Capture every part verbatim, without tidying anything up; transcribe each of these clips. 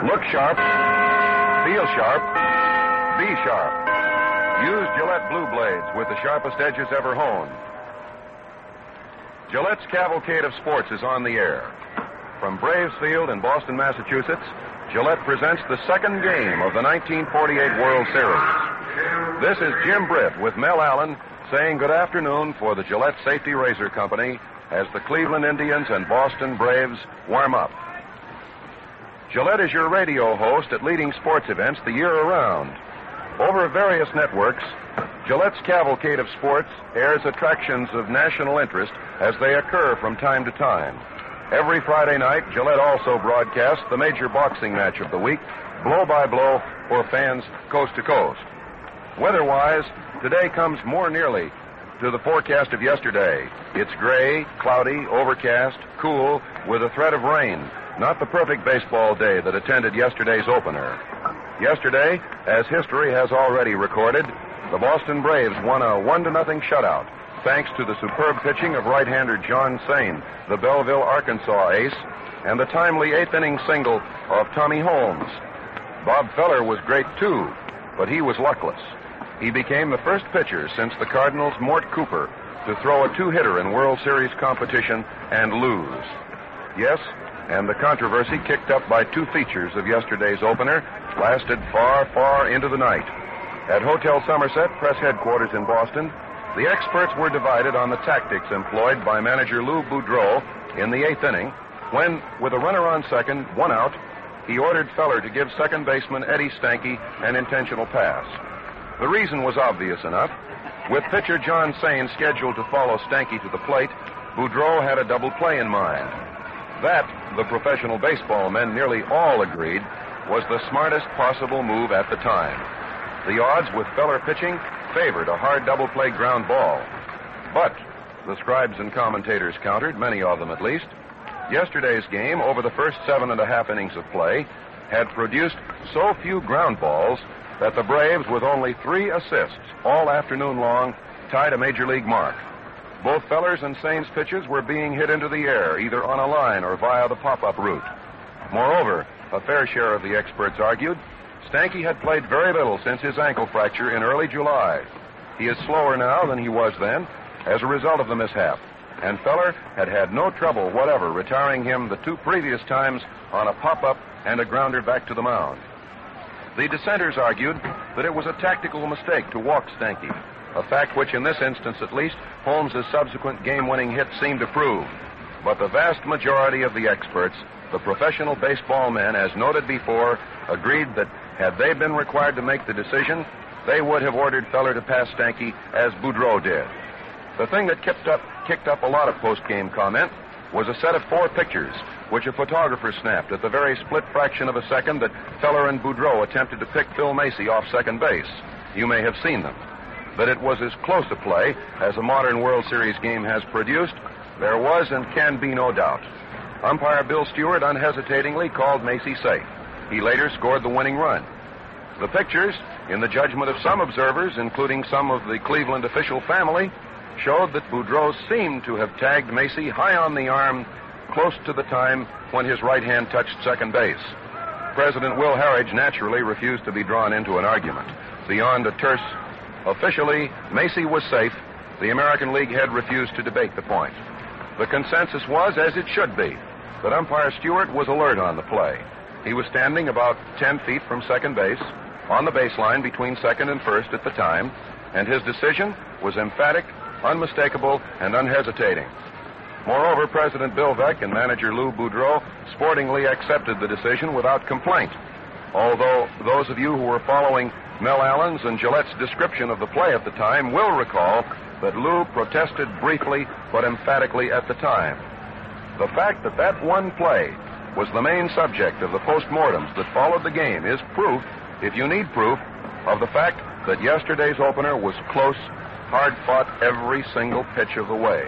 Look sharp, feel sharp, be sharp. Use Gillette Blue Blades with the sharpest edges ever honed. Gillette's Cavalcade of Sports is on the air. From Braves Field in Boston, Massachusetts, Gillette presents the second game of the nineteen forty-eight World Series. This is Jim Britt with Mel Allen saying good afternoon for the Gillette Safety Razor Company as the Cleveland Indians and Boston Braves warm up. Gillette is your radio host at leading sports events the year around. Over various networks, Gillette's Cavalcade of Sports airs attractions of national interest as they occur from time to time. Every Friday night, Gillette also broadcasts the major boxing match of the week, blow by blow, for fans coast to coast. Weather-wise, today comes more nearly to the forecast of yesterday. It's gray, cloudy, overcast, cool, with a threat of rain. Not the perfect baseball day that attended yesterday's opener. Yesterday, as history has already recorded, the Boston Braves won a one to nothing shutout, thanks to the superb pitching of right-hander John Sain, the Belleville, Arkansas ace, and the timely eighth-inning single of Tommy Holmes. Bob Feller was great, too, but he was luckless. He became the first pitcher since the Cardinals' Mort Cooper to throw a two-hitter in World Series competition and lose. Yes, and the controversy kicked up by two features of yesterday's opener lasted far, far into the night. At Hotel Somerset, press headquarters in Boston, the experts were divided on the tactics employed by manager Lou Boudreau in the eighth inning when, with a runner on second, one out, he ordered Feller to give second baseman Eddie Stanky an intentional pass. The reason was obvious enough. With pitcher John Sain scheduled to follow Stanky to the plate, Boudreau had a double play in mind. That, the professional baseball men nearly all agreed, was the smartest possible move at the time. The odds with Feller pitching favored a hard double play ground ball. But, the scribes and commentators countered, many of them at least, yesterday's game, over the first seven and a half innings of play, had produced so few ground balls that the Braves, with only three assists all afternoon long, tied a major league mark. Both Feller's and Sain's pitches were being hit into the air, either on a line or via the pop-up route. Moreover, a fair share of the experts argued, Stanky had played very little since his ankle fracture in early July. He is slower now than he was then as a result of the mishap, and Feller had had no trouble whatever retiring him the two previous times on a pop-up and a grounder back to the mound. The dissenters argued that it was a tactical mistake to walk Stanky, a fact which in this instance at least Holmes' subsequent game-winning hit seemed to prove. But the vast majority of the experts, the professional baseball men, as noted before, agreed that had they been required to make the decision, they would have ordered Feller to pass Stanky as Boudreau did. The thing that kicked up, kicked up a lot of post-game comment was a set of four pictures, which a photographer snapped at the very split fraction of a second that Feller and Boudreau attempted to pick Phil Macy off second base. You may have seen them. That it was as close a play as a modern World Series game has produced, there was and can be no doubt. Umpire Bill Stewart unhesitatingly called Macy safe. He later scored the winning run. The pictures, in the judgment of some observers, including some of the Cleveland official family, showed that Boudreau seemed to have tagged Macy high on the arm close to the time when his right hand touched second base. President Will Harridge naturally refused to be drawn into an argument. Beyond a terse officially, Macy was safe. The American League head refused to debate the point. The consensus was, as it should be, that umpire Stewart was alert on the play. He was standing about ten feet from second base, on the baseline between second and first at the time, and his decision was emphatic, unmistakable, and unhesitating. Moreover, President Bill Veeck and manager Lou Boudreau sportingly accepted the decision without complaint, although those of you who were following Mel Allen's and Gillette's description of the play at the time will recall that Lou protested briefly but emphatically at the time. The fact that that one play was the main subject of the postmortems that followed the game is proof, if you need proof, of the fact that yesterday's opener was close, hard-fought every single pitch of the way.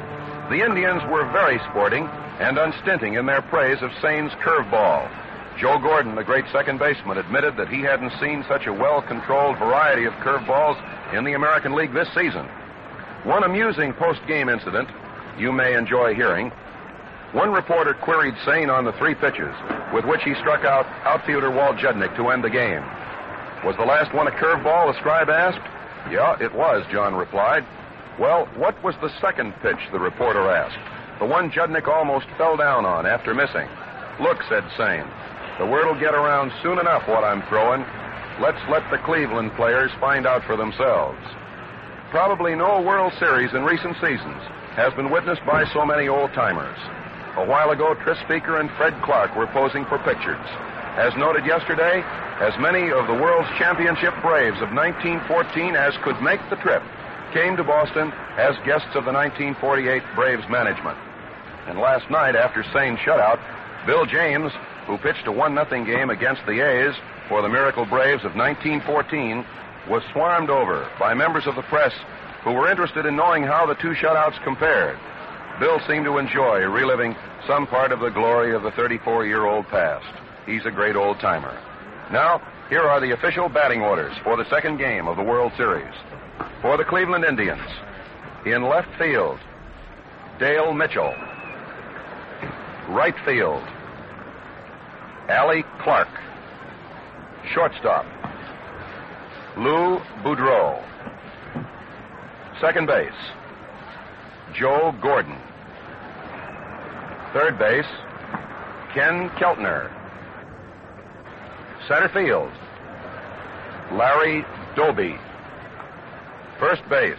The Indians were very sporting and unstinting in their praise of Sain's curveball. Joe Gordon, the great second baseman, admitted that he hadn't seen such a well-controlled variety of curveballs in the American League this season. One amusing post-game incident you may enjoy hearing One reporter queried Sane on the three pitches with which he struck out outfielder Walt Judnick to end the game. Was the last one a curveball, the scribe asked. Yeah, it was, John replied. Well, what was the second pitch, the reporter asked, the one Judnick almost fell down on after missing? Look, said Sane, the word will get around soon enough what I'm throwing. Let's let the Cleveland players find out for themselves. Probably no World Series in recent seasons has been witnessed by so many old-timers. A while ago, Tris Speaker and Fred Clark were posing for pictures. As noted yesterday, as many of the world's championship Braves of nineteen fourteen as could make the trip came to Boston as guests of the nineteen forty-eight Braves management. And last night, after Sane's shutout, Bill James, who pitched a one nothing game against the A's for the Miracle Braves of nineteen fourteen, was swarmed over by members of the press who were interested in knowing how the two shutouts compared. Bill seemed to enjoy reliving some part of the glory of the thirty-four-year-old past. He's a great old-timer. Now, here are the official batting orders for the second game of the World Series. For the Cleveland Indians, in left field, Dale Mitchell. Right field, Allie Clark. Shortstop, Lou Boudreau. Second base, Joe Gordon. Third base, Ken Keltner. Center field, Larry Doby. First base,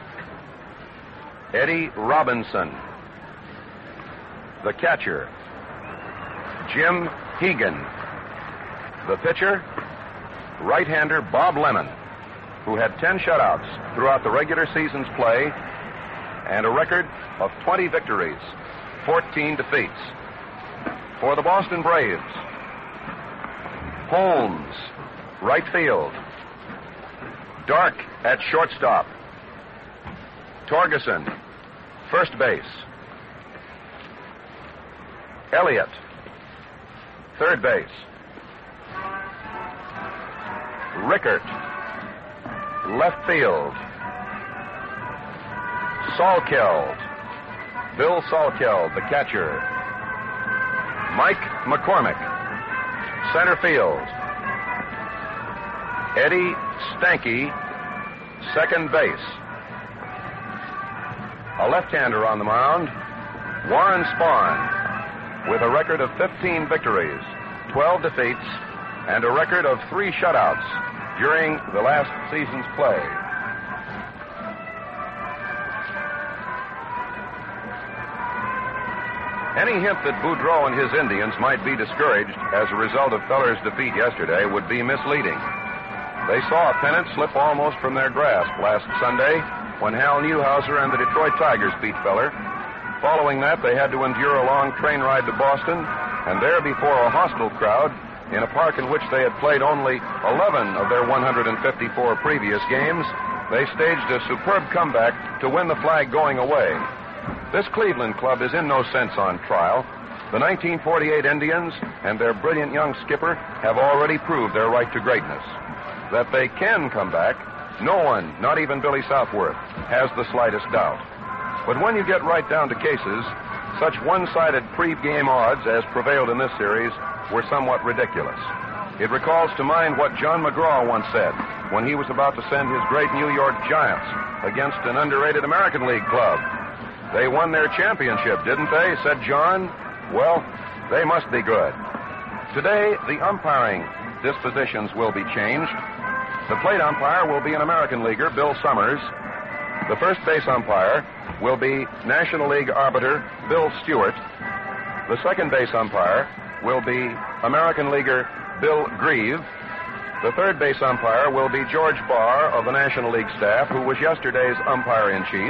Eddie Robinson. The catcher, Jim Hegan. The pitcher, right-hander Bob Lemon, who had ten shutouts throughout the regular season's play and a record of twenty victories, fourteen defeats. For the Boston Braves, Holmes, right field. Dark at shortstop. Torgeson, first base. Elliott, third base. Rickert, left field. Salkeld, Bill Salkeld, the catcher. Mike McCormick, center field. Eddie Stanky, second base. A left-hander on the mound, Warren Spahn, with a record of fifteen victories, twelve defeats, and a record of three shutouts during the last season's play. Any hint that Boudreau and his Indians might be discouraged as a result of Feller's defeat yesterday would be misleading. They saw a pennant slip almost from their grasp last Sunday when Hal Newhouser and the Detroit Tigers beat Feller. Following that, they had to endure a long train ride to Boston, and there before a hostile crowd, in a park in which they had played only eleven of their one hundred fifty-four previous games, they staged a superb comeback to win the flag going away. This Cleveland club is in no sense on trial. The nineteen forty-eight Indians and their brilliant young skipper have already proved their right to greatness. That they can come back, no one, not even Billy Southworth, has the slightest doubt. But when you get right down to cases, such one-sided pre-game odds as prevailed in this series were somewhat ridiculous. It recalls to mind what John McGraw once said when he was about to send his great New York Giants against an underrated American League club. They won their championship, didn't they? Said John. Well, they must be good. Today, the umpiring dispositions will be changed. The plate umpire will be an American leaguer, Bill Summers. The first base umpire will be National League arbiter Bill Stewart. The second base umpire will be American leaguer Bill Grieve. The third base umpire will be George Barr of the National League staff, who was yesterday's umpire-in-chief.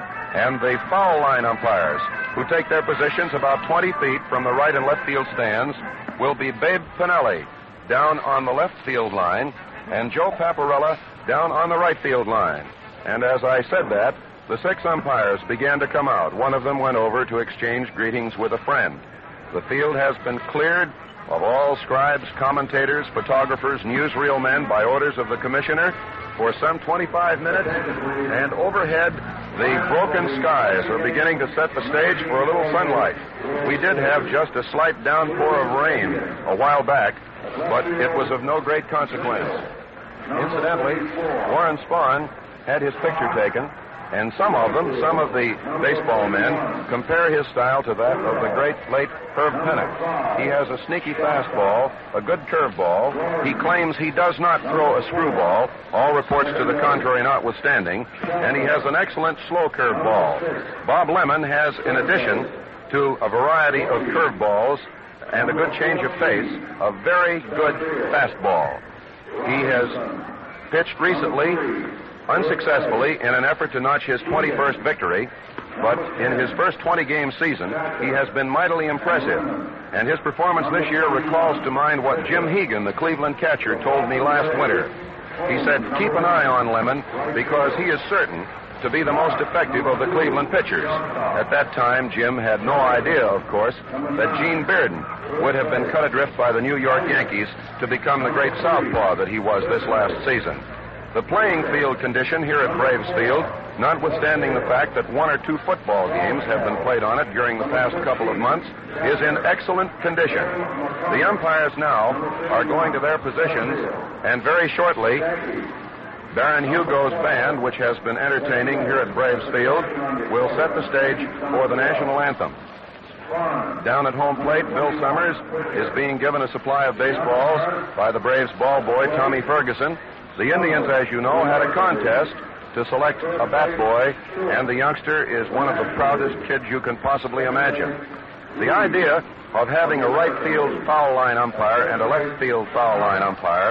And the foul line umpires, who take their positions about twenty feet from the right and left field stands, will be Babe Pinelli down on the left field line and Joe Paparella down on the right field line. And as I said that, the six umpires began to come out. One of them went over to exchange greetings with a friend. The field has been cleared of all scribes, commentators, photographers, newsreel men by orders of the commissioner for some twenty-five minutes, and overhead The broken skies are beginning to set the stage for a little sunlight. We did have just a slight downpour of rain a while back, but it was of no great consequence. Incidentally, Warren Spahn had his picture taken, and some of them, some of the baseball men, compare his style to that of the great late Herb Pennock. He has a sneaky fastball, a good curveball. He claims he does not throw a screwball, all reports to the contrary notwithstanding, and he has an excellent slow curveball. Bob Lemon has, in addition to a variety of curveballs and a good change of pace, a very good fastball. He has pitched recently unsuccessfully in an effort to notch his twenty-first victory, but in his first twenty-game season, he has been mightily impressive. And his performance this year recalls to mind what Jim Hegan, the Cleveland catcher, told me last winter. He said, keep an eye on Lemon because he is certain to be the most effective of the Cleveland pitchers. At that time, Jim had no idea, of course, that Gene Bearden would have been cut adrift by the New York Yankees to become the great southpaw that he was this last season. The playing field condition here at Braves Field, notwithstanding the fact that one or two football games have been played on it during the past couple of months, is in excellent condition. The umpires now are going to their positions, and very shortly, Baron Hugo's band, which has been entertaining here at Braves Field, will set the stage for the national anthem. Down at home plate, Bill Summers is being given a supply of baseballs by the Braves ball boy, Tommy Ferguson. The Indians, as you know, had a contest to select a bat boy, and the youngster is one of the proudest kids you can possibly imagine. The idea of having a right field foul line umpire and a left field foul line umpire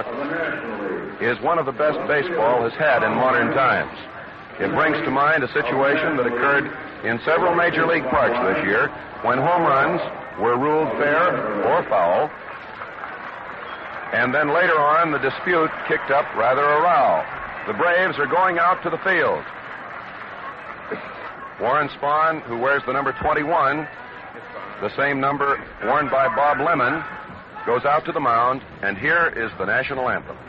is one of the best baseball has had in modern times. It brings to mind a situation that occurred in several major league parks this year when home runs were ruled fair or foul, and then later on the dispute kicked up rather a row. The Braves are going out to the field. Warren Spahn, who wears the number twenty-one, the same number worn by Bob Lemon, goes out to the mound, and here is the national anthem.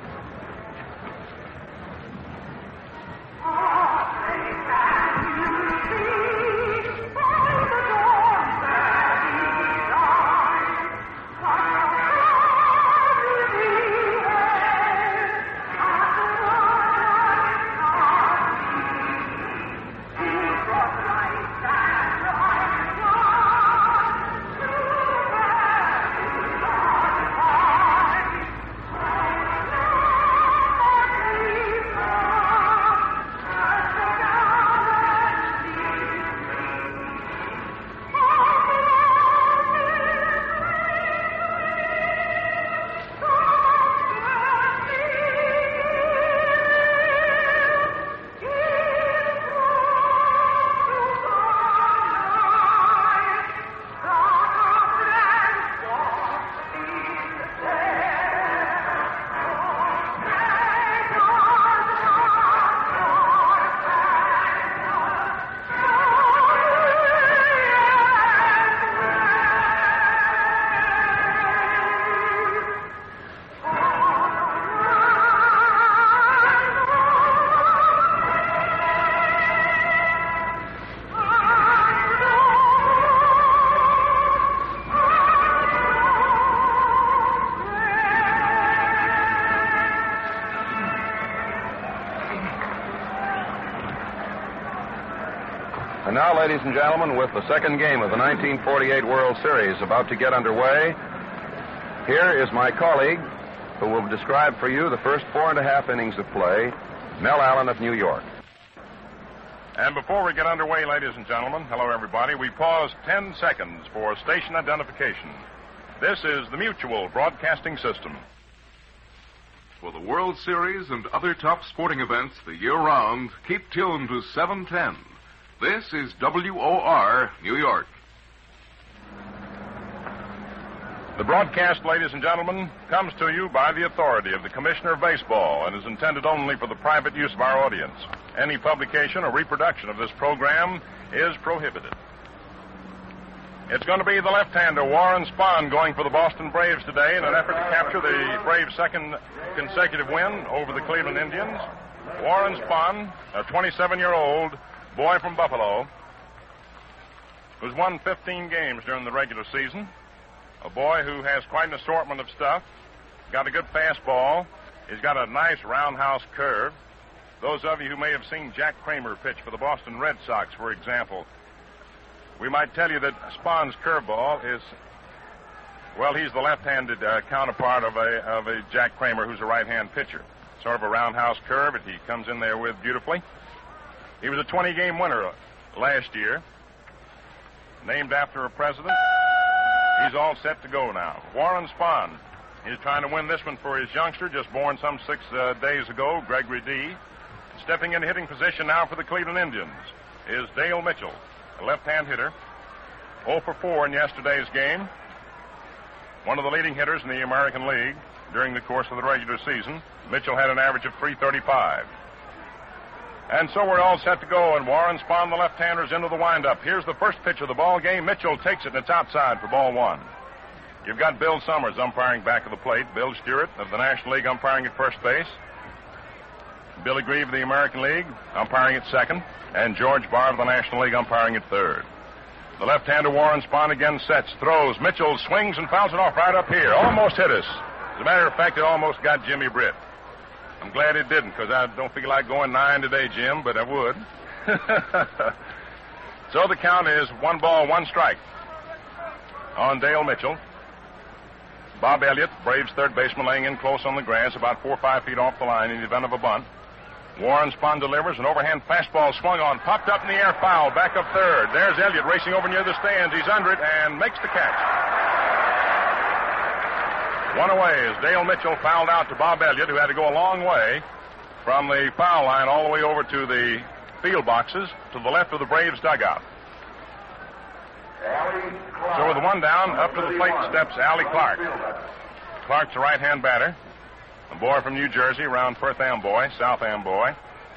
And now, ladies and gentlemen, with the second game of the nineteen forty-eight World Series about to get underway, here is my colleague who will describe for you the first four and a half innings of play, Mel Allen of New York. And before we get underway, ladies and gentlemen, hello everybody, we pause ten seconds for station identification. This is the Mutual Broadcasting System. For the World Series and other top sporting events the year round, keep tuned to seven ten. This is W O R, New York. The broadcast, ladies and gentlemen, comes to you by the authority of the Commissioner of Baseball and is intended only for the private use of our audience. Any publication or reproduction of this program is prohibited. It's going to be the left-hander Warren Spahn going for the Boston Braves today in an effort to capture the Braves' second consecutive win over the Cleveland Indians. Warren Spahn, a twenty-seven-year-old boy from Buffalo, who's won fifteen games during the regular season. A boy who has quite an assortment of stuff. Got a good fastball. He's got a nice roundhouse curve. Those of you who may have seen Jack Kramer pitch for the Boston Red Sox, for example, we might tell you that Spahn's curveball is, well, he's the left-handed uh, counterpart of a, of a Jack Kramer, who's a right-hand pitcher. Sort of a roundhouse curve that he comes in there with beautifully. He was a twenty-game winner last year, named after a president. He's all set to go now. Warren Spahn is trying to win this one for his youngster, just born some six uh, days ago, Gregory D. Stepping into hitting position now for the Cleveland Indians is Dale Mitchell, a left-hand hitter. oh for four in yesterday's game. One of the leading hitters in the American League during the course of the regular season. Mitchell had an average of three thirty-five. And so we're all set to go, and Warren Spahn, the left-hander, is into the windup. Here's the first pitch of the ball game. Mitchell takes it, and it's outside for ball one. You've got Bill Summers umpiring back of the plate, Bill Stewart of the National League umpiring at first base, Billy Grieve of the American League umpiring at second, and George Barr of the National League umpiring at third. The left-hander Warren Spahn again sets, throws. Mitchell swings and fouls it off right up here. Almost hit us. As a matter of fact, it almost got Jimmy Britt. I'm glad it didn't, because I don't feel like going nine today, Jim, but I would. So the count is one ball, one strike on Dale Mitchell. Bob Elliott, Braves third baseman, laying in close on the grass, about four or five feet off the line in the event of a bunt. Warren Spahn delivers, an overhand fastball swung on, popped up in the air, foul, back up third. There's Elliott racing over near the stands. He's under it and makes the catch. One away as Dale Mitchell fouled out to Bob Elliott, who had to go a long way from the foul line all the way over to the field boxes to the left of the Braves dugout. So with one down, up to the plate steps Allie Clark. Clark's a right-hand batter, a boy from New Jersey, around Perth Amboy, South Amboy.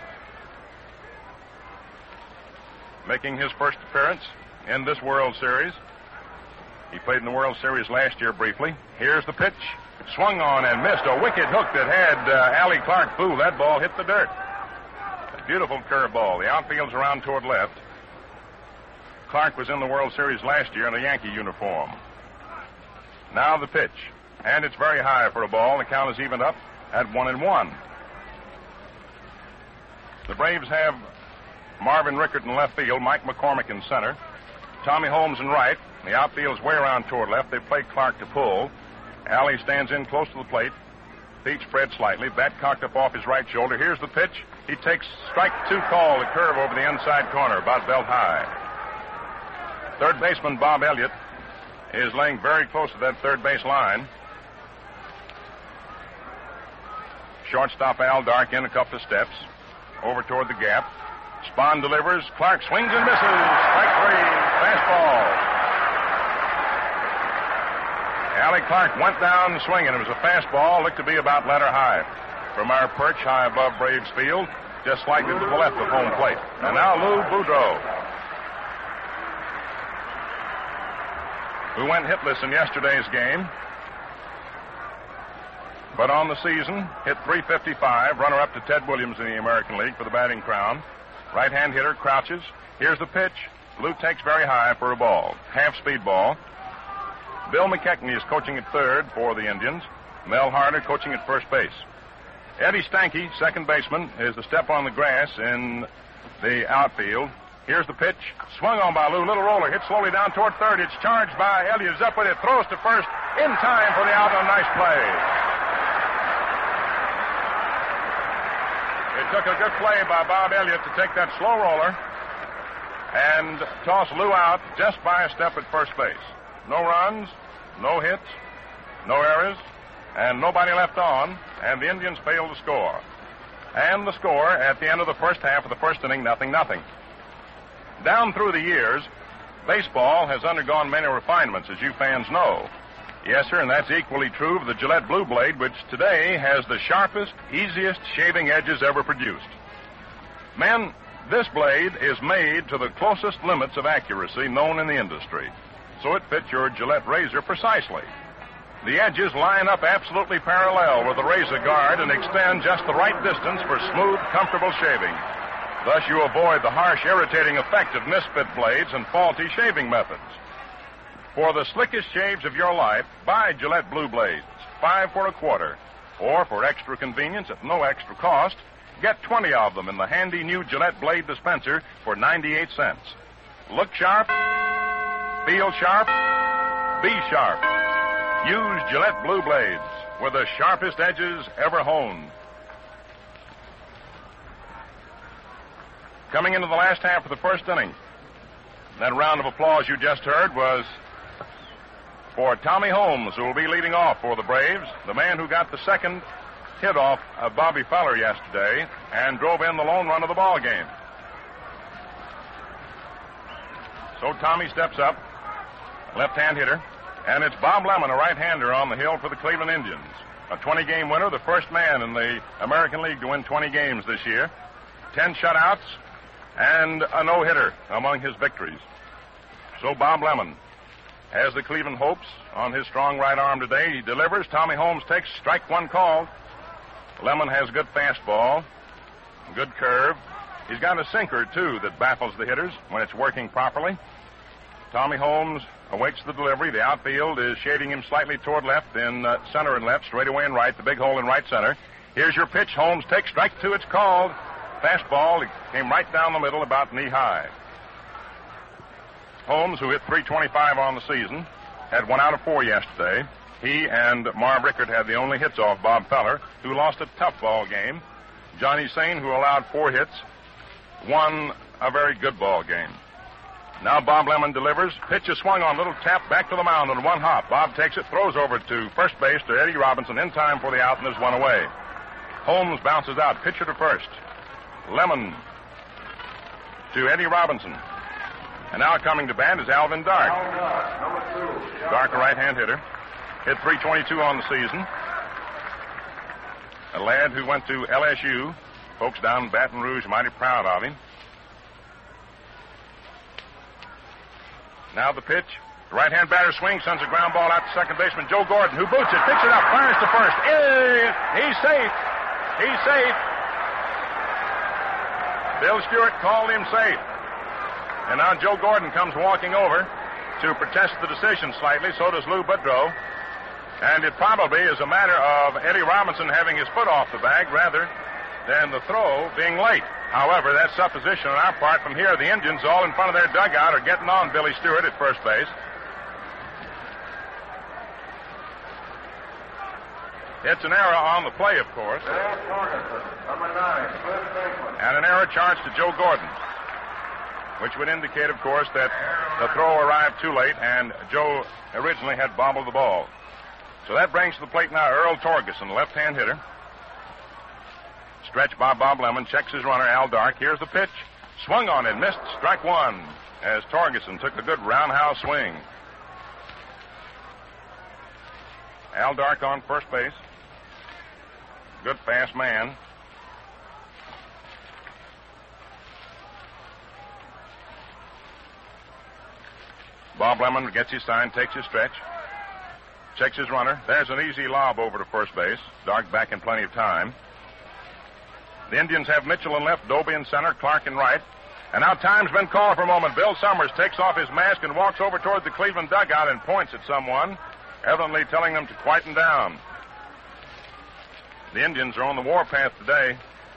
Making his first appearance in this World Series. He played in the World Series last year briefly. Here's the pitch. Swung on and missed. A wicked hook that had uh, Allie Clark fooled. That ball hit the dirt. A beautiful curveball. The outfield's around toward left. Clark was in the World Series last year in a Yankee uniform. Now the pitch. And it's very high for a ball. The count is evened up at one and one. The Braves have Marvin Rickert in left field, Mike McCormick in center, Tommy Holmes in right. The outfield's way around toward left. They play Clark to pull. Allie stands in close to the plate. Feet spread slightly. Bat cocked up off his right shoulder. Here's the pitch. He takes strike two call, the curve over the inside corner, about belt high. Third baseman Bob Elliott is laying very close to that third base line. Shortstop Al Dark in a couple of steps over toward the gap. Spahn delivers. Clark swings and misses. Strike three. Fastball. Allie Clark went down swinging. It was a fastball, looked to be about letter high. From our perch high above Braves Field, just slightly to the left of home plate. And now Lou Boudreau, who went hitless in yesterday's game, but on the season hit three fifty-five, runner-up to Ted Williams in the American League for the batting crown. Right-hand hitter crouches. Here's the pitch. Lou takes very high for a ball. Half-speed ball. Bill McKechnie is coaching at third for the Indians. Mel Harder coaching at first base. Eddie Stanky, second baseman, is the step on the grass in the outfield. Here's the pitch. Swung on by Lou. Little roller. Hit slowly down toward third. It's charged by Elliott. Is up with it. Throws to first. In time for the out on a nice play. It took a good play by Bob Elliott to take that slow roller and toss Lou out just by a step at first base. No runs, no hits, no errors, and nobody left on, and the Indians failed to score. And the score at the end of the first half of the first inning, nothing, nothing. Down through the years, baseball has undergone many refinements, as you fans know. Yes, sir, and that's equally true of the Gillette Blue Blade, which today has the sharpest, easiest shaving edges ever produced. Men, this blade is made to the closest limits of accuracy known in the industry, so it fits your Gillette razor precisely. The edges line up absolutely parallel with the razor guard and extend just the right distance for smooth, comfortable shaving. Thus, you avoid the harsh, irritating effect of misfit blades and faulty shaving methods. For the slickest shaves of your life, buy Gillette Blue Blades, five for a quarter. Or, for extra convenience at no extra cost, get twenty of them in the handy new Gillette Blade Dispenser for ninety-eight cents. Look sharp, feel sharp, be sharp. Use Gillette Blue Blades with the sharpest edges ever honed. Coming into the last half of the first inning, that round of applause you just heard was for Tommy Holmes, who will be leading off for the Braves, the man who got the second hit off of Bobby Feller yesterday and drove in the lone run of the ball game. So Tommy steps up, left-hand hitter, and it's Bob Lemon, a right-hander, on the hill for the Cleveland Indians. A twenty-game winner, the first man in the American League to win twenty games this year. Ten shutouts and a no-hitter among his victories. So Bob Lemon has the Cleveland hopes on his strong right arm today. He delivers. Tommy Holmes takes strike one called. Lemon has good fastball, good curve. He's got a sinker, too, that baffles the hitters when it's working properly. Tommy Holmes awaits the delivery. The outfield is shading him slightly toward left, in uh, center and left, straightaway and right, the big hole in right center. Here's your pitch. Holmes takes strike two. It's called. Fastball. It came right down the middle, about knee-high. Holmes, who hit three twenty-five on the season, had one out of four yesterday. He and Marv Rickert had the only hits off Bob Feller, who lost a tough ball game. Johnny Sane, who allowed four hits, won a very good ball game. Now Bob Lemon delivers. Pitch is swung on, little tap back to the mound on one hop. Bob takes it, throws over to first base to Eddie Robinson in time for the out, and there's one away. Holmes bounces out, pitcher to first. Lemon to Eddie Robinson. And now coming to bat is Alvin Dark. Dark, a right-hand hitter. Hit three twenty-two on the season. A lad who went to L S U. Folks down in Baton Rouge mighty proud of him. Now the pitch. The right-hand batter swings, sends a ground ball out to second baseman Joe Gordon, who boots it, picks it up, fires to first. Eh, he's safe. He's safe. Bill Stewart called him safe. And now Joe Gordon comes walking over to protest the decision slightly. So does Lou Boudreau. And it probably is a matter of Eddie Robinson having his foot off the bag rather than the throw being late. However, that's supposition on our part. From here, the Indians, all in front of their dugout, are getting on Billy Stewart at first base. It's an error on the play, of course. And an error charged to Joe Gordon, which would indicate, of course, that the throw arrived too late and Joe originally had bobbled the ball. So that brings to the plate now Earl Torgeson, left-hand hitter. Stretch by Bob Lemon, checks his runner, Al Dark. Here's the pitch. Swung on it, missed, strike one, as Torgeson took a good roundhouse swing. Al Dark on first base. Good fast man. Bob Lemon gets his sign, takes his stretch, checks his runner. There's an easy lob over to first base. Dark back in plenty of time. The Indians have Mitchell in left, Doby in center, Clark in right. And now time's been called for a moment. Bill Summers takes off his mask and walks over toward the Cleveland dugout and points at someone, evidently telling them to quieten down. The Indians are on the warpath today.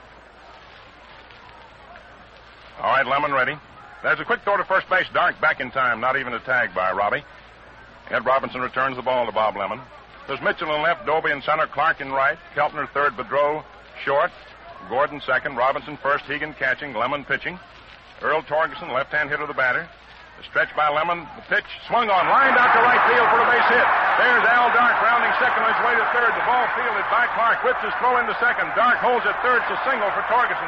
All right, Lemon ready. There's a quick throw to first base. Dark back in time. Not even a tag by Robbie. Ed Robinson returns the ball to Bob Lemon. There's Mitchell in left, Doby in center, Clark in right, Keltner third, Boudreau short, Gordon second, Robinson first, Hegan catching, Lemon pitching. Earl Torgeson, left-hand hitter, the batter. The stretch by Lemon, the pitch swung on, lined out to right field for a base hit. There's Al Dark rounding second on his way to third. The ball fielded by Clark, whips his throw into second. Dark holds at third, it's a single for Torgeson.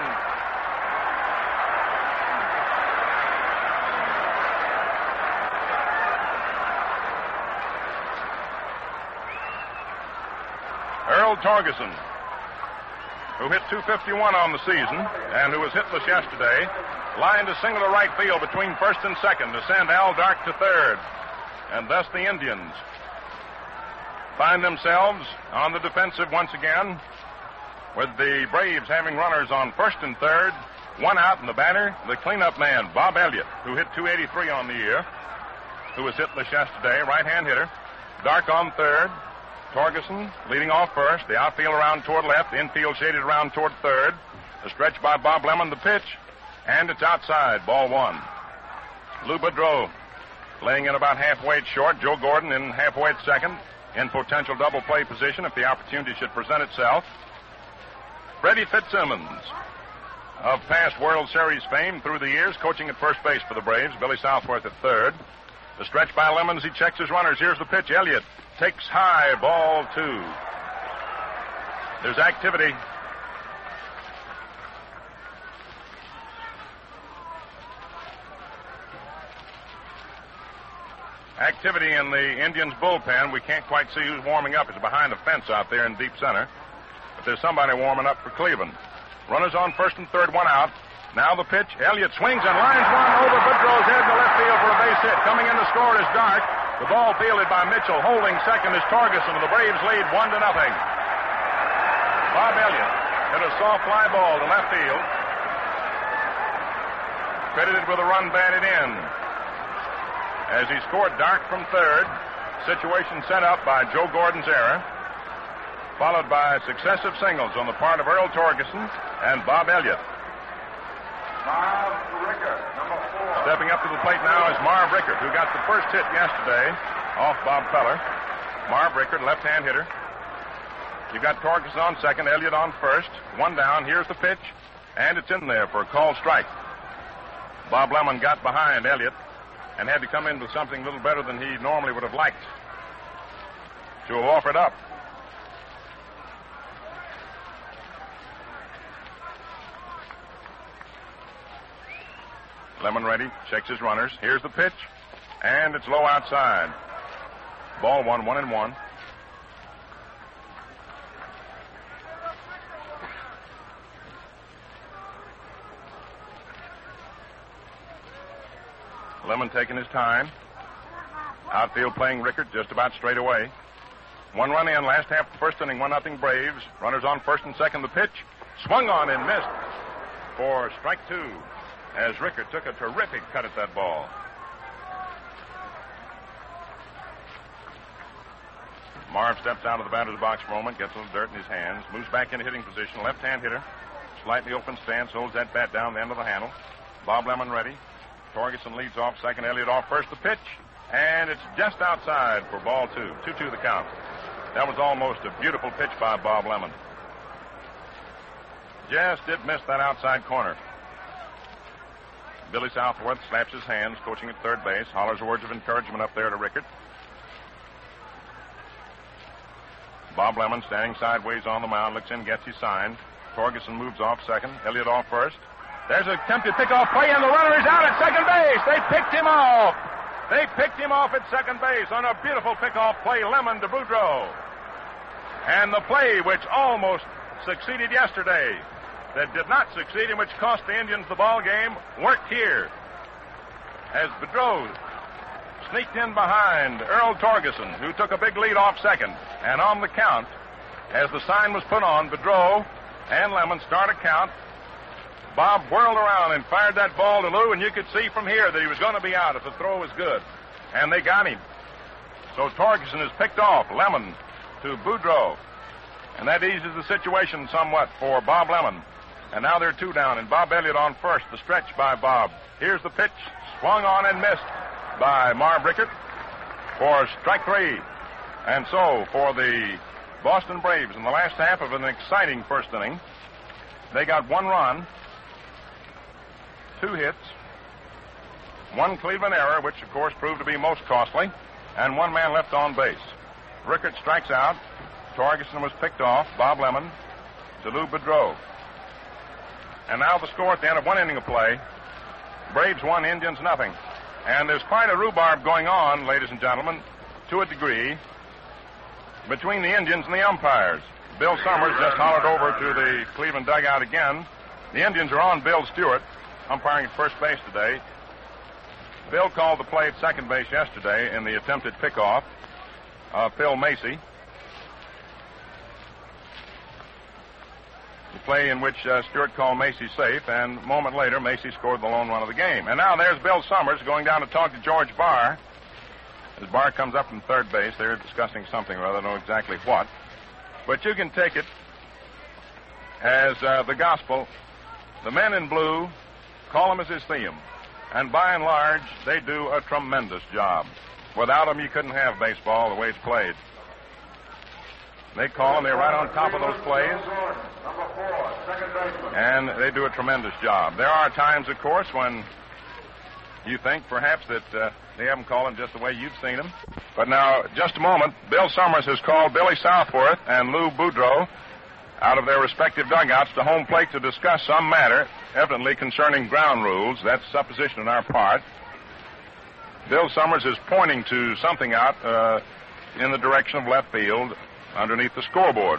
Earl Torgeson, who hit two fifty-one on the season and who was hitless yesterday, lined a single to right field between first and second to send Al Dark to third. And thus the Indians find themselves on the defensive once again, with the Braves having runners on first and third One out, and the batter, the cleanup man, Bob Elliott, who hit two eighty-three on the year, who was hitless yesterday, right-hand hitter. Dark on third. Torgeson leading off first. The outfield around toward left. The infield shaded around toward third. The stretch by Bob Lemon, the pitch. And it's outside, ball one. Lou Boudreau laying in about halfway at short. Joe Gordon in halfway at second. In potential double play position if the opportunity should present itself. Freddie Fitzsimmons, of past World Series fame through the years, coaching at first base for the Braves. Billy Southworth at third. The stretch by Lemon as he checks his runners. Here's the pitch. Elliott takes high, ball two. There's activity. Activity in the Indians' bullpen. We can't quite see who's warming up. It's behind the fence out there in deep center. But there's somebody warming up for Cleveland. Runners on first and third, one out. Now the pitch. Elliott swings and lines one over Boudreau's head to left field for a base hit. Coming in to score is Dark. The ball fielded by Mitchell. Holding second is Torgeson. The Braves lead one to nothing. Bob Elliott hit a soft fly ball to left field. Credited with a run batted in. As he scored Dark from third. Situation set up by Joe Gordon's error. Followed by successive singles on the part of Earl Torgeson and Bob Elliott. Marv Rickert, number four. Stepping up to the plate now is Marv Rickert, who got the first hit yesterday off Bob Feller. Marv Rickert, left-hand hitter. You got Torgeson on second, Elliott on first. One down, here's the pitch, and it's in there for a called strike. Bob Lemon got behind Elliott and had to come in with something a little better than he normally would have liked to have offered up. Lemon ready, checks his runners. Here's the pitch, and it's low outside. Ball one, one and one. Lemon taking his time. Outfield playing Rickert just about straight away. One run in, last half of the first inning, one nothing Braves. Runners on first and second, the pitch. Swung on and missed for strike two. As Rickert took a terrific cut at that ball. Marv steps out of the batter's box for a moment, gets a little dirt in his hands, moves back into hitting position, left-hand hitter, slightly open stance, holds that bat down the end of the handle. Bob Lemon ready. Torgeson leads off second, Elliott off first, the pitch, and it's just outside for ball two. two two the count. That was almost a beautiful pitch by Bob Lemon. Just did miss that outside corner. Billy Southworth slaps his hands, coaching at third base, hollers words of encouragement up there to Rickert. Bob Lemon standing sideways on the mound, looks in, gets his sign. Torgeson moves off second, Elliott off first. There's an attempted pickoff play, and the runner is out at second base. They picked him off. They picked him off at second base on a beautiful pickoff play, Lemon to Boudreau. And the play which almost succeeded yesterday, that did not succeed and which cost the Indians the ball game, worked here. As Boudreau sneaked in behind Earl Torgeson, who took a big lead off second. And on the count, as the sign was put on, Boudreau and Lemon start a count. Bob whirled around and fired that ball to Lou, and you could see from here that he was going to be out if the throw was good. And they got him. So Torgeson is picked off, Lemon to Boudreau. And that eases the situation somewhat for Bob Lemon. And now they're two down, and Bob Elliott on first, the stretch by Bob. Here's the pitch, swung on and missed by Marv Rickert for strike three. And so, for the Boston Braves, in the last half of an exciting first inning, they got one run, two hits, one Cleveland error, which, of course, proved to be most costly, and one man left on base. Rickert strikes out. Torgeson was picked off. Bob Lemon to Lou Boudreau. And now the score at the end of one inning of play. Braves one, Indians nothing. And there's quite a rhubarb going on, ladies and gentlemen, to a degree, between the Indians and the umpires. Bill Summers just hollered over to the Cleveland dugout again. The Indians are on Bill Stewart, umpiring at first base today. Bill called the play at second base yesterday in the attempted pickoff of Phil Macy. The play in which uh, Stewart called Macy safe, and a moment later, Macy scored the lone run of the game. And now there's Bill Summers going down to talk to George Barr. As Barr comes up from third base, they're discussing something or other, I don't know exactly what. But you can take it as uh, the gospel. The men in blue call him as his theme. And by and large, they do a tremendous job. Without them, you couldn't have baseball the way it's played. They call them, they're right on top of those plays. And they do a tremendous job. There are times, of course, when you think perhaps that uh, they haven't called them just the way you've seen them. But now, just a moment, Bill Summers has called Billy Southworth and Lou Boudreau out of their respective dugouts to home plate to discuss some matter, evidently concerning ground rules. That's supposition on our part. Bill Summers is pointing to something out uh, in the direction of left field underneath the scoreboard.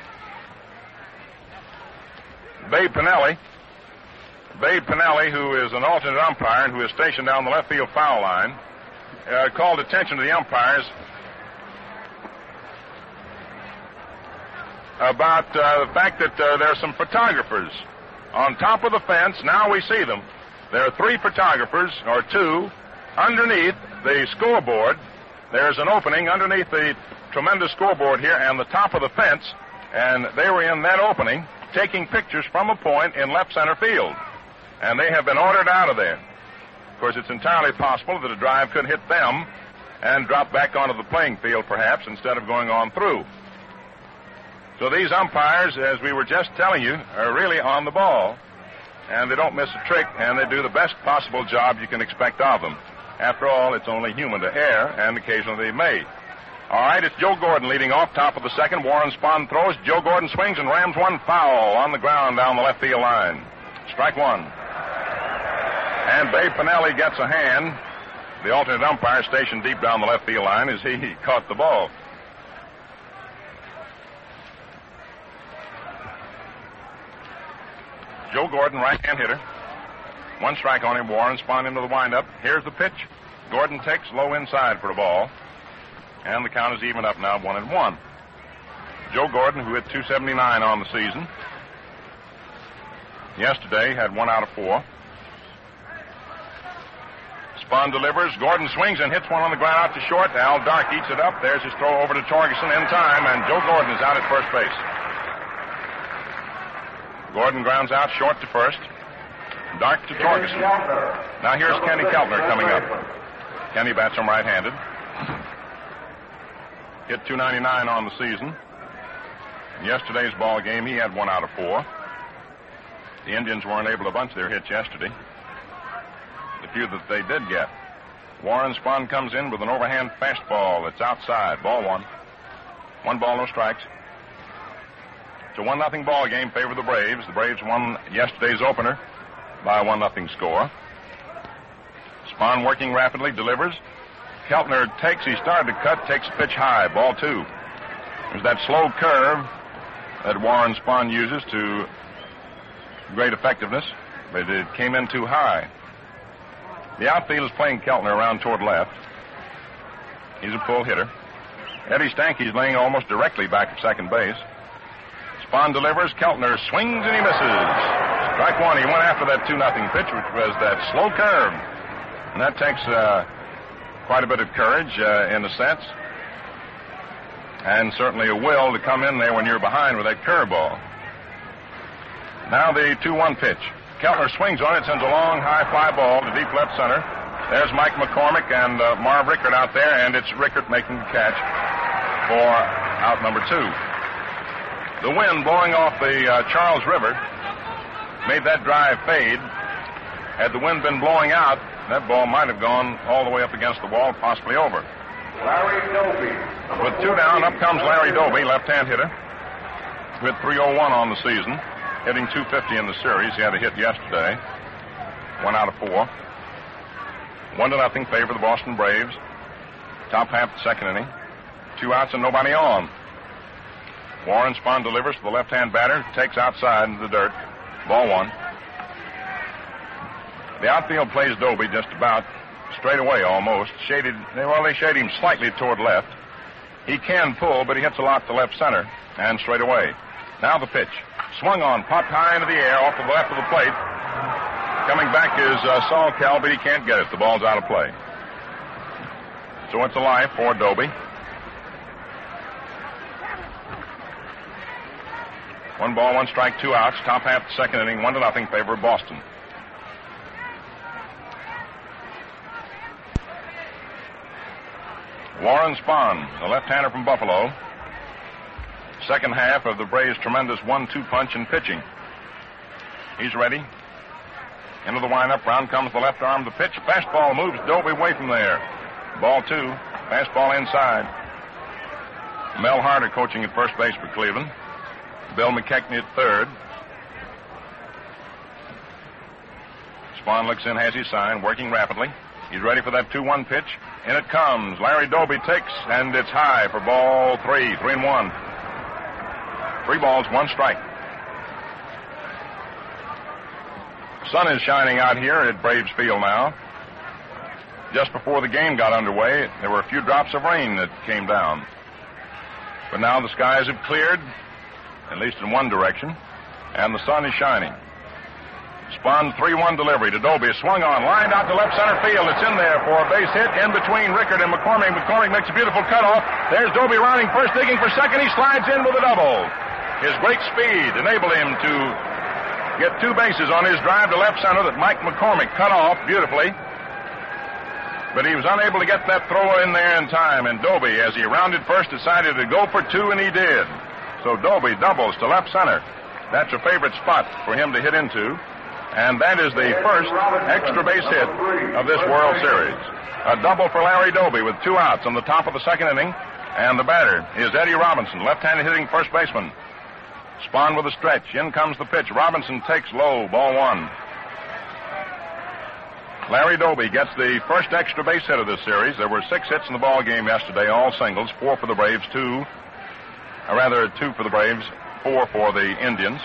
Babe Pinelli, Babe Pinelli, who is an alternate umpire and who is stationed down the left field foul line, uh, called attention to the umpires about uh, the fact that uh, there are some photographers on top of the fence. Now we see them. There are three photographers, or two, underneath the scoreboard. There's an opening underneath the tremendous scoreboard here and the top of the fence, and they were in that opening taking pictures from a point in left center field. And they have been ordered out of there. Of course, it's entirely possible that a drive could hit them and drop back onto the playing field, perhaps, instead of going on through. So these umpires, as we were just telling you, are really on the ball. And they don't miss a trick, and they do the best possible job you can expect of them. After all, it's only human to err, and occasionally they may. All right, it's Joe Gordon leading off, top of the second. Warren Spahn throws. Joe Gordon swings and rams one foul on the ground down the left field line. Strike one. And Babe Pinelli gets a hand. The alternate umpire stationed deep down the left field line as he caught the ball. Joe Gordon, right-hand hitter. One strike on him. Warren Spahn into the windup. Here's the pitch. Gordon takes low inside for a ball. And the count is even up now, one and one. Joe Gordon, who hit two seventy-nine on the season, yesterday had one out of four. Spahn delivers. Gordon swings and hits one on the ground out to short. Al Dark eats it up. There's his throw over to Torgerson in time, and Joe Gordon is out at first base. Gordon grounds out short to first. Dark to Torgerson. Now here's Kenny Keltner coming up. Kenny bats him right-handed. Hit two ninety-nine on the season. In yesterday's ball game, he had one out of four. The Indians weren't able to bunch their hits yesterday. The few that they did get. Warren Spahn comes in with an overhand fastball that's outside. Ball one. One ball, no strikes. It's a one nothing ball game, favor the Braves. The Braves won yesterday's opener by a one nothing score. Spahn working rapidly, delivers. Keltner takes, he started to cut, takes a pitch high, ball two. There's that slow curve that Warren Spahn uses to great effectiveness, but it came in too high. The outfield is playing Keltner around toward left. He's a pull hitter. Eddie Stanky's laying almost directly back of second base. Spahn delivers, Keltner swings and he misses. Strike one, he went after that two nothing pitch, which was that slow curve. And that takes uh, quite a bit of courage, uh, in a sense, and certainly a will to come in there when you're behind with that curveball. Now the two one pitch. Keltner swings on it, sends a long, high fly ball to deep left center. There's Mike McCormick and uh, Marv Rickert out there, and it's Rickert making the catch for out number two. The wind blowing off the uh, Charles River made that drive fade. Had the wind been blowing out, that ball might have gone all the way up against the wall, possibly over. Larry Doby. With two down, up comes Larry Doby, left-hand hitter, with three oh one on the season, hitting two fifty in the series. He had a hit yesterday, one out of four. One to nothing, favor the Boston Braves. Top half the second inning. Two outs and nobody on. Warren Spahn delivers to the left-hand batter, takes outside into the dirt. Ball one. The outfield plays Doby just about straight away almost. Shaded, well, they shade him slightly toward left. He can pull, but he hits a lot to left center and straight away. Now the pitch. Swung on, popped high into the air off the left of the plate. Coming back is uh, Saul Kell, but he can't get it. The ball's out of play. So it's a life for Doby. One ball, one strike, two outs. Top half the second inning, one to nothing, favor of Boston. Warren Spahn, the left-hander from Buffalo. Second half of the Braves' tremendous one two punch in pitching. He's ready. Into the windup. Round comes the left arm. The pitch. Fastball moves Doby away from there. Ball two. Fastball inside. Mel Harder coaching at first base for Cleveland. Bill McKechnie at third. Spahn looks in, has his sign, working rapidly. He's ready for that two one pitch. In it comes. Larry Doby takes, and it's high for ball three. Three and one. Three balls, one strike. Sun is shining out here at Braves Field now. Just before the game got underway, there were a few drops of rain that came down. But now the skies have cleared, at least in one direction, and the sun is shining. Spahn's three one delivery to Doby. Swung on, lined out to left center field. It's in there for a base hit in between Rickard and McCormick. McCormick makes a beautiful cutoff. There's Doby rounding first, digging for second. He slides in with a double. His great speed enabled him to get two bases on his drive to left center that Mike McCormick cut off beautifully. But he was unable to get that throw in there in time, and Doby, as he rounded first, decided to go for two, and he did. So Doby doubles to left center. That's a favorite spot for him to hit into. And that is the first extra base hit of this World Series. A double for Larry Doby with two outs on the top of the second inning. And the batter is Eddie Robinson, left-handed hitting first baseman. Spahn with a stretch. In comes the pitch. Robinson takes low, ball one. Larry Doby gets the first extra base hit of this series. There were six hits in the ball game yesterday, all singles. Four for the Braves, two, or rather two for the Braves, four for the Indians.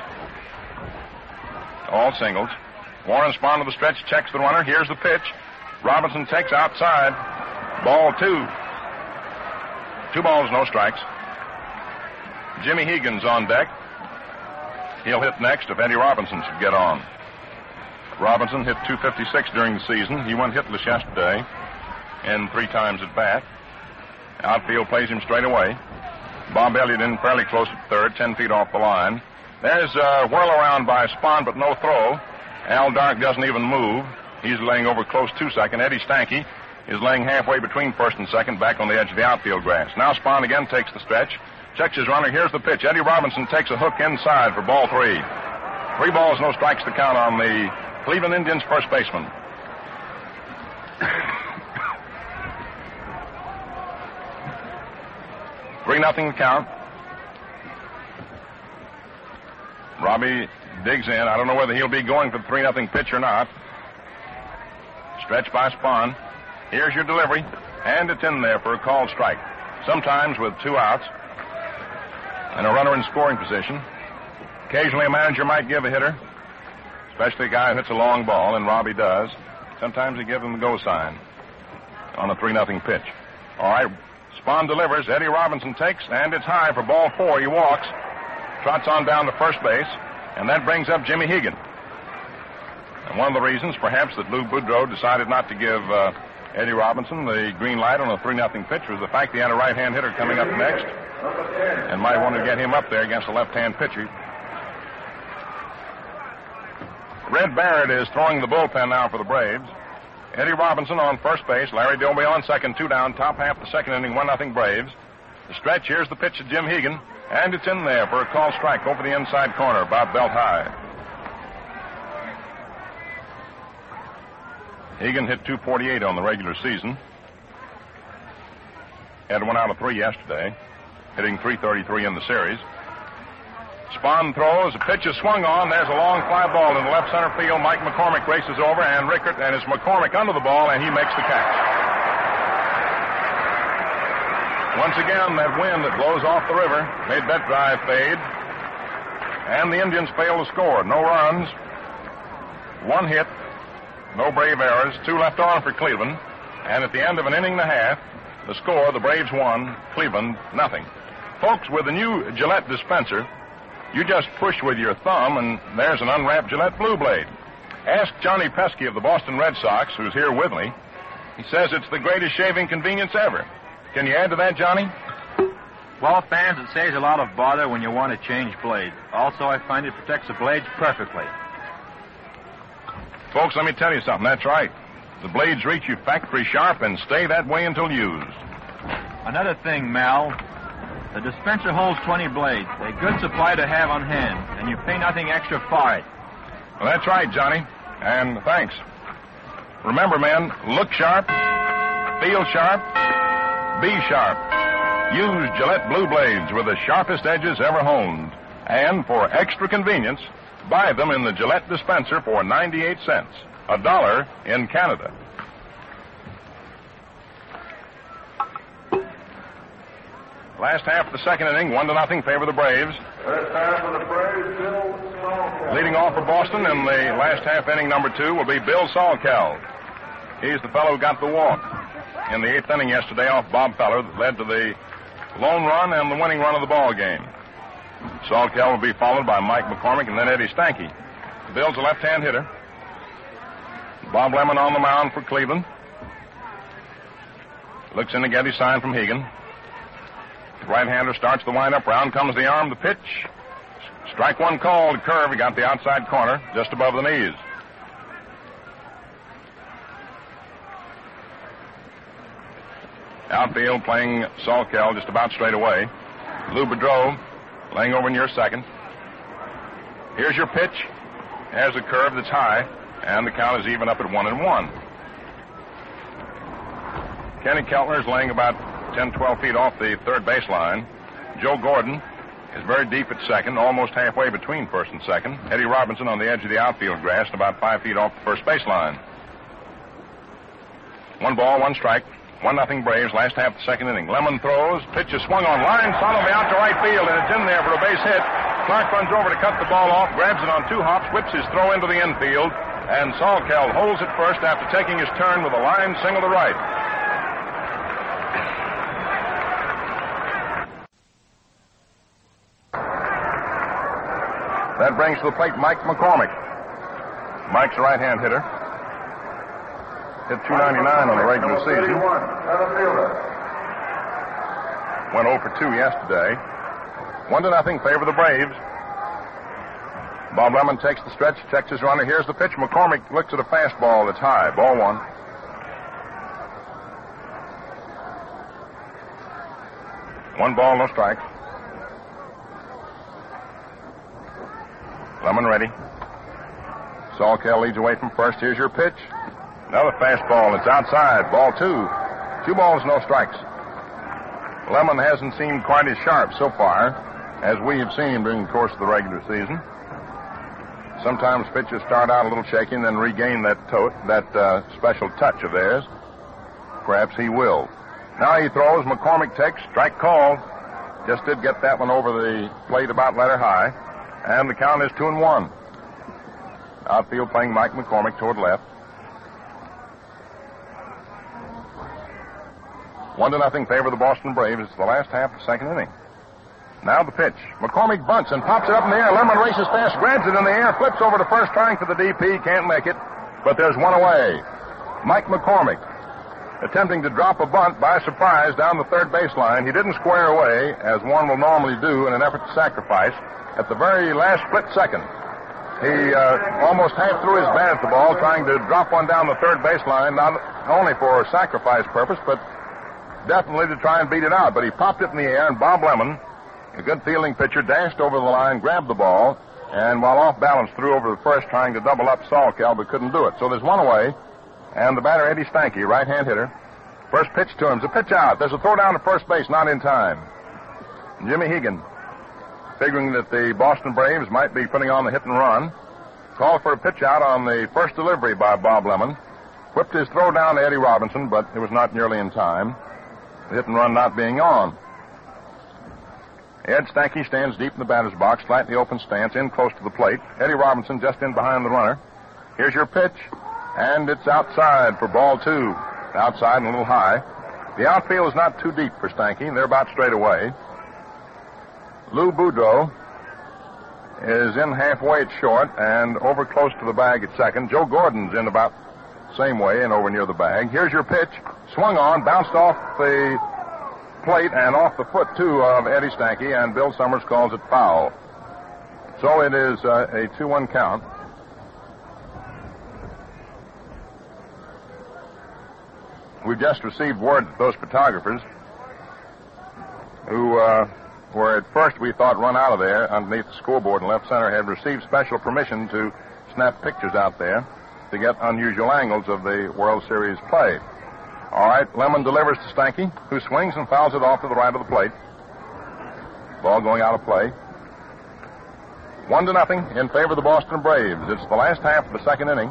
All singles. Warren Spahn with the stretch, checks the runner. Here's the pitch. Robinson takes outside. Ball two. Two balls, no strikes. Jimmy Higgins on deck. He'll hit next if Eddie Robinson should get on. Robinson hit two fifty-six during the season. He went hitless yesterday and three times at bat. Outfield plays him straight away. Bob Elliott in fairly close at third, ten feet off the line. There's a whirl around by Spahn, but no throw. Al Dark doesn't even move. He's laying over close to second. Eddie Stanky is laying halfway between first and second, back on the edge of the outfield grass. Now Spahn again takes the stretch. Checks his runner. Here's the pitch. Eddie Robinson takes a hook inside for ball three. Three balls, no strikes to count on the Cleveland Indians first baseman. Three nothing to count. Robbie digs in. I don't know whether he'll be going for the three nothing pitch or not. Stretch by Spahn. Here's your delivery. And it's in there for a called strike. Sometimes with two outs and a runner in scoring position. Occasionally a manager might give a hitter, especially a guy who hits a long ball, and Robbie does. Sometimes they give him the go sign on a three nothing pitch. All right, Spahn delivers. Eddie Robinson takes, and it's high for ball four. He walks, trots on down to first base, and that brings up Jimmy Higgin. And one of the reasons, perhaps, that Lou Boudreau decided not to give uh, Eddie Robinson the green light on a three nothing pitch was the fact he had a right-hand hitter coming up next and might want to get him up there against a left-hand pitcher. Red Barrett is throwing the bullpen now for the Braves. Eddie Robinson on first base. Larry Doby on second. Two down. Top half the second inning. One nothing Braves. The stretch. Here's the pitch to Jim Higgin. And it's in there for a call strike over the inside corner, about belt high. Higgin hit two forty-eight on the regular season. Had one out of three yesterday, hitting three thirty-three in the series. Spahn throws. The pitch is swung on. There's a long fly ball in the left center field. Mike McCormick races over, and Rickert, and it's McCormick under the ball, and he makes the catch. Once again, that wind that blows off the river made that drive fade, and the Indians fail to score. No runs, one hit, no Brave errors, two left on for Cleveland, and at the end of an inning and a half, the score, the Braves won, Cleveland nothing. Folks, with the new Gillette dispenser, You just push with your thumb, and there's an unwrapped Gillette Blue Blade. Ask Johnny Pesky of the Boston Red Sox, who's here with me. He says it's the greatest shaving convenience ever. Can you add to that, Johnny? Well, fans, it saves a lot of bother when you want to change blades. Also, I find it protects the blades perfectly. Folks, let me tell you something. That's right. The blades reach you factory sharp and stay that way until used. Another thing, Mal. The dispenser holds twenty blades. A good supply to have on hand, and you pay nothing extra for it. Well, that's right, Johnny. And thanks. Remember, men, look sharp, feel sharp, be sharp. Use Gillette Blue Blades with the sharpest edges ever honed. And for extra convenience, buy them in the Gillette dispenser for ninety-eight cents. A dollar in Canada. Last half of the second inning, one to nothing, favor the Braves. First half of the Braves, Bill Salkel. Leading off for Boston in the last half inning, number two, will be Bill Salkel. He's the fellow who got the walk in the eighth inning yesterday off Bob Feller that led to the lone run and the winning run of the ball game. Salkel will be followed by Mike McCormick and then Eddie Stanky. Bill's a left-hand hitter. Bob Lemon on the mound for Cleveland. Looks in to get his sign from Hegan. The right-hander starts the wind-up. Round comes the arm, the pitch. Strike one called, curve. He got the outside corner, just above the knees. Outfield playing Salkel just about straight away. Lou Boudreau laying over near second. Here's your pitch. Has a curve that's high, and the count is even up at one and one. Kenny Keltner is laying about ten, twelve feet off the third baseline. Joe Gordon is very deep at second, almost halfway between first and second. Eddie Robinson on the edge of the outfield grass, about five feet off the first baseline. One ball, one strike. One nothing Braves, last half of the second inning. Lemon throws, pitch is swung on line, solidly out to right field, and it's in there for a base hit. Clark runs over to cut the ball off, grabs it on two hops, whips his throw into the infield, and Salkel holds it first after taking his turn with a line single to right. That brings to the plate Mike McCormick. Mike's a right-hand hitter. Hit two ninety-nine on the regular season. Went oh for two yesterday. One to nothing, favor the Braves. Bob Lemon takes the stretch, checks his runner. Here's the pitch. McCormick looks at a fastball that's high. Ball one. One ball, no strikes. Lemon ready. Salkel leads away from first. Here's your pitch. Another fastball. It's outside. Ball two. Two balls, no strikes. Lemon hasn't seemed quite as sharp so far as we have seen during the course of the regular season. Sometimes pitchers start out a little shaky and then regain that to- that uh, special touch of theirs. Perhaps he will. Now he throws. McCormick takes. Strike called. Just did get that one over the plate about letter high. And the count is two and one. Outfield playing Mike McCormick toward left. One to nothing favor the Boston Braves. It's the last half of the second inning. Now the pitch. McCormick bunts and pops it up in the air. Lemon races fast, grabs it in the air, flips over to first, trying for the D P. Can't make it, but there's one away. Mike McCormick attempting to drop a bunt by surprise down the third baseline. He didn't square away, as one will normally do in an effort to sacrifice. At the very last split second, he uh, almost half threw his bat at the ball, trying to drop one down the third baseline, not only for a sacrifice purpose, but definitely to try and beat it out. But he popped it in the air, and Bob Lemon, a good fielding pitcher, dashed over the line, grabbed the ball, and while off balance, threw over the first, trying to double up Salkel, but couldn't do it. So there's one away, and the batter, Eddie Stanky, right-hand hitter. First pitch to him is a pitch out. There's a throw down to first base, not in time. Jimmy Hegan, figuring that the Boston Braves might be putting on the hit and run, called for a pitch out on the first delivery by Bob Lemon. Whipped his throw down to Eddie Robinson, but it was not nearly in time. The hit and run not being on. Ed Stanky stands deep in the batter's box, slightly open stance, in close to the plate. Eddie Robinson just in behind the runner. Here's your pitch, and it's outside for ball two. Outside and a little high. The outfield is not too deep for Stanky. They're about straight away. Lou Boudreau is in halfway at short and over close to the bag at second. Joe Gordon's in about the same way and over near the bag. Here's your pitch. Swung on, bounced off the plate and off the foot, too, of Eddie Stanky, and Bill Summers calls it foul. So it is uh, a two one count. We've just received word that those photographers who uh, were at first, we thought, run out of there underneath the scoreboard in left center had received special permission to snap pictures out there to get unusual angles of the World Series play. All right, Lemon delivers to Stanky, who swings and fouls it off to the right of the plate. Ball going out of play. One to nothing in favor of the Boston Braves. It's the last half of the second inning.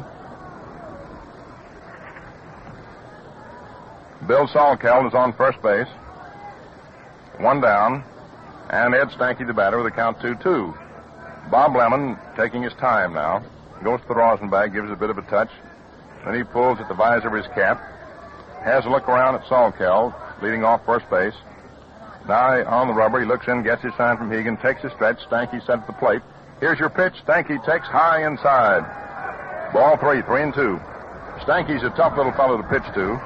Bill Salkeld is on first base. One down. And Ed Stanky, the batter, with a count two two. Bob Lemon taking his time now. Goes to the rosin bag, gives a bit of a touch. Then he pulls at the visor of his cap. Has a look around at Salkeld, leading off first base. Now on the rubber, he looks in, gets his sign from Hegan, takes his stretch. Stanky set at the plate. Here's your pitch. Stanky takes high inside. Ball three, three and two. Stanky's a tough little fellow to pitch to.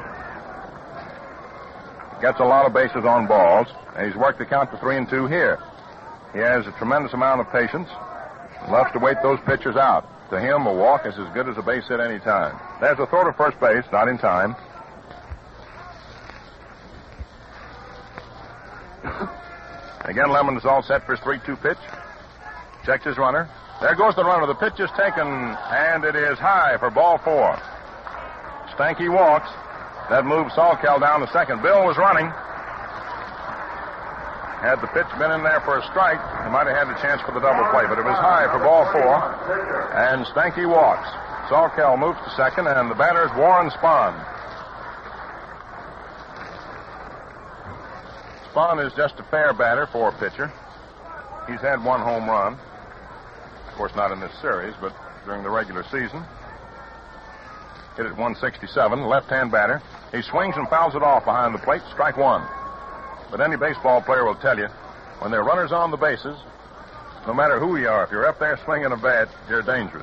Gets a lot of bases on balls, and he's worked the count to three and two here. He has a tremendous amount of patience. Loves to wait those pitchers out. To him, a walk is as good as a base hit any time. There's a throw to first base, not in time. Again, Lemon is all set for his three two pitch. Checks his runner. There goes the runner. The pitch is taken, and it is high for ball four. Stanky walks. That moves Salkeld down to second. Bill was running. Had the pitch been in there for a strike, he might have had the chance for the double play, but it was high for ball four, and Stanky walks. Salkeld moves to second, and the batter is Warren Spahn. Spahn is just a fair batter for a pitcher. He's had one home run. Of course, not in this series, but during the regular season. Hit it one sixty-seven, left-hand batter. He swings and fouls it off behind the plate, strike one. But any baseball player will tell you, when there are runners on the bases, no matter who you are, if you're up there swinging a bat, you're dangerous.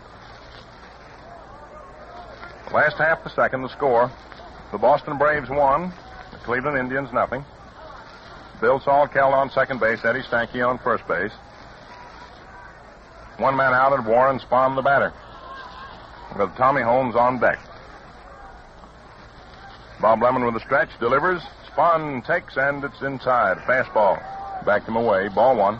Last half the second, the score. The Boston Braves won, the Cleveland Indians nothing. Bill Salkeld on second base, Eddie Stanky on first base. One man out and Warren Spahn the batter, with Tommy Holmes on deck. Bob Lemon with a stretch, delivers. Spahn takes, and it's inside. Fastball. Backed him away. Ball one.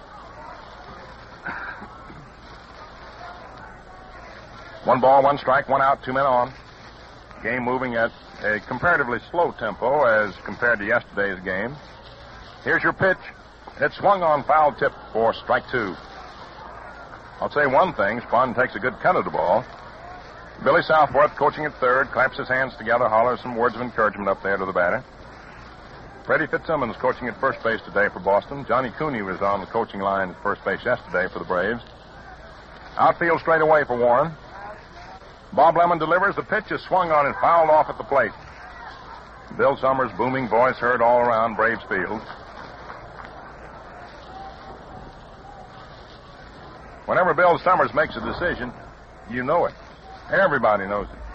One ball, one strike, one out, two men on. Game moving at a comparatively slow tempo as compared to yesterday's game. Here's your pitch. It swung on foul tip for strike two. I'll say one thing. Spahn takes a good cut of the ball. Billy Southworth, coaching at third, claps his hands together, hollers some words of encouragement up there to the batter. Freddie Fitzsimmons coaching at first base today for Boston. Johnny Cooney was on the coaching line at first base yesterday for the Braves. Outfield straight away for Warren. Bob Lemon delivers. The pitch is swung on and fouled off at the plate. Bill Summers' booming voice heard all around Braves Field. Whenever Bill Summers makes a decision, you know it. Everybody knows it.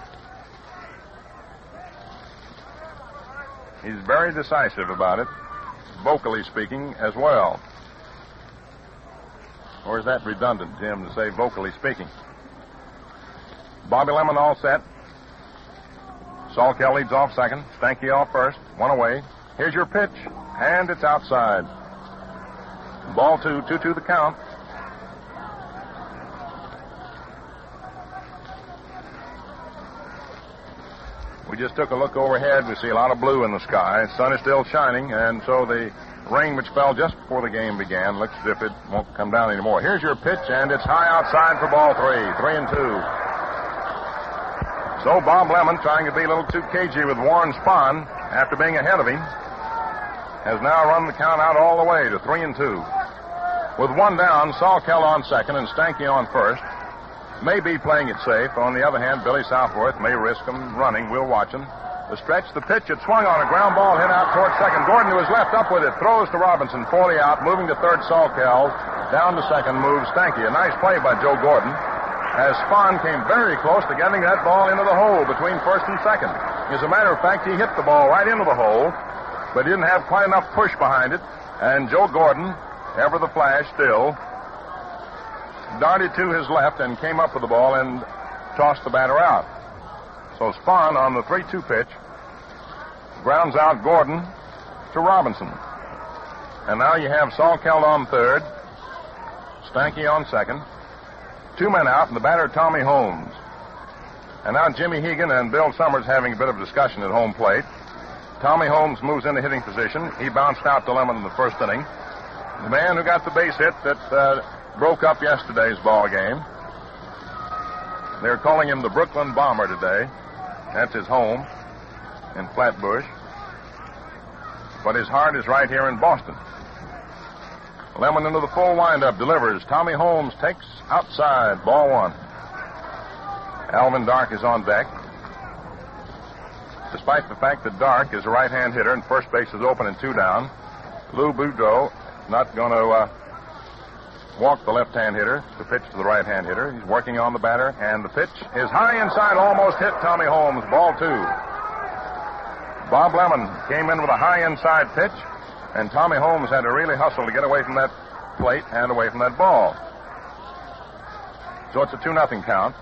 He's very decisive about it, vocally speaking as well. Or is that redundant, Jim, to say vocally speaking? Bobby Lemon all set. Salkeld leads off second. Stanky off first. One away. Here's your pitch, and it's outside. Ball two, two two the count. We just took a look overhead. We see a lot of blue in the sky. The sun is still shining, and so the rain which fell just before the game began looks as if it won't come down anymore. Here's your pitch, and it's high outside for ball three. Three and two. So Bob Lemon, trying to be a little too cagey with Warren Spahn after being ahead of him, has now run the count out all the way to three and two. With one down, Salkeld on second and Stanky on first. May be playing it safe. On the other hand, Billy Southworth may risk him running. We'll watch him. The stretch, the pitch, it swung on a ground ball hit out towards second. Gordon, who was left up with it, throws to Robinson, forty out, moving to third, Salkeld. Down to second moves Stanky. A nice play by Joe Gordon, as Spahn came very close to getting that ball into the hole between first and second. As a matter of fact, he hit the ball right into the hole, but didn't have quite enough push behind it. And Joe Gordon, ever the Flash still, darted to his left and came up with the ball and tossed the batter out. So Spahn on the three two pitch grounds out Gordon to Robinson. And now you have Salkeld on third, Stanky on second, two men out, and the batter Tommy Holmes. And now Jimmy Hegan and Bill Summers having a bit of discussion at home plate. Tommy Holmes moves into hitting position. He bounced out to Lemon in the first inning. The man who got the base hit that uh, broke up yesterday's ball game. They're calling him the Brooklyn Bomber today. That's his home in Flatbush. But his heart is right here in Boston. Lemon into the full windup, delivers. Tommy Holmes takes outside, ball one. Alvin Dark is on deck. Despite the fact that Dark is a right-hand hitter and first base is open and two down, Lou Boudreau not going to uh, walk the left-hand hitter to pitch to the right-hand hitter. He's working on the batter, and the pitch is high inside, almost hit Tommy Holmes, ball two. Bob Lemon came in with a high inside pitch, and Tommy Holmes had to really hustle to get away from that plate and away from that ball. So it's a two nothing count.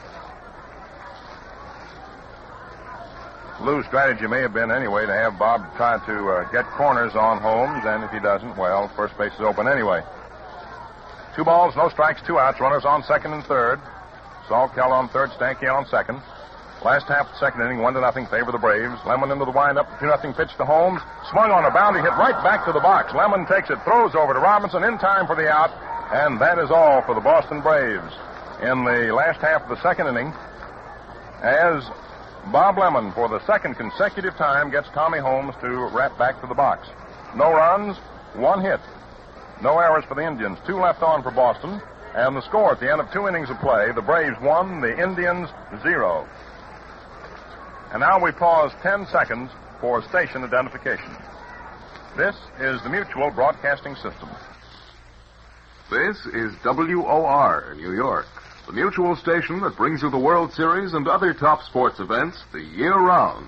Lou's strategy may have been anyway to have Bob try to uh, get corners on Holmes, and if he doesn't, well, first base is open anyway. Two balls, no strikes, two outs, runners on second and third. Salkeld on third, Stanky on second. Last half of the second inning, one to nothing, favor the Braves. Lemon into the windup, two nothing pitch to Holmes. Swung on a boundary, hit right back to the box. Lemon takes it, throws over to Robinson in time for the out, and that is all for the Boston Braves in the last half of the second inning, as Bob Lemon, for the second consecutive time, gets Tommy Holmes to wrap back to the box. No runs, one hit. No errors for the Indians. Two left on for Boston. And the score at the end of two innings of play, the Braves one, the Indians zero. And now we pause ten seconds for station identification. This is the Mutual Broadcasting System. This is W O R, New York, the Mutual station that brings you the World Series and other top sports events the year round.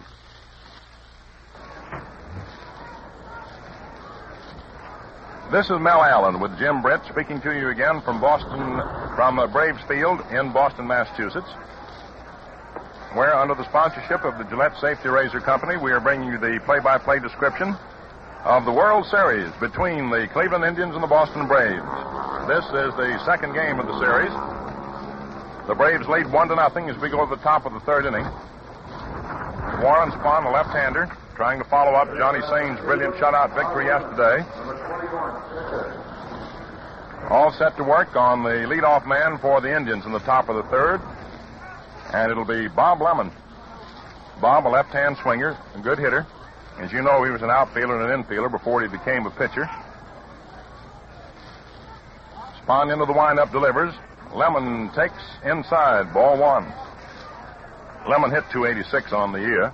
This is Mel Allen with Jim Britt speaking to you again from Boston, from uh, Braves Field in Boston, Massachusetts, where under the sponsorship of the Gillette Safety Razor Company, we are bringing you the play-by-play description of the World Series between the Cleveland Indians and the Boston Braves. This is the second game of the series. The Braves lead one to nothing as we go to the top of the third inning. Warren Spahn, the left-hander, trying to follow up Johnny Sain's brilliant shutout victory yesterday. All set to work on the leadoff man for the Indians in the top of the third. And it'll be Bob Lemon. Bob, a left-hand swinger, a good hitter. As you know, he was an outfielder and an infielder before he became a pitcher. Spahn into the windup, delivers. Lemon takes inside, ball one. Lemon hit two eighty-six on the year.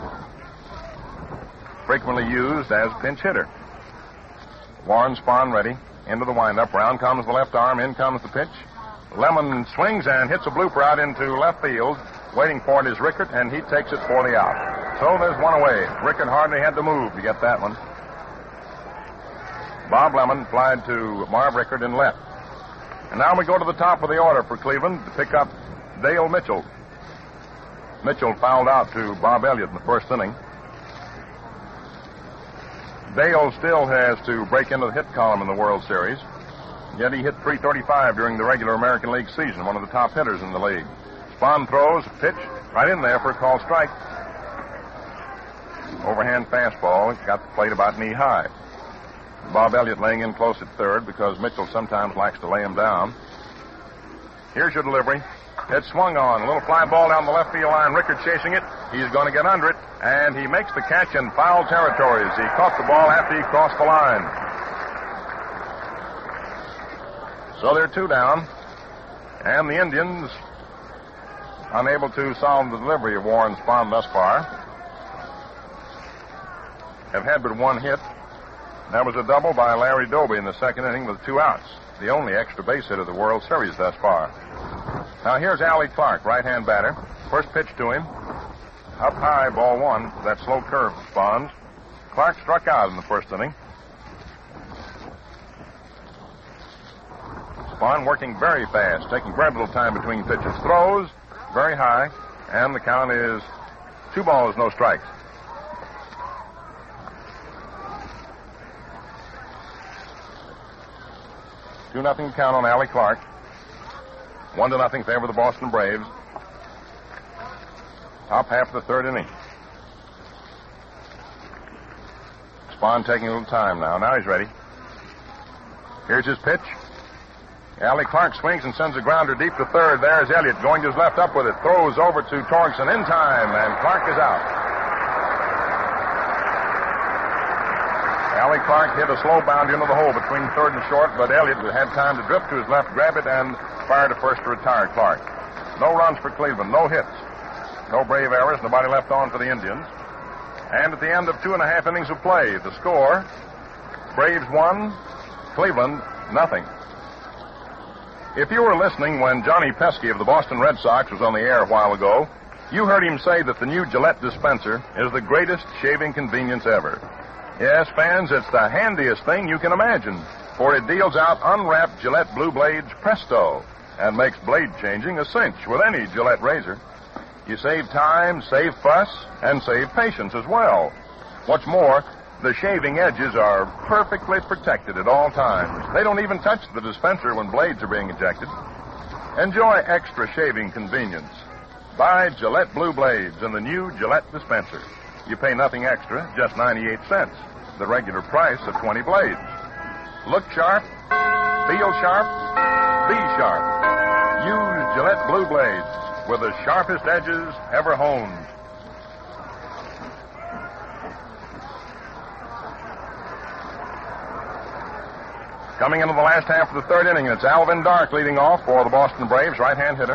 Frequently used as pinch hitter. Warren Spahn ready. Into the windup. Round comes the left arm. In comes the pitch. Lemon swings and hits a blooper out into left field. Waiting for it is Rickert, and he takes it for the out. So there's one away. Rickert hardly had to move to get that one. Bob Lemon applied to Marv Rickert in left. And now we go to the top of the order for Cleveland to pick up Dale Mitchell. Mitchell fouled out to Bob Elliott in the first inning. Dale still has to break into the hit column in the World Series. Yet he hit three thirty-five during the regular American League season, one of the top hitters in the league. Spahn throws, pitch, right in there for a called strike. Overhand fastball, got the plate about knee high. Bob Elliott laying in close at third because Mitchell sometimes likes to lay him down. Here's your delivery. It swung on. A little fly ball down the left field line. Rickert chasing it. He's going to get under it. And he makes the catch in foul territories. He caught the ball after he crossed the line. So they're two down. And the Indians, unable to solve the delivery of Warren Spahn thus far, have had but one hit. That was a double by Larry Doby in the second inning with two outs. The only extra base hit of the World Series thus far. Now here's Allie Clark, right-hand batter. First pitch to him. Up high, ball one. That slow curve responds. Clark struck out in the first inning. Spahn working very fast, taking very little time between pitches. Throws very high, and the count is two balls, no strikes. Two nothing count on Allie Clark. One to nothing favor the Boston Braves. Top half of the third inning. Spahn taking a little time now. Now he's ready. Here's his pitch. Allie Clark swings and sends a grounder deep to third. There's Elliott going to his left up with it. Throws over to Torgeson in time, and Clark is out. Allie Clark hit a slow bound into the hole between third and short, but Elliott had time to drift to his left, grab it, and fire to first to retire Clark. No runs for Cleveland, no hits. No Brave errors, nobody left on for the Indians. And at the end of two and a half innings of play, the score, Braves one, Cleveland nothing. If you were listening when Johnny Pesky of the Boston Red Sox was on the air a while ago, you heard him say that the new Gillette dispenser is the greatest shaving convenience ever. Yes, fans, it's the handiest thing you can imagine, for it deals out unwrapped Gillette Blue Blades presto and makes blade changing a cinch with any Gillette razor. You save time, save fuss, and save patience as well. What's more, the shaving edges are perfectly protected at all times. They don't even touch the dispenser when blades are being ejected. Enjoy extra shaving convenience. Buy Gillette Blue Blades in the new Gillette dispenser. You pay nothing extra, just ninety-eight cents, the regular price of twenty blades. Look sharp, feel sharp, be sharp. Use Gillette Blue Blades with the sharpest edges ever honed. Coming into the last half of the third inning, it's Alvin Dark leading off for the Boston Braves, right-hand hitter.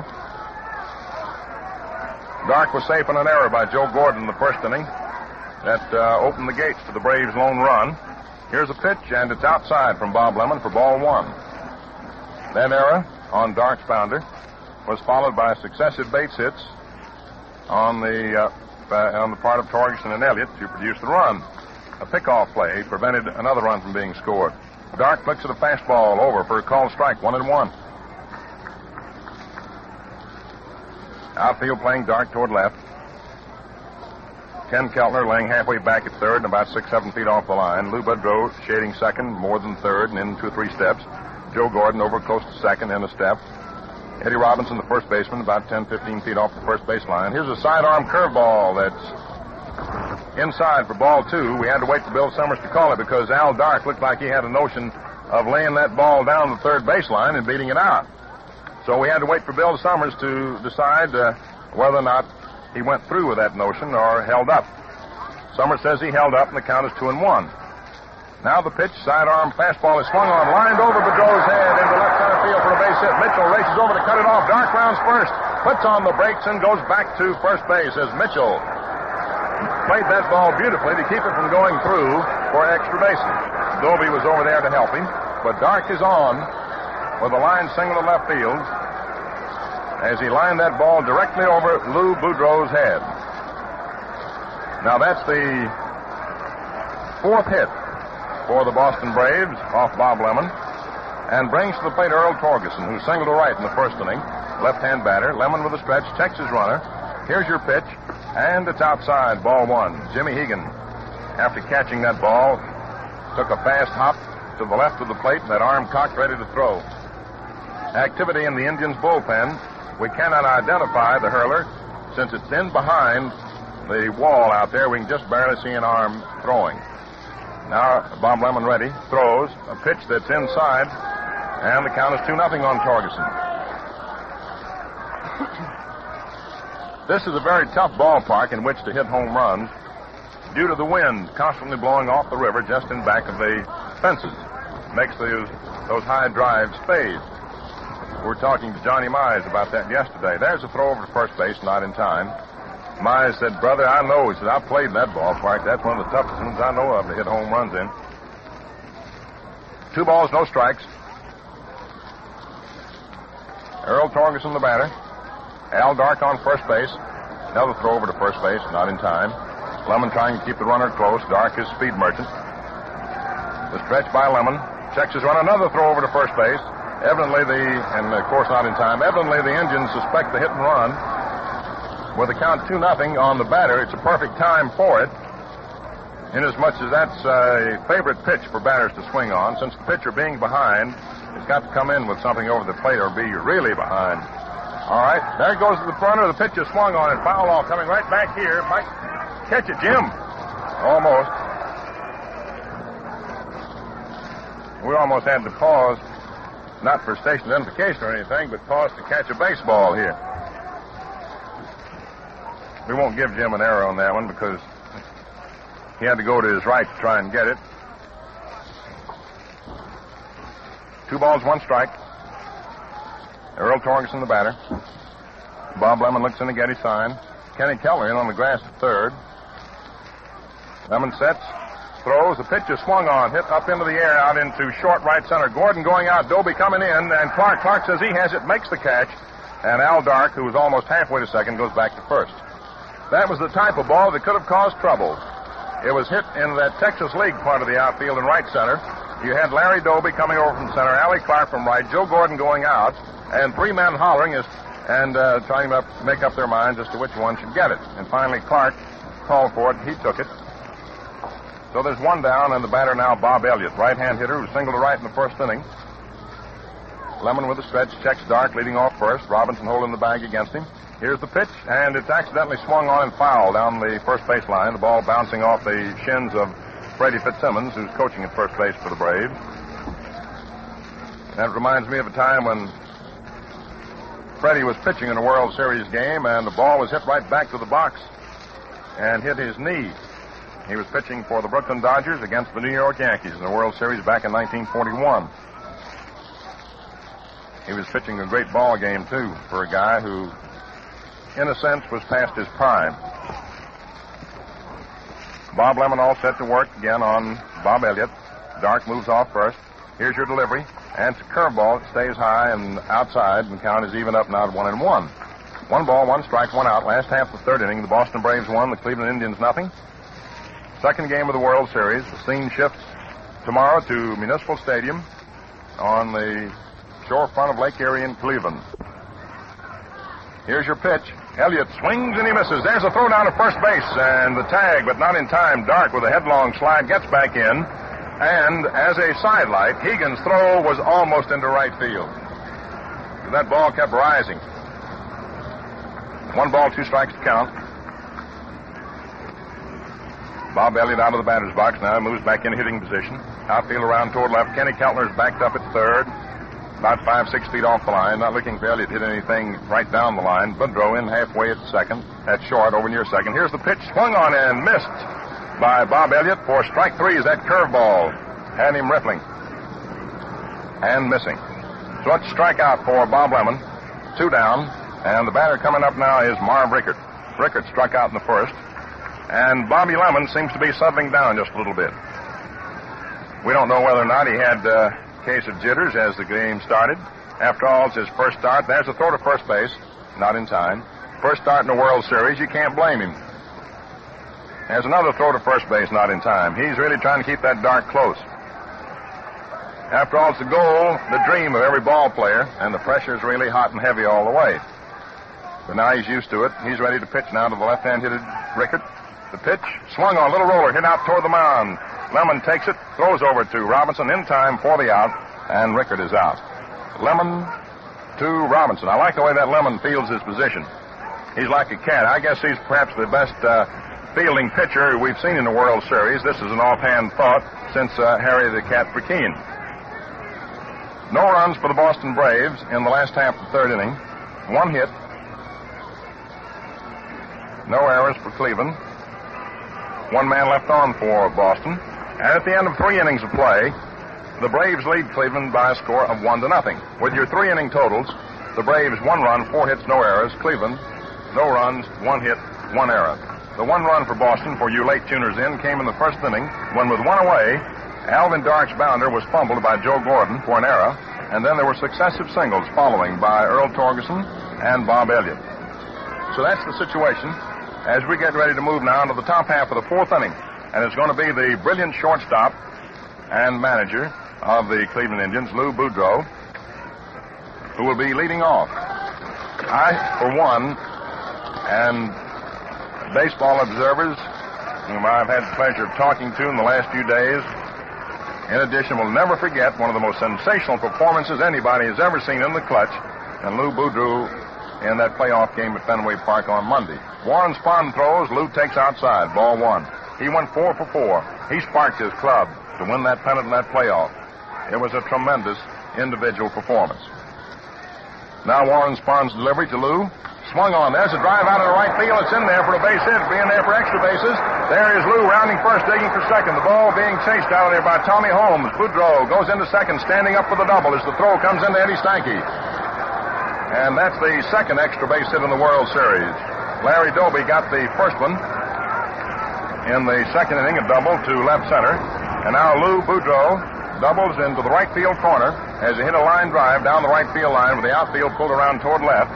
Dark was safe on an error by Joe Gordon in the first inning. That uh, opened the gates to the Braves' lone run. Here's a pitch, and it's outside from Bob Lemon for ball one. That error on Dark's bounder was followed by successive base hits on the uh, uh, on the part of Torgeson and Elliott to produce the run. A pickoff play prevented another run from being scored. Dark flicks at a fastball over for a called strike, one and one. Outfield playing Dark toward left. Ken Keltner laying halfway back at third and about six, seven feet off the line. Lou Boudreau shading second, more than third, and in two or three steps. Joe Gordon over close to second and a step. Eddie Robinson, the first baseman, about ten, fifteen feet off the first baseline. Here's a sidearm curveball that's inside for ball two. We had to wait for Bill Summers to call it because Al Dark looked like he had a notion of laying that ball down the third baseline and beating it out. So we had to wait for Bill Summers to decide uh, whether or not he went through with that notion or held up. Summers says he held up, and the count is two and one. Now the pitch, sidearm fastball is swung on, lined over Boudreau's head into left center field for a base hit. Mitchell races over to cut it off. Dark rounds first, puts on the brakes, and goes back to first base as Mitchell played that ball beautifully to keep it from going through for extra bases. Doby was over there to help him, but Dark is on with a line single to left field as he lined that ball directly over Lou Boudreau's head. Now that's the fourth hit for the Boston Braves off Bob Lemon, and brings to the plate Earl Torgeson, who singled to right in the first inning. Left-hand batter. Lemon with a stretch, checks his runner. Here's your pitch, and it's outside, ball one. Jimmy Hegan, after catching that ball, took a fast hop to the left of the plate, and that arm cocked ready to throw. Activity in the Indians' bullpen. We cannot identify the hurler since it's in behind the wall out there. We can just barely see an arm throwing. Now, Bob Lemon ready, throws a pitch that's inside, and the count is two nothing on Torgeson. This is a very tough ballpark in which to hit home runs due to the wind constantly blowing off the river just in back of the fences. Makes those, those high drives fade. We were talking to Johnny Mize about that yesterday. There's a throw over to first base, not in time. Mize said, brother, I know. He said, I've played in that ballpark. That's one of the toughest ones I know of to hit home runs in. Two balls, no strikes. Earl Torgerson, the batter. Al Dark on first base. Another throw over to first base, not in time. Lemon trying to keep the runner close. Dark is speed merchant. The stretch by Lemon. Checks his run. Another throw over to first base. Evidently the, and of course not in time, evidently the Indians suspect the hit and run. With the count two nothing on the batter, it's a perfect time for it. Inasmuch as that's a favorite pitch for batters to swing on, since the pitcher being behind has got to come in with something over the plate or be really behind. All right, there goes the runner. The pitch is swung on and foul off, coming right back here. Might catch it, Jim. Almost. We almost had to pause, not for station identification or anything, but pause to catch a baseball here. We won't give Jim an error on that one because he had to go to his right to try and get it. Two balls, one strike. Earl Torgerson, the batter. Bob Lemon looks in to get his sign. Kenny Keller in on the grass at third. Lemon sets, throws. The pitch is swung on, hit up into the air, out into short right center. Gordon going out, Doby coming in, and Clark. Clark says he has it, makes the catch. And Al Dark, who was almost halfway to second, goes back to first. That was the type of ball that could have caused trouble. It was hit in that Texas League part of the outfield in right center. You had Larry Doby coming over from center, Allie Clark from right, Joe Gordon going out, and three men hollering as, and uh, trying to make up their minds as to which one should get it. And finally, Clark called for it, and he took it. So there's one down, and the batter now, Bob Elliott, right-hand hitter, who singled to right in the first inning. Lemon with a stretch, checks Dark, leading off first. Robinson holding the bag against him. Here's the pitch, and it's accidentally swung on and fouled down the first base line. The ball bouncing off the shins of Freddie Fitzsimmons, who's coaching at first base for the Braves. That reminds me of a time when Freddie was pitching in a World Series game, and the ball was hit right back to the box and hit his knee. He was pitching for the Brooklyn Dodgers against the New York Yankees in the World Series back in nineteen forty-one. He was pitching a great ball game, too, for a guy who, in a sense, was past his prime. Bob Lemon all set to work again on Bob Elliott. Dark moves off first. Here's your delivery. And it's a curveball. It stays high and outside, and count is even up now at one and one. One ball, one strike, one out. Last half of the third inning, the Boston Braves won, the Cleveland Indians nothing. Second game of the World Series. The scene shifts tomorrow to Municipal Stadium on the shorefront of Lake Erie in Cleveland. Here's your pitch. Elliott swings and he misses. There's a throw down to first base and the tag, but not in time. Dark with a headlong slide gets back in. And as a sidelight, Hegan's throw was almost into right field. That ball kept rising. One ball, two strikes to count. Bob Elliott out of the batter's box now, moves back in hitting position. Outfield around toward left. Kenny Keltner's backed up at third. About five, six feet off the line. Not looking for Elliott to hit anything right down the line. Boudreau in halfway at second. At short, over near second. Here's the pitch. Swung on and missed by Bob Elliott for strike three. Is that curveball? Had him rippling. And missing. So it's strikeout for Bob Lemon. Two down. And the batter coming up now is Marv Rickert. Rickert struck out in the first. And Bobby Lemon seems to be settling down just a little bit. We don't know whether or not he had a case of jitters as the game started. After all, it's his first start. There's a throw to first base. Not in time. First start in the World Series. You can't blame him. There's another throw to first base. Not in time. He's really trying to keep that Dark close. After all, it's the goal, the dream of every ball player, and the pressure's really hot and heavy all the way. But now he's used to it. He's ready to pitch now to the left-hand-hitted Rickert. The pitch, swung on, little roller, hit out toward the mound. Lemon takes it, throws over to Robinson in time for the out, and Rickert is out. Lemon to Robinson. I like the way that Lemon fields his position. He's like a cat. I guess he's perhaps the best uh, fielding pitcher we've seen in the World Series. This is an offhand thought since uh, Harry the Cat Frequin. No runs for the Boston Braves in the last half of the third inning. One hit. No errors for Cleveland. One man left on for Boston. And at the end of three innings of play, the Braves lead Cleveland by a score of one to nothing. With your three inning totals, the Braves one run, four hits, no errors. Cleveland, no runs, one hit, one error. The one run for Boston, for you late tuners in, came in the first inning when with one away, Alvin Dark's bounder was fumbled by Joe Gordon for an error, and then there were successive singles following by Earl Torgerson and Bob Elliott. So that's the situation as we get ready to move now into the top half of the fourth inning. And it's going to be the brilliant shortstop and manager of the Cleveland Indians, Lou Boudreau, who will be leading off. I, for one, and baseball observers whom I've had the pleasure of talking to in the last few days, in addition, will never forget one of the most sensational performances anybody has ever seen in the clutch, and Lou Boudreau in that playoff game at Fenway Park on Monday. Warren Spahn throws, Lou takes outside, ball one. He went four for four. He sparked his club to win that pennant in that playoff. It was a tremendous individual performance. Now Warren Spahn's delivery to Lou. Swung on. There's a drive out of the right field. It's in there for a base hit. Being there for extra bases. There is Lou rounding first, digging for second. The ball being chased out of there by Tommy Holmes. Boudreau goes into second, standing up for the double as the throw comes into Eddie Stanky. And that's the second extra base hit in the World Series. Larry Doby got the first one in the second inning, a double to left center. And now Lou Boudreau doubles into the right field corner as he hit a line drive down the right field line with the outfield pulled around toward left.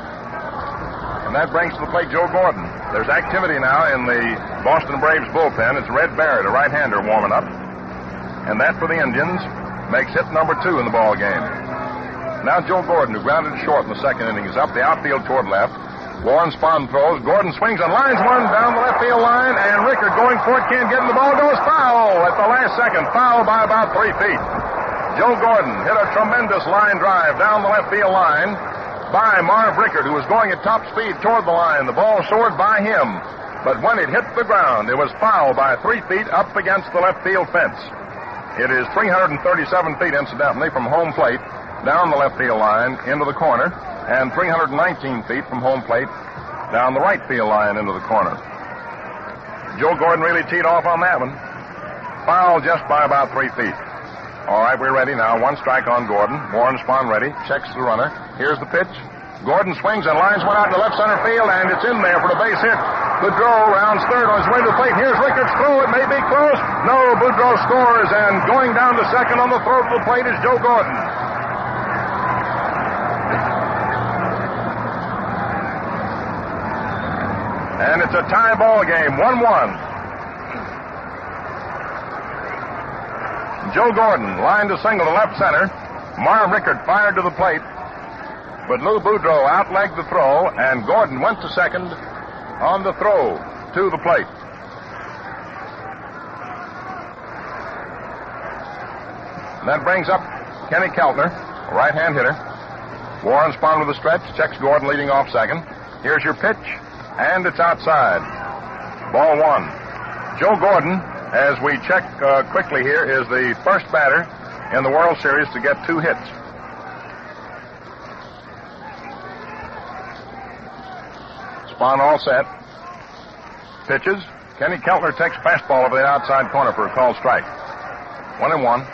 And that brings to the plate Joe Gordon. There's activity now in the Boston Braves bullpen. It's Red Barrett, a right-hander, warming up. And that for the Indians makes hit number two in the ball game. Now Joe Gordon, who grounded short in the second inning, is up the outfield toward left. Warren Spahn throws. Gordon swings and lines one down the left field line, and Rickard going for it, can't get in. The ball goes foul at the last second. Foul by about three feet. Joe Gordon hit a tremendous line drive down the left field line by Marv Rickard, who was going at top speed toward the line. The ball soared by him, but when it hit the ground, it was fouled by three feet up against the left field fence. It is three hundred thirty-seven feet, incidentally, from home plate down the left field line into the corner, and three hundred nineteen feet from home plate down the right field line into the corner. Joe Gordon really teed off on that one. Fouled just by about three feet. All right, we're ready now. One strike on Gordon. Warren Spahn ready. Checks the runner. Here's the pitch. Gordon swings and lines one out in the left center field, and it's in there for the base hit. Boudreau rounds third on his way to the plate. Here's Rickard's throw. It may be close. No, Boudreau scores, and going down to second on the throw to the plate is Joe Gordon. And it's a tie ball game, one one. Joe Gordon lined a single to left center. Marv Rickard fired to the plate, but Lou Boudreau outlegged the throw, and Gordon went to second on the throw to the plate. And that brings up Kenny Keltner, a right-hand hitter. Warren Spahn with a stretch, checks Gordon leading off second. Here's your pitch, and it's outside. Ball one. Joe Gordon, as we check uh, quickly here, is the first batter in the World Series to get two hits. Spahn all set. Pitches. Kenny Keltner takes fastball over the outside corner for a called strike. One and one.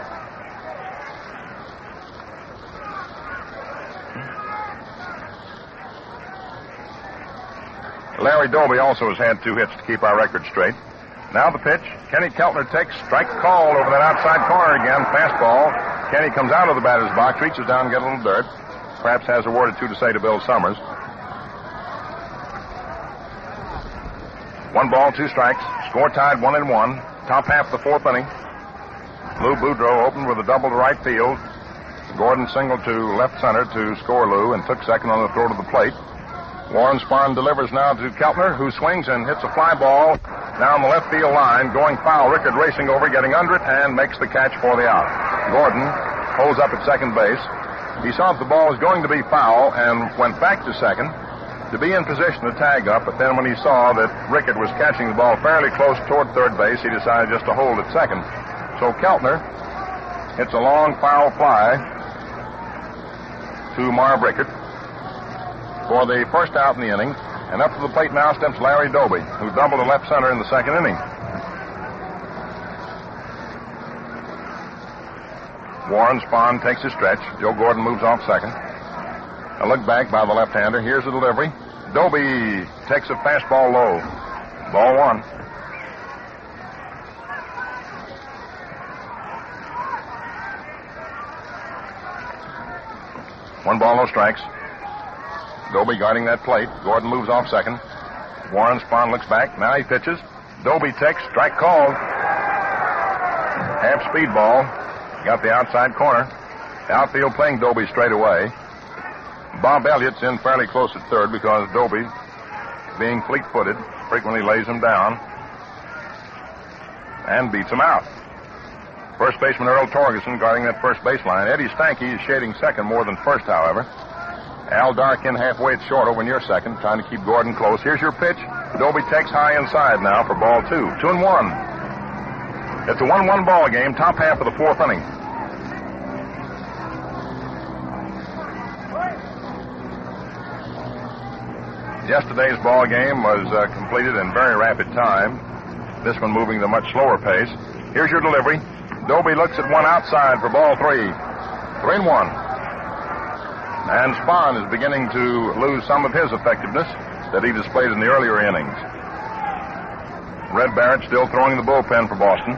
Larry Doby also has had two hits to keep our record straight. Now the pitch. Kenny Keltner takes strike called over that outside corner again. Fastball. Kenny comes out of the batter's box, reaches down, get a little dirt. Perhaps has a word or two to say to Bill Summers. One ball, two strikes. Score tied one and one. Top half of the fourth inning. Lou Boudreau opened with a double to right field. Gordon singled to left center to score Lou and took second on the throw to the plate. Warren Spahn delivers now to Keltner, who swings and hits a fly ball down the left field line, going foul. Rickard racing over, getting under it, and makes the catch for the out. Gordon holds up at second base. He saw that the ball was going to be foul and went back to second to be in position to tag up, but then when he saw that Rickard was catching the ball fairly close toward third base, he decided just to hold at second. So Keltner hits a long foul fly to Marv Rickard for the first out in the inning. And up to the plate now steps Larry Doby, who doubled to left center in the second inning. Warren Spahn takes a stretch. Joe Gordon moves off second. A look back by the left-hander. Here's the delivery. Doby takes a fastball low. Ball one. One ball, no strikes. Doby guarding that plate. Gordon moves off second. Warren Spahn looks back. Now he pitches. Doby takes. Strike called. Half speed ball. Got the outside corner. The outfield playing Doby straight away. Bob Elliott's in fairly close at third because Doby, being fleet-footed, frequently lays him down and beats him out. First baseman Earl Torgerson guarding that first baseline. Eddie Stanky is shading second more than first, however. Al Dark in halfway at short over near second, trying to keep Gordon close. Here's your pitch. Doby takes high inside now for ball two. Two and one. It's a one one ball game, top half of the fourth inning. Yesterday's ball game was uh, completed in very rapid time. This one moving at a much slower pace. Here's your delivery. Doby looks at one outside for ball three. Three and one. And Spahn is beginning to lose some of his effectiveness that he displayed in the earlier innings. Red Barrett still throwing the bullpen for Boston.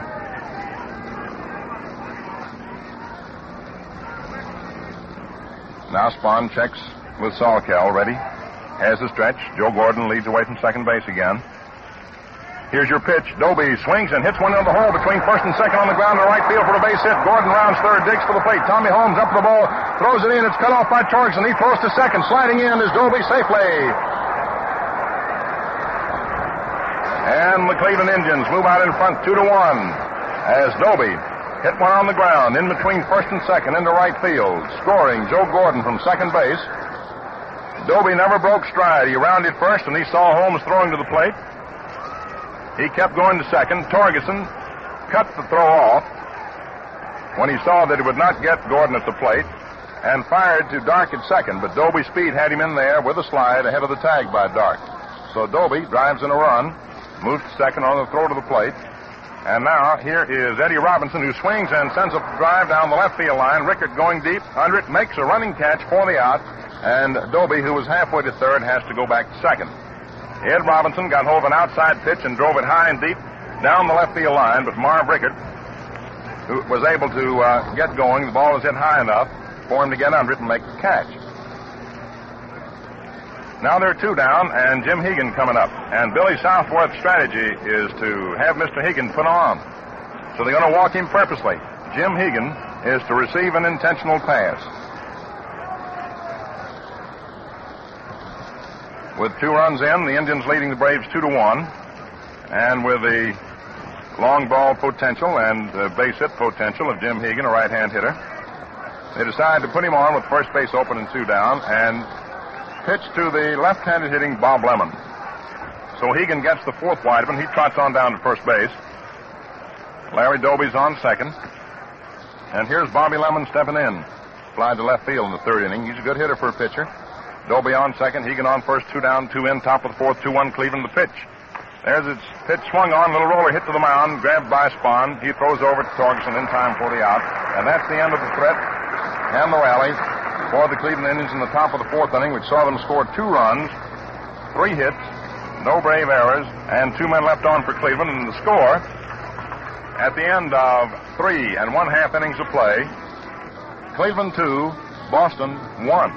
Now Spahn checks with Salkel, ready. Has the stretch. Joe Gordon leads away from second base again. Here's your pitch. Doby swings and hits one into the hole between first and second on the ground to right field for a base hit. Gordon rounds third, digs for the plate. Tommy Holmes up the ball, throws it in. It's cut off by Torgerson. He throws to second. Sliding in is Doby safely. And the Cleveland Indians move out in front two to one as Doby hit one on the ground in between first and second into right field, scoring Joe Gordon from second base. Doby never broke stride. He rounded first, and he saw Holmes throwing to the plate. He kept going to second. Torgerson cut the throw off when he saw that he would not get Gordon at the plate and fired to Dark at second, but Doby's speed had him in there with a slide ahead of the tag by Dark. So Doby drives in a run, moves to second on the throw to the plate, and now here is Eddie Robinson, who swings and sends a drive down the left field line. Rickert going deep under it, makes a running catch for the out. And Doby, who was halfway to third, has to go back to second. Ed Robinson got hold of an outside pitch and drove it high and deep down the left field line, but Marv Rickert, who was able to uh, get going, the ball was hit high enough for him to get under it and make the catch. Now they're two down, and Jim Hegan coming up. And Billy Southworth's strategy is to have Mister Hegan put on. So they're going to walk him purposely. Jim Hegan is to receive an intentional pass. With two runs in, the Indians leading the Braves two to one, and with the long ball potential and uh, base hit potential of Jim Hegan, a right-hand hitter, they decide to put him on with first base open and two down, and pitch to the left-handed hitting Bob Lemon. So Hegan gets the fourth wideman. He trots on down to first base. Larry Doby's on second, and here's Bobby Lemon stepping in. Fly to left field in the third inning. He's a good hitter for a pitcher. Doby on second, Hegan on first, two down, two in, top of the fourth, two one, Cleveland, the pitch. There's its pitch swung on, little roller hit to the mound, grabbed by Spahn. He throws over to Torgerson in time for the out. And that's the end of the threat and the rally for the Cleveland Indians in the top of the fourth inning, which saw them score two runs, three hits, no Brave errors, and two men left on for Cleveland. And the score, at the end of three and one half innings of play, Cleveland two, Boston one.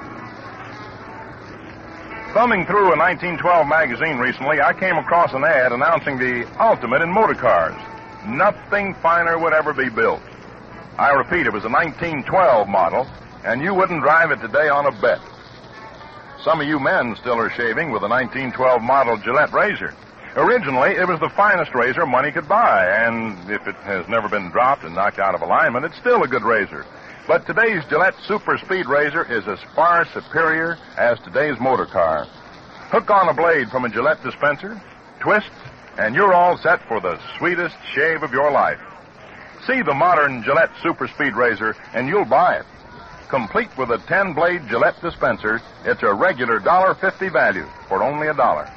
Thumbing through a nineteen twelve magazine recently, I came across an ad announcing the ultimate in motor cars. Nothing finer would ever be built. I repeat, it was a nineteen twelve model, and you wouldn't drive it today on a bet. Some of you men still are shaving with a nineteen twelve model Gillette razor. Originally, it was the finest razor money could buy, and if it has never been dropped and knocked out of alignment, it's still a good razor. But today's Gillette Super Speed Razor is as far superior as today's motor car. Hook on a blade from a Gillette dispenser, twist, and you're all set for the sweetest shave of your life. See the modern Gillette Super Speed Razor, and you'll buy it. Complete with a ten-blade Gillette dispenser, it's a regular one dollar fifty value for only a dollar.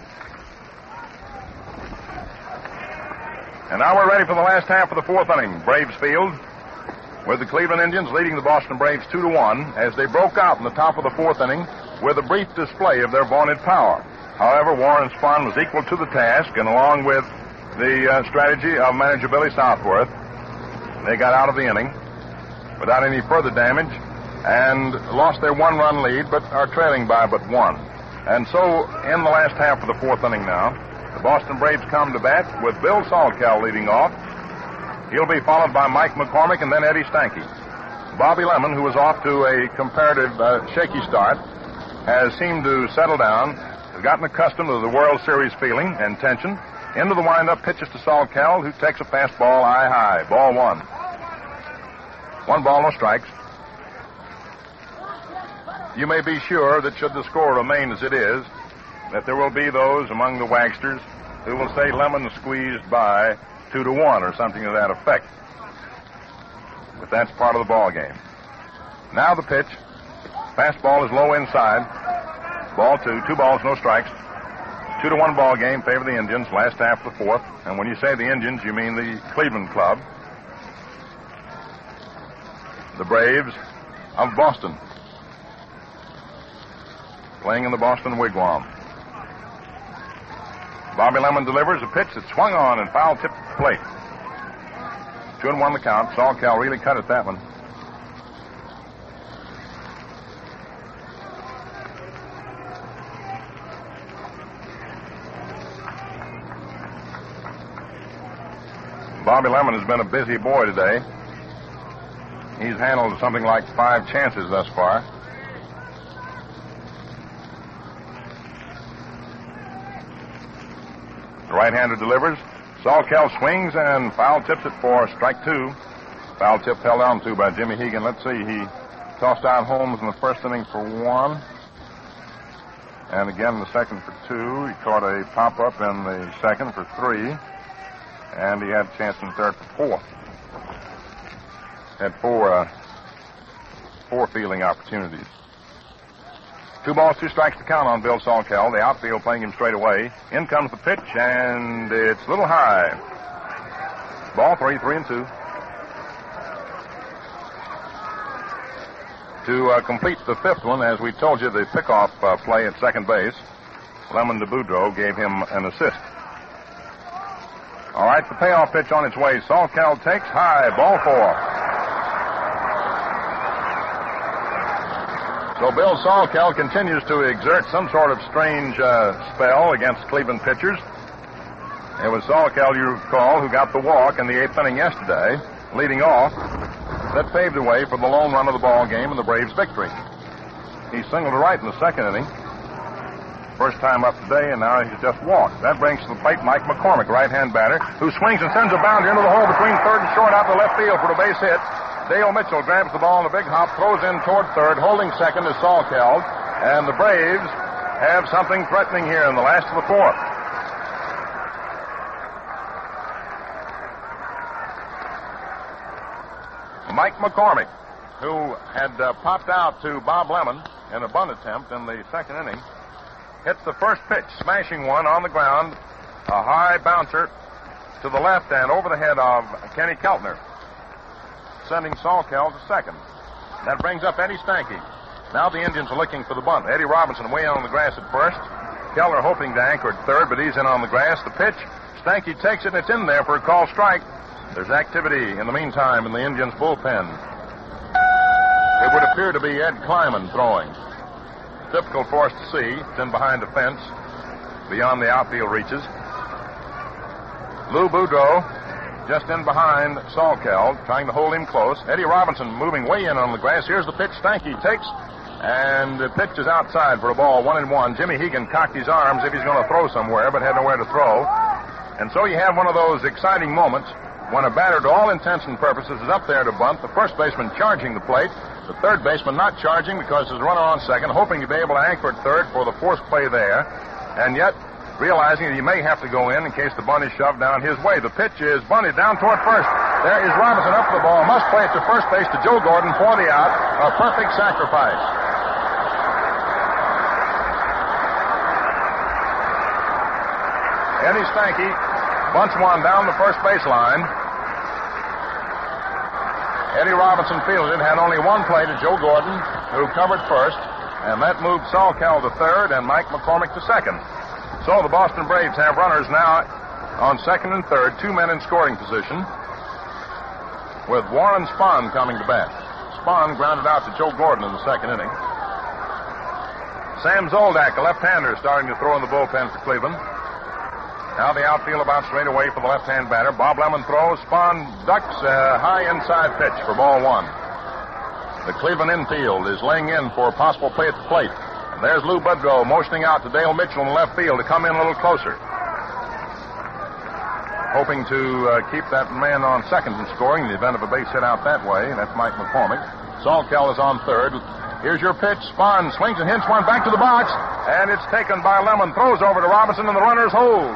And now we're ready for the last half of the fourth inning. Braves field, with the Cleveland Indians leading the Boston Braves two to one as they broke out in the top of the fourth inning with a brief display of their vaunted power. However, Warren Spahn was equal to the task, and along with the uh, strategy of manager Billy Southworth, they got out of the inning without any further damage and lost their one-run lead, but are trailing by but one. And so, in the last half of the fourth inning now, the Boston Braves come to bat with Bill Salkeld leading off. He'll be followed by Mike McCormick and then Eddie Stanky. Bobby Lemon, who was off to a comparative uh, shaky start, has seemed to settle down, has gotten accustomed to the World Series feeling and tension. Into the windup, pitches to Salkeld, who takes a fastball eye high. Ball one. One ball, no strikes. You may be sure that should the score remain as it is, that there will be those among the Wagsters who will say Lemon squeezed by two to one or something to that effect. But that's part of the ball game. Now the pitch. Fastball is low inside. Ball two. Two balls, no strikes. Two to one ball game. Favor the Indians. Last half of the fourth. And when you say the Indians, you mean the Cleveland Club. The Braves of Boston. Playing in the Boston Wigwam. Bobby Lemon delivers a pitch that swung on and foul tipped the plate. Two and one the count. Salkeld really cut at that one. Bobby Lemon has been a busy boy today. He's handled something like five chances thus far. The right-hander delivers. Salkeld swings and foul tips it for strike two. Foul tip held on to by Jimmy Hegan. Let's see, he tossed out Holmes in the first inning for one. And again in the second for two. He caught a pop-up in the second for three. And he had a chance in the third for four. Had four, uh, four fielding opportunities. Two balls, two strikes to count on Bill Salkeld. The outfield playing him straight away. In comes the pitch, and it's a little high. Ball three, three and two. To uh, complete the fifth one, as we told you, the pickoff uh, play at second base, Lemon to Boudreau gave him an assist. All right, the payoff pitch on its way. Salkeld takes high, ball four. So Bill Salkeld continues to exert some sort of strange uh, spell against Cleveland pitchers. It was Salkeld, you recall, who got the walk in the eighth inning yesterday, leading off, that paved the way for the lone run of the ball game and the Braves' victory. He singled to right in the second inning. First time up today, and now he's just walked. That brings to the plate Mike McCormick, right-hand batter, who swings and sends a bounder into the hole between third and short out to left field for a base hit. Dale Mitchell grabs the ball in a big hop, throws in toward third, holding second is Salkeld, and the Braves have something threatening here in the last of the fourth. Mike McCormick, who had uh, popped out to Bob Lemon in a bunt attempt in the second inning, hits the first pitch, smashing one on the ground, a high bouncer to the left and over the head of Kenny Keltner, sending Salkeld to second. That brings up Eddie Stanky. Now the Indians are looking for the bunt. Eddie Robinson way on the grass at first. Keller hoping to anchor at third, but he's in on the grass. The pitch, Stanky takes it, and it's in there for a called strike. There's activity in the meantime in the Indians' bullpen. It would appear to be Ed Kleiman throwing. Difficult for us to see. It's in behind the fence, beyond the outfield reaches. Lou Boudreau just in behind Salkeld, trying to hold him close. Eddie Robinson moving way in on the grass. Here's the pitch Stanky takes, and the pitch is outside for a ball, one and one. Jimmy Hegan cocked his arms if he's going to throw somewhere, but had nowhere to throw. And so you have one of those exciting moments when a batter, to all intents and purposes, is up there to bunt, the first baseman charging the plate, the third baseman not charging because there's a runner on second, hoping to be able to anchor at third for the fourth play there, and yet realizing that he may have to go in in case the bunt is shoved down his way. The pitch is bunted down toward first. There is Robinson up for the ball, must play it to first base to Joe Gordon for the out, a perfect sacrifice. Eddie Stanky bunts one down the first baseline. Eddie Robinson fielded, had only one play to Joe Gordon, who covered first, and that moved Salkeld to third and Mike McCormick to second. So the Boston Braves have runners now on second and third, two men in scoring position, with Warren Spahn coming to bat. Spahn grounded out to Joe Gordon in the second inning. Sam Zoldak, a left-hander, starting to throw in the bullpen for Cleveland. Now the outfield about straight away for the left-hand batter. Bob Lemon throws. Spahn ducks a high inside pitch for ball one. The Cleveland infield is laying in for a possible play at the plate. And there's Lou Boudreau motioning out to Dale Mitchell in the left field to come in a little closer. Hoping to uh, keep that man on second and scoring in the event of a base hit out that way. That's Mike McCormick. Salkel is on third. Here's your pitch. Spahn swings and hits one back to the box. And it's taken by Lemon. Throws over to Robinson and the runners hold.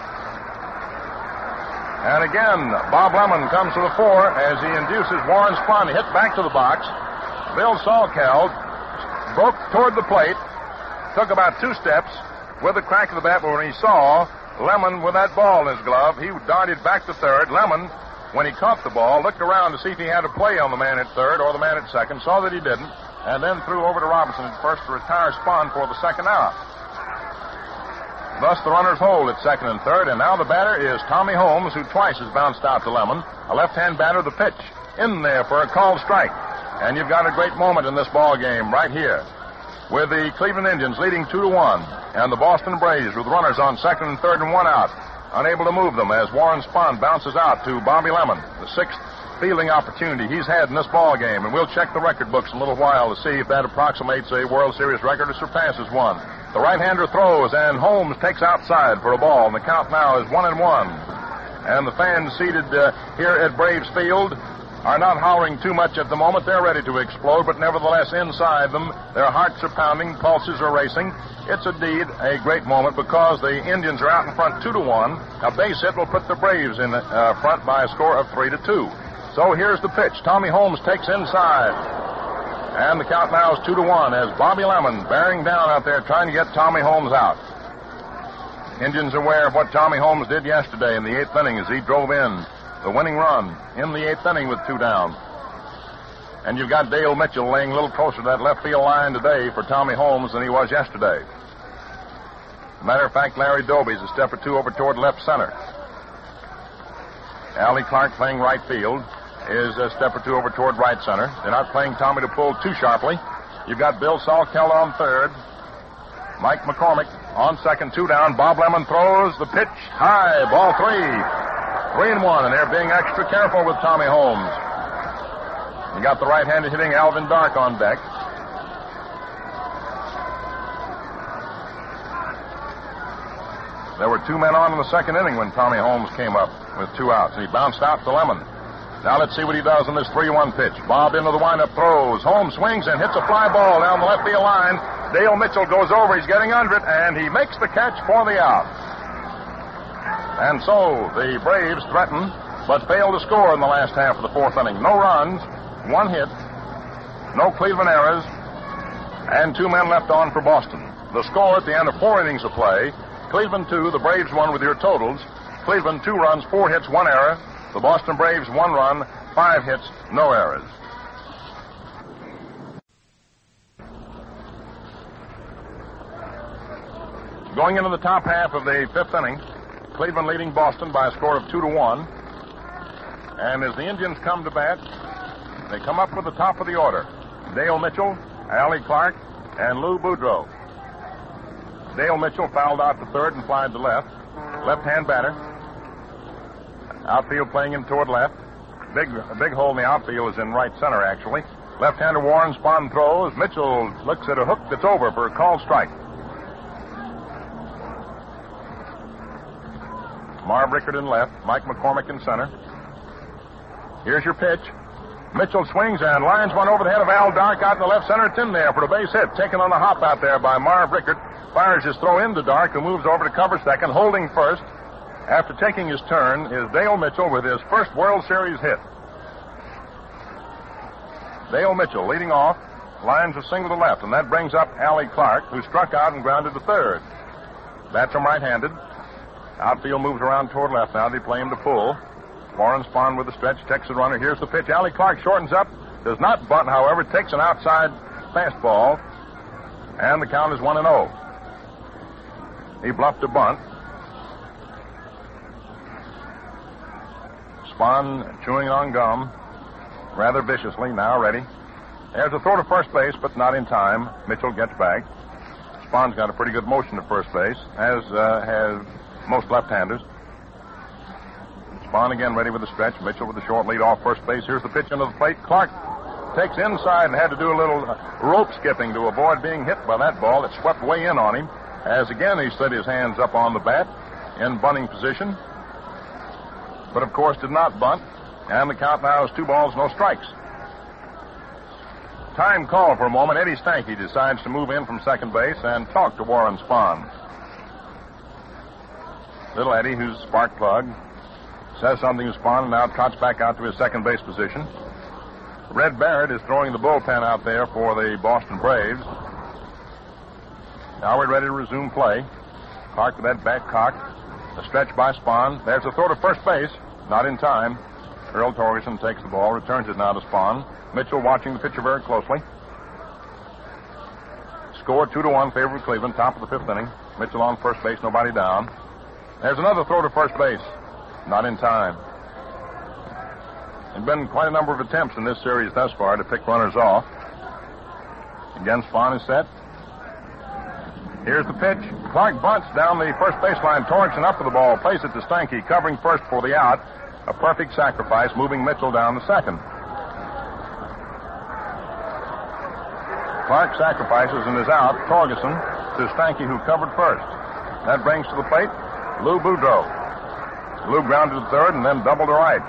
And again, Bob Lemon comes to the fore as he induces Warren Spahn to hit back to the box. Bill Salkel broke toward the plate, took about two steps with the crack of the bat, but when he saw Lemon with that ball in his glove, he darted back to third. Lemon, when he caught the ball, looked around to see if he had a play on the man at third or the man at second, saw that he didn't, and then threw over to Robinson at first to retire Spahn for the second out. Thus the runners hold at second and third, and now the batter is Tommy Holmes, who twice has bounced out to Lemon. A left-hand batter, the pitch in there for a called strike. And you've got a great moment in this ball game right here, with the Cleveland Indians leading two to one, and the Boston Braves with runners on second and third and one out, unable to move them as Warren Spahn bounces out to Bobby Lemon, the sixth fielding opportunity he's had in this ball game, and we'll check the record books in a little while to see if that approximates a World Series record or surpasses one. The right-hander throws, and Holmes takes outside for a ball, and the count now is one and one. And the fans seated uh, here at Braves Field are not hollering too much at the moment. They're ready to explode, but nevertheless inside them, their hearts are pounding, pulses are racing. It's indeed a great moment because the Indians are out in front two to one. A base hit will put the Braves in uh, front by a score of three to two. So here's the pitch. Tommy Holmes takes inside. And the count now is two to one as Bobby Lemon bearing down out there trying to get Tommy Holmes out. Indians aware of what Tommy Holmes did yesterday in the eighth inning as he drove in the winning run in the eighth inning with two down. And you've got Dale Mitchell laying a little closer to that left field line today for Tommy Holmes than he was yesterday. Matter of fact, Larry Doby's a step or two over toward left center. Allie Clark playing right field is a step or two over toward right center. They're not playing Tommy to pull too sharply. You've got Bill Salkel on third. Mike McCormick on second, two down. Bob Lemon throws the pitch high, ball three. Three and one, and they're being extra careful with Tommy Holmes. You got the right-handed hitting Alvin Dark on deck. There were two men on in the second inning when Tommy Holmes came up with two outs, and he bounced out to Lemon. Now let's see what he does on this three one pitch. Bob into the windup throws. Holmes swings and hits a fly ball down the left field line. Dale Mitchell goes over. He's getting under it, and he makes the catch for the out. And so the Braves threaten, but fail to score in the last half of the fourth inning. No runs, one hit, no Cleveland errors, and two men left on for Boston. The score at the end of four innings of play, Cleveland two, the Braves one with your totals. Cleveland two runs, four hits, one error. The Boston Braves one run, five hits, no errors. Going into the top half of the fifth inning, Cleveland leading Boston by a score of two to one. And as the Indians come to bat, they come up with the top of the order. Dale Mitchell, Allie Clark, and Lou Boudreau. Dale Mitchell fouled out to third and flied to left. Left-hand batter. Outfield playing him toward left. Big, a big hole in the outfield is in right center, actually. Left-hander Warren Spahn throws. Mitchell looks at a hook that's over for a called strike. Marv Rickard in left, Mike McCormick in center. Here's your pitch. Mitchell swings and lines one over the head of Al Dark out in the left center. It's in there for a base hit. Taken on the hop out there by Marv Rickard. Fires his throw into Dark, who moves over to cover second. Holding first, after taking his turn, is Dale Mitchell with his first World Series hit. Dale Mitchell leading off, lines a single to left, and that brings up Allie Clark, who struck out and grounded to third. Bats him right-handed. Outfield moves around toward left now. They play him to pull. Warren Spahn with the stretch, takes the runner. Here's the pitch. Allie Clark shortens up. Does not bunt, however. Takes an outside fastball. And the count is one and oh. He bluffed a bunt. Spahn chewing on gum rather viciously. Now ready. There's a throw to first base, but not in time. Mitchell gets back. Spahn's got a pretty good motion to first base, as uh, has most left-handers. Spahn again ready with the stretch. Mitchell with the short lead off first base. Here's the pitch into the plate. Clark takes inside and had to do a little rope skipping to avoid being hit by that ball that swept way in on him. As again he slid his hands up on the bat in bunting position. But of course did not bunt. And the count now is two balls, no strikes. Time call for a moment. Eddie Stanky decides to move in from second base and talk to Warren Spahn. Little Eddie, who's a spark plug, says something to Spahn and now trots back out to his second base position. Red Barrett is throwing the bullpen out there for the Boston Braves. Now we're ready to resume play. Clark with that back cock. The stretch by Spahn. There's a throw to first base. Not in time. Earl Torgerson takes the ball, returns it now to Spahn. Mitchell watching the pitcher very closely. Score two to one, favor of Cleveland, top of the fifth inning. Mitchell on first base, nobody down. There's another throw to first base. Not in time. There have been quite a number of attempts in this series thus far to pick runners off. Again, Spahn is set. Here's the pitch. Clark bunts down the first baseline. Torgerson up to the ball. Plays it to Stanky, covering first for the out. A perfect sacrifice, moving Mitchell down to second. Clark sacrifices and is out. Torgerson to Stanky, who covered first. That brings to the plate Lou Boudreau. Lou grounded to third and then double to right.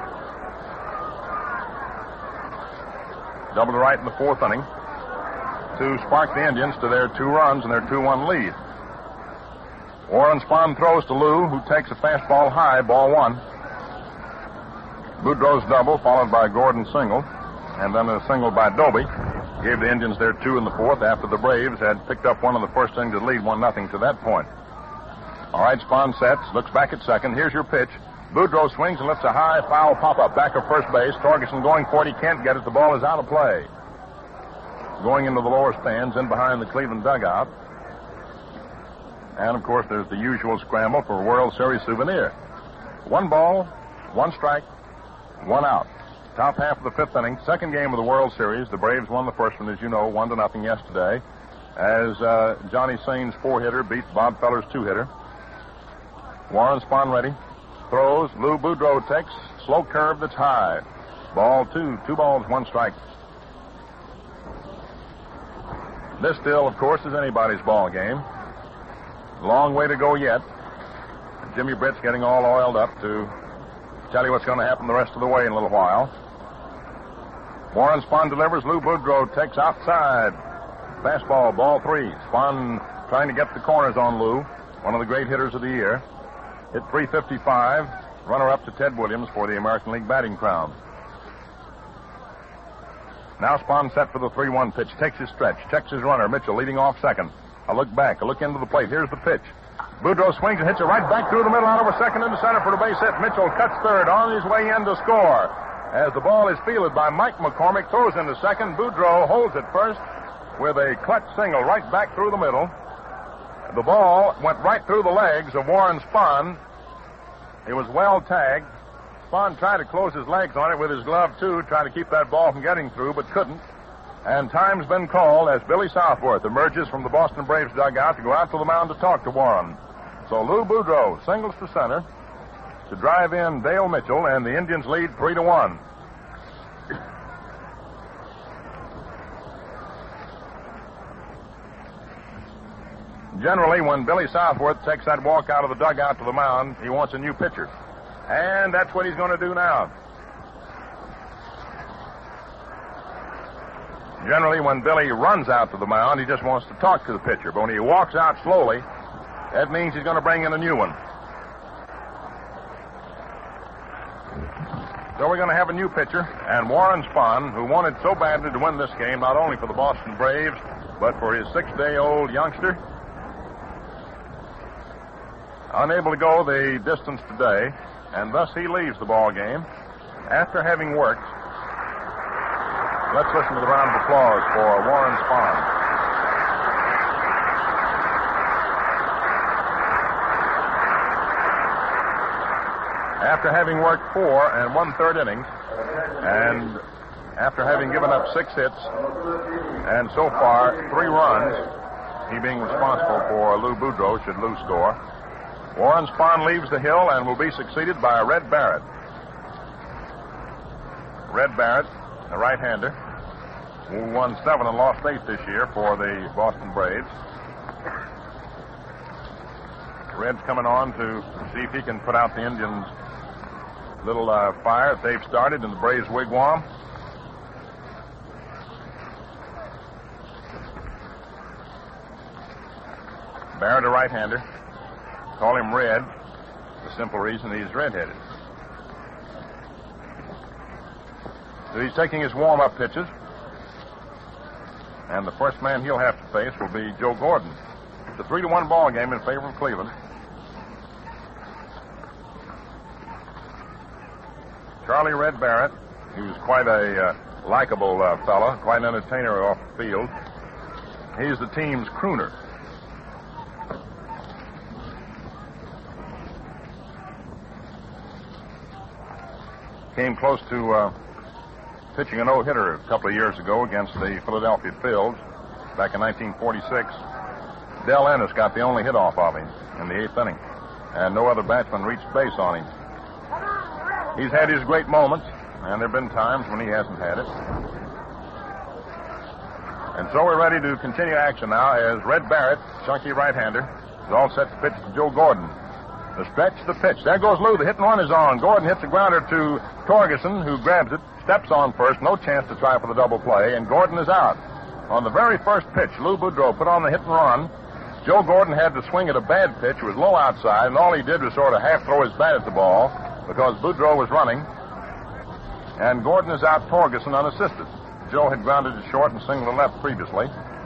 Double to right in the fourth inning to spark the Indians to their two runs and their two one lead. Warren Spahn throws to Lou, who takes a fastball high, ball one. Boudreau's double, followed by Gordon's single, and then a single by Doby, gave the Indians their two in the fourth after the Braves had picked up one in the first inning to lead one nothing to that point. All right, Spahn sets, looks back at second. Here's your pitch. Boudreau swings and lifts a high foul pop-up back of first base. Torgerson going for it. He can't get it. The ball is out of play. Going into the lower stands in behind the Cleveland dugout. And, of course, there's the usual scramble for a World Series souvenir. One ball, one strike, one out. Top half of the fifth inning, second game of the World Series. The Braves won the first one, as you know, one to nothing yesterday, as uh, Johnny Sain's four-hitter beat Bob Feller's two-hitter. Warren Spahn ready. Throws. Lou Boudreau takes. Slow curve that's high. Ball two. Two balls, one strike. This still, of course, is anybody's ball game. Long way to go yet. Jimmy Britt's getting all oiled up to tell you what's going to happen the rest of the way in a little while. Warren Spahn delivers. Lou Boudreau takes outside. Fastball, ball three. Spahn trying to get the corners on Lou, one of the great hitters of the year. Hit three fifty-five. Runner-up to Ted Williams for the American League batting crown. Now Spahn set for the three one pitch. Takes his stretch. Checks his runner. Mitchell leading off second. A look back. A look into the plate. Here's the pitch. Boudreau swings and hits it right back through the middle, out over second into center for the base hit. Mitchell cuts third on his way in to score. As the ball is fielded by Mike McCormick, throws into second. Boudreau holds it first with a clutch single right back through the middle. The ball went right through the legs of Warren Spahn. It was well tagged. Spahn tried to close his legs on it with his glove, too, trying to keep that ball from getting through, but couldn't. And time's been called as Billy Southworth emerges from the Boston Braves dugout to go out to the mound to talk to Warren. So Lou Boudreau singles to center to drive in Dale Mitchell, and the Indians lead three to one. Generally, when Billy Southworth takes that walk out of the dugout to the mound, he wants a new pitcher. And that's what he's going to do now. Generally, when Billy runs out to the mound, he just wants to talk to the pitcher. But when he walks out slowly, that means he's going to bring in a new one. So we're going to have a new pitcher, and Warren Spahn, who wanted so badly to win this game, not only for the Boston Braves, but for his six-day-old youngster, unable to go the distance today, and thus he leaves the ball game after having worked. Let's listen to the round of applause for Warren Spahn. After having worked four and one-third innings, and after having given up six hits and so far three runs, he being responsible for Lou Boudreau should Lou score. Warren Spahn leaves the hill and will be succeeded by Red Barrett. Red Barrett, a right-hander, who won seven and lost eight this year for the Boston Braves. Red's coming on to see if he can put out the Indians' little uh, fire that they've started in the Braves' wigwam. Barrett, a right-hander. Call him Red. The simple reason he's red-headed. So he's taking his warm-up pitches. And the first man he'll have to face will be Joe Gordon. It's a three to one ball game in favor of Cleveland. Charlie Red Barrett, he was quite a uh, likable uh, fellow, quite an entertainer off the field. He's the team's crooner. Came close to uh, pitching a no-hitter a couple of years ago against the Philadelphia Phils back in nineteen forty-six. Del Ennis got the only hit off of him in the eighth inning, and no other batsman reached base on him. He's had his great moments, and there have been times when he hasn't had it. And so we're ready to continue action now as Red Barrett, chunky right-hander, is all set to pitch to Joe Gordon. The stretch, the pitch. There goes Lou. The hit and run is on. Gordon hits a grounder to Torgerson, who grabs it, steps on first. No chance to try for the double play, and Gordon is out. On the very first pitch, Lou Boudreau put on the hit and run. Joe Gordon had to swing at a bad pitch. It was low outside, and all he did was sort of half throw his bat at the ball because Boudreau was running. And Gordon is out Torgerson unassisted. Joe had grounded it short and singled to left previously.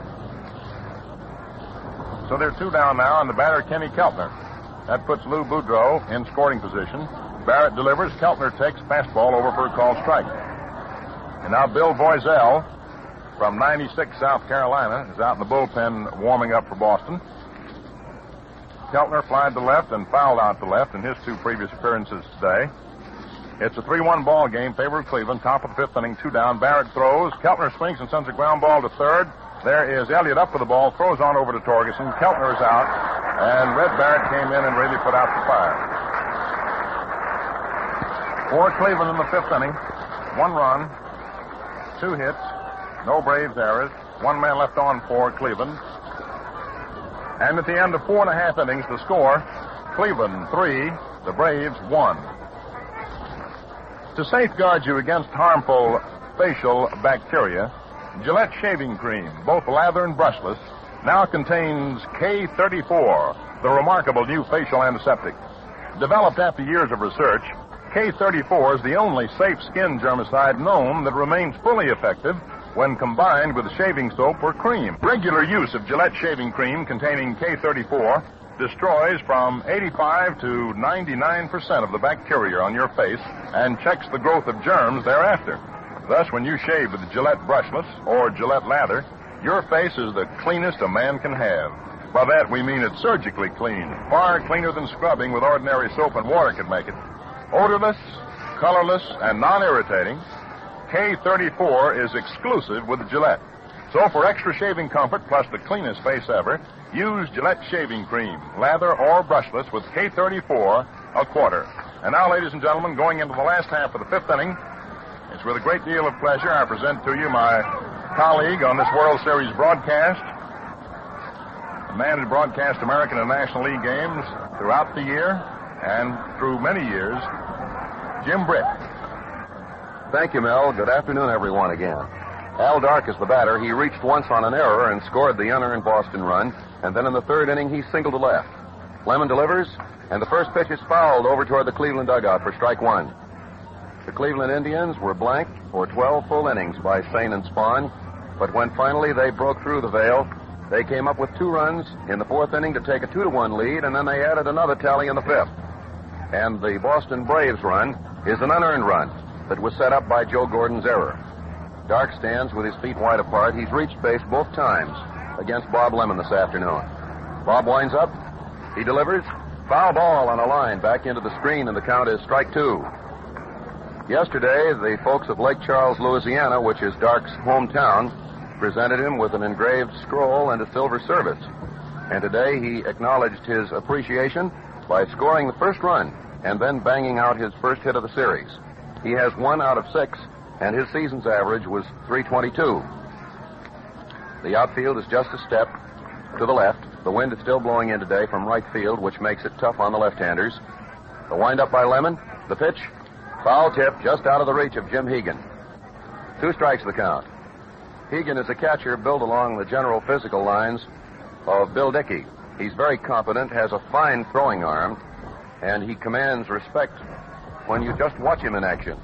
So they're two down now, and the batter, Kenny Keltner. That puts Lou Boudreau in scoring position. Barrett delivers. Keltner takes fastball over for a called strike. And now Bill Voiselle from ninety-six, South Carolina, is out in the bullpen warming up for Boston. Keltner flied to left and fouled out to left in his two previous appearances today. It's a three one ball game, favor of Cleveland. Top of the fifth inning, two down. Barrett throws. Keltner swings and sends a ground ball to third. There is Elliott up for the ball, throws on over to Torgerson. Keltner is out, and Red Barrett came in and really put out the fire. For Cleveland in the fifth inning, one run, two hits, no Braves errors, one man left on for Cleveland. And at the end of four and a half innings, the score, Cleveland three, the Braves one. To safeguard you against harmful facial bacteria, Gillette shaving cream, both lather and brushless, now contains K thirty-four, the remarkable new facial antiseptic. Developed after years of research, K thirty-four is the only safe skin germicide known that remains fully effective when combined with shaving soap or cream. Regular use of Gillette shaving cream containing K thirty-four destroys from eighty-five to ninety-nine percent of the bacteria on your face and checks the growth of germs thereafter. Thus, when you shave with Gillette brushless or Gillette lather, your face is the cleanest a man can have. By that, we mean it's surgically clean, far cleaner than scrubbing with ordinary soap and water could make it. Odorless, colorless, and non-irritating, K thirty-four is exclusive with Gillette. So for extra shaving comfort plus the cleanest face ever, use Gillette shaving cream, lather or brushless with K thirty-four, a quarter. And now, ladies and gentlemen, going into the last half of the fifth inning, it's with a great deal of pleasure I present to you my colleague on this World Series broadcast, the man who broadcast American and National League games throughout the year and through many years, Jim Britt. Thank you, Mel. Good afternoon, everyone, again. Al Dark is the batter. He reached once on an error and scored the unearned Boston run, and then in the third inning he singled to left. Lemon delivers, and the first pitch is fouled over toward the Cleveland dugout for strike one. The Cleveland Indians were blanked for twelve full innings by Sain and Spahn, but when finally they broke through the veil, they came up with two runs in the fourth inning to take a two to one lead, and then they added another tally in the fifth. And the Boston Braves run is an unearned run that was set up by Joe Gordon's error. Dark stands with his feet wide apart. He's reached base both times against Bob Lemon this afternoon. Bob winds up. He delivers. Foul ball on a line back into the screen, and the count is strike two. Yesterday, the folks of Lake Charles, Louisiana, which is Dark's hometown, presented him with an engraved scroll and a silver service. And today he acknowledged his appreciation by scoring the first run and then banging out his first hit of the series. He has one out of six, and his season's average was three twenty-two. The outfield is just a step to the left. The wind is still blowing in today from right field, which makes it tough on the left-handers. The wind-up by Lemon. The pitch. Foul tip just out of the reach of Jim Hegan. Two strikes the count. Hegan is a catcher built along the general physical lines of Bill Dickey. He's very competent, has a fine throwing arm, and he commands respect when you just watch him in action.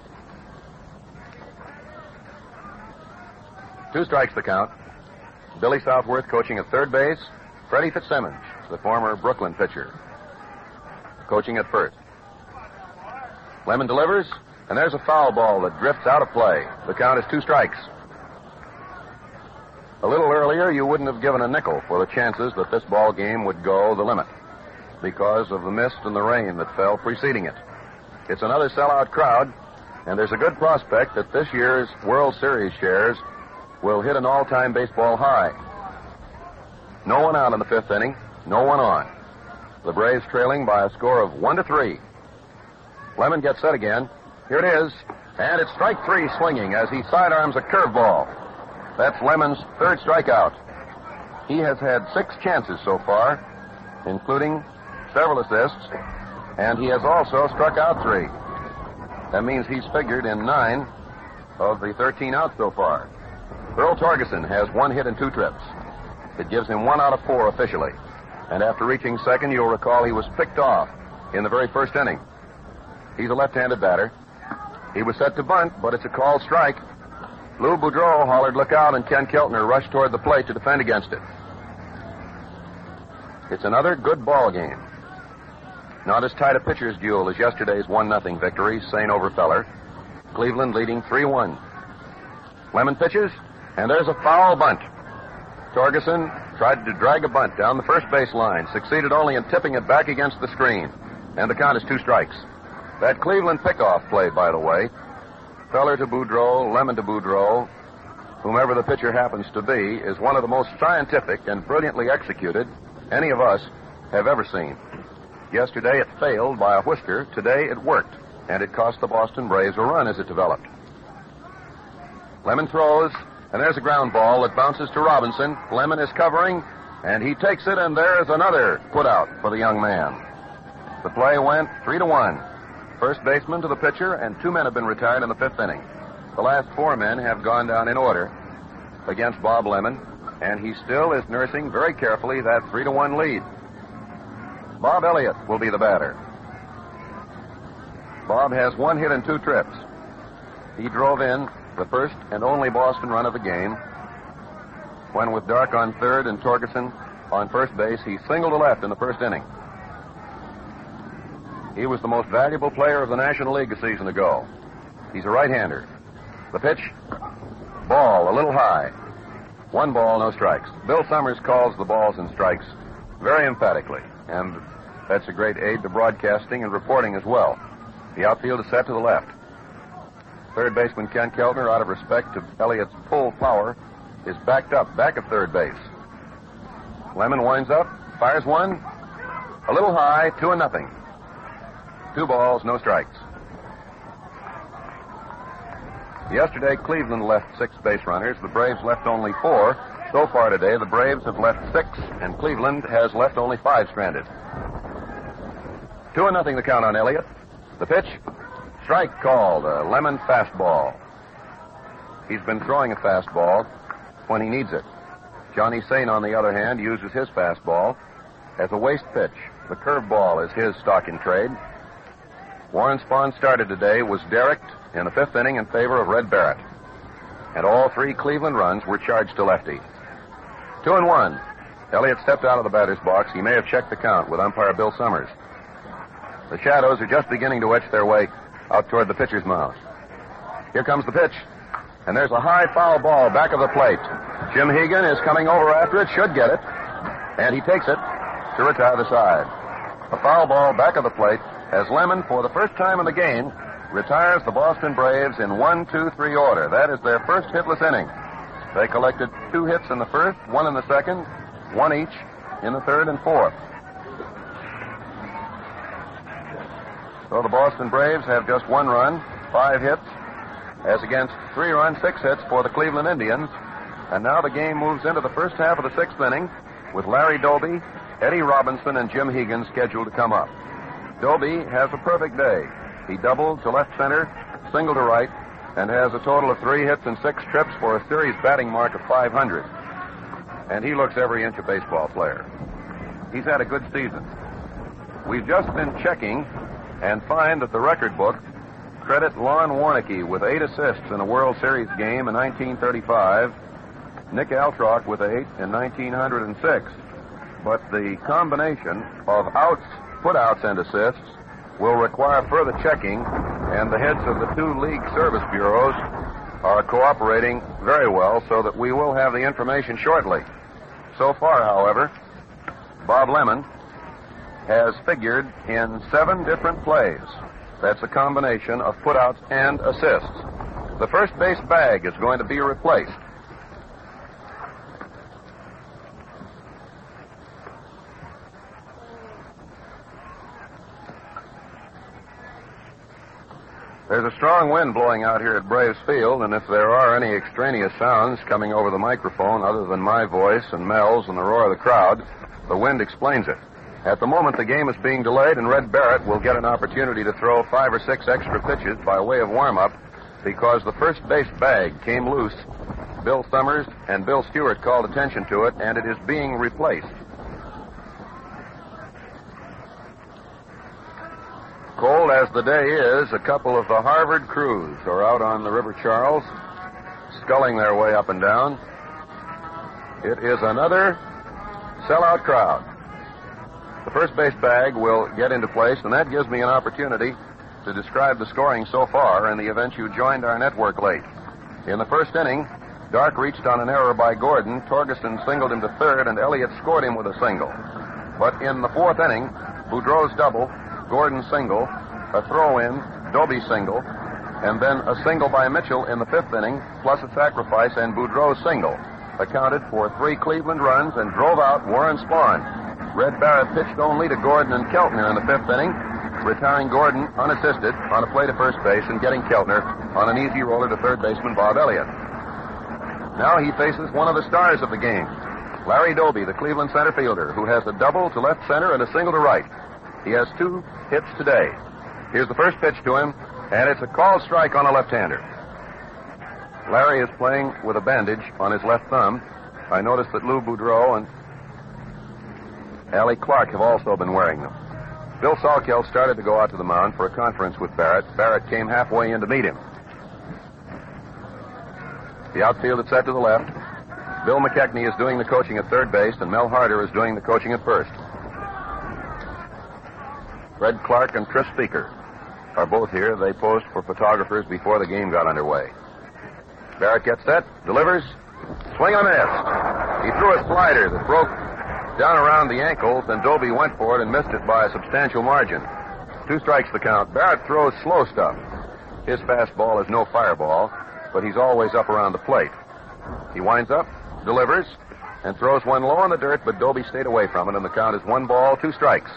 Two strikes the count. Billy Southworth coaching at third base. Freddie Fitzsimmons, the former Brooklyn pitcher, coaching at first. Lemon delivers, and there's a foul ball that drifts out of play. The count is two strikes. A little earlier, you wouldn't have given a nickel for the chances that this ball game would go the limit because of the mist and the rain that fell preceding it. It's another sellout crowd, and there's a good prospect that this year's World Series shares will hit an all-time baseball high. No one out in the fifth inning, no one on. The Braves trailing by a score of one to three. Lemon gets set again. Here it is, and it's strike three swinging as he sidearms a curveball. That's Lemon's third strikeout. He has had six chances so far, including several assists, and he has also struck out three. That means he's figured in nine of the thirteen outs so far. Earl Torgeson has one hit and two trips. It gives him one out of four officially. And after reaching second, you'll recall he was picked off in the very first inning. He's a left-handed batter. He was set to bunt, but it's a called strike. Lou Boudreau hollered, "Look out," and Ken Keltner rushed toward the plate to defend against it. It's another good ball game. Not as tight a pitcher's duel as yesterday's one nothing victory, Sain over Feller. Cleveland leading three one. Lemon pitches, and there's a foul bunt. Torgeson tried to drag a bunt down the first base line, succeeded only in tipping it back against the screen, and the count is two strikes. That Cleveland pickoff play, by the way, Feller to Boudreau, Lemon to Boudreau, whomever the pitcher happens to be, is one of the most scientific and brilliantly executed any of us have ever seen. Yesterday it failed by a whisker. Today it worked, and it cost the Boston Braves a run as it developed. Lemon throws, and there's a ground ball that bounces to Robinson. Lemon is covering, and he takes it, and there's another put out for the young man. The play went three to one. First baseman to the pitcher, and two men have been retired in the fifth inning. The last four men have gone down in order against Bob Lemon, and he still is nursing very carefully that three to one lead. Bob Elliott will be the batter. Bob has one hit and two trips. He drove in the first and only Boston run of the game when, with Dark on third and Torgeson on first base, he singled to left in the first inning. He was the most valuable player of the National League a season ago. He's a right-hander. The pitch, ball a little high. One ball, no strikes. Bill Summers calls the balls and strikes very emphatically, and that's a great aid to broadcasting and reporting as well. The outfield is set to the left. Third baseman Ken Keltner, out of respect to Elliott's pull power, is backed up, back of third base. Lemon winds up, fires one, a little high, two and nothing. Two balls, no strikes. Yesterday, Cleveland left six base runners. The Braves left only four. So far today, the Braves have left six, and Cleveland has left only five stranded. Two and nothing the count on Elliott. The pitch, strike called, a Lemon fastball. He's been throwing a fastball when he needs it. Johnny Sain, on the other hand, uses his fastball as a waste pitch. The curveball is his stock in trade. Warren Spahn started today, was derricked in the fifth inning in favor of Red Barrett. And all three Cleveland runs were charged to lefty. Two and one. Elliott stepped out of the batter's box. He may have checked the count with umpire Bill Summers. The shadows are just beginning to etch their way out toward the pitcher's mound. Here comes the pitch. And there's a high foul ball back of the plate. Jim Hegan is coming over after it, should get it. And he takes it to retire the side. A foul ball back of the plate as Lemon, for the first time in the game, retires the Boston Braves in one two three order. That is their first hitless inning. They collected two hits in the first, one in the second, one each in the third and fourth. So the Boston Braves have just one run, five hits, as against three runs, six hits for the Cleveland Indians. And now the game moves into the first half of the sixth inning with Larry Doby, Eddie Robinson, and Jim Hegan scheduled to come up. Doby has a perfect day. He doubled to left center, single to right, and has a total of three hits and six trips for a series batting mark of five hundred. And he looks every inch a baseball player. He's had a good season. We've just been checking and find that the record book credit Lon Warneke with eight assists in a World Series game in nineteen thirty-five, Nick Altrock with eight in nineteen oh six. But the combination of outs, putouts, and assists will require further checking, and the heads of the two league service bureaus are cooperating very well so that we will have the information shortly. So far, however, Bob Lemon has figured in seven different plays. That's a combination of putouts and assists. The first base bag is going to be replaced. There's a strong wind blowing out here at Braves Field, and if there are any extraneous sounds coming over the microphone other than my voice and Mel's and the roar of the crowd, the wind explains it. At the moment, the game is being delayed, and Red Barrett will get an opportunity to throw five or six extra pitches by way of warm-up because the first base bag came loose. Bill Summers and Bill Stewart called attention to it, and it is being replaced. Cold as the day is, a couple of the Harvard crews are out on the River Charles, sculling their way up and down. It is another sellout crowd. The first base bag will get into place, and that gives me an opportunity to describe the scoring so far in the event you joined our network late. In the first inning, Dark reached on an error by Gordon. Torgeson singled him to third, and Elliott scored him with a single. But in the fourth inning, Boudreau's double, Gordon single, a throw-in, Doby single, and then a single by Mitchell in the fifth inning, plus a sacrifice and Boudreau's single, accounted for three Cleveland runs and drove out Warren Spahn. Red Barrett pitched only to Gordon and Keltner in the fifth inning, retiring Gordon unassisted on a play to first base and getting Keltner on an easy roller to third baseman Bob Elliott. Now he faces one of the stars of the game, Larry Doby, the Cleveland center fielder, who has a double to left center and a single to right. He has two hits today. Here's the first pitch to him, and it's a called strike on a left-hander. Larry is playing with a bandage on his left thumb. I noticed that Lou Boudreau and Allie Clark have also been wearing them. Bill Salkeld started to go out to the mound for a conference with Barrett. Barrett came halfway in to meet him. The outfield is set to the left. Bill McKechnie is doing the coaching at third base, and Mel Harder is doing the coaching at first. Fred Clark and Chris Speaker are both here. They posed for photographers before the game got underway. Barrett gets set, delivers, swing and a miss. He threw a slider that broke down around the ankles, and Doby went for it and missed it by a substantial margin. Two strikes the count. Barrett throws slow stuff. His fastball is no fireball, but he's always up around the plate. He winds up, delivers, and throws one low in the dirt, but Doby stayed away from it, and the count is one ball, two strikes.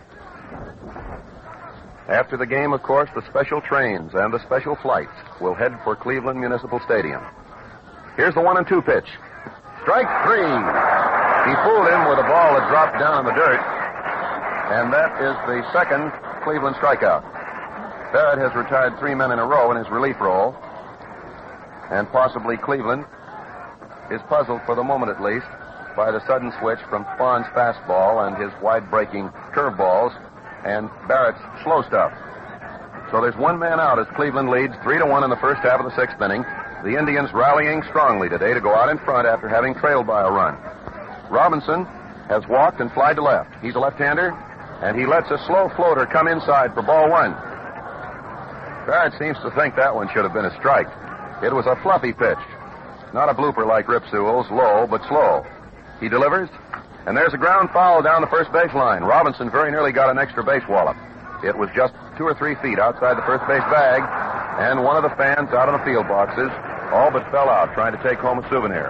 After the game, of course, the special trains and the special flights will head for Cleveland Municipal Stadium. Here's the one and two pitch. Strike three. He fooled him with a ball that dropped down in the dirt, and that is the second Cleveland strikeout. Barrett has retired three men in a row in his relief role, and possibly Cleveland is puzzled, for the moment at least, by the sudden switch from Spahn's fastball and his wide-breaking curveballs and Barrett's slow stuff. So there's one man out as Cleveland leads three to one in the first half of the sixth inning. The Indians rallying strongly today to go out in front after having trailed by a run. Robinson has walked and flied to left. He's a left-hander, and he lets a slow floater come inside for ball one. Barrett seems to think that one should have been a strike. It was a fluffy pitch. Not a blooper like Rip Sewell's, low but slow. He delivers, and there's a ground foul down the first base line. Robinson very nearly got an extra base wallop. It was just two or three feet outside the first base bag, and one of the fans out on the field boxes all but fell out trying to take home a souvenir.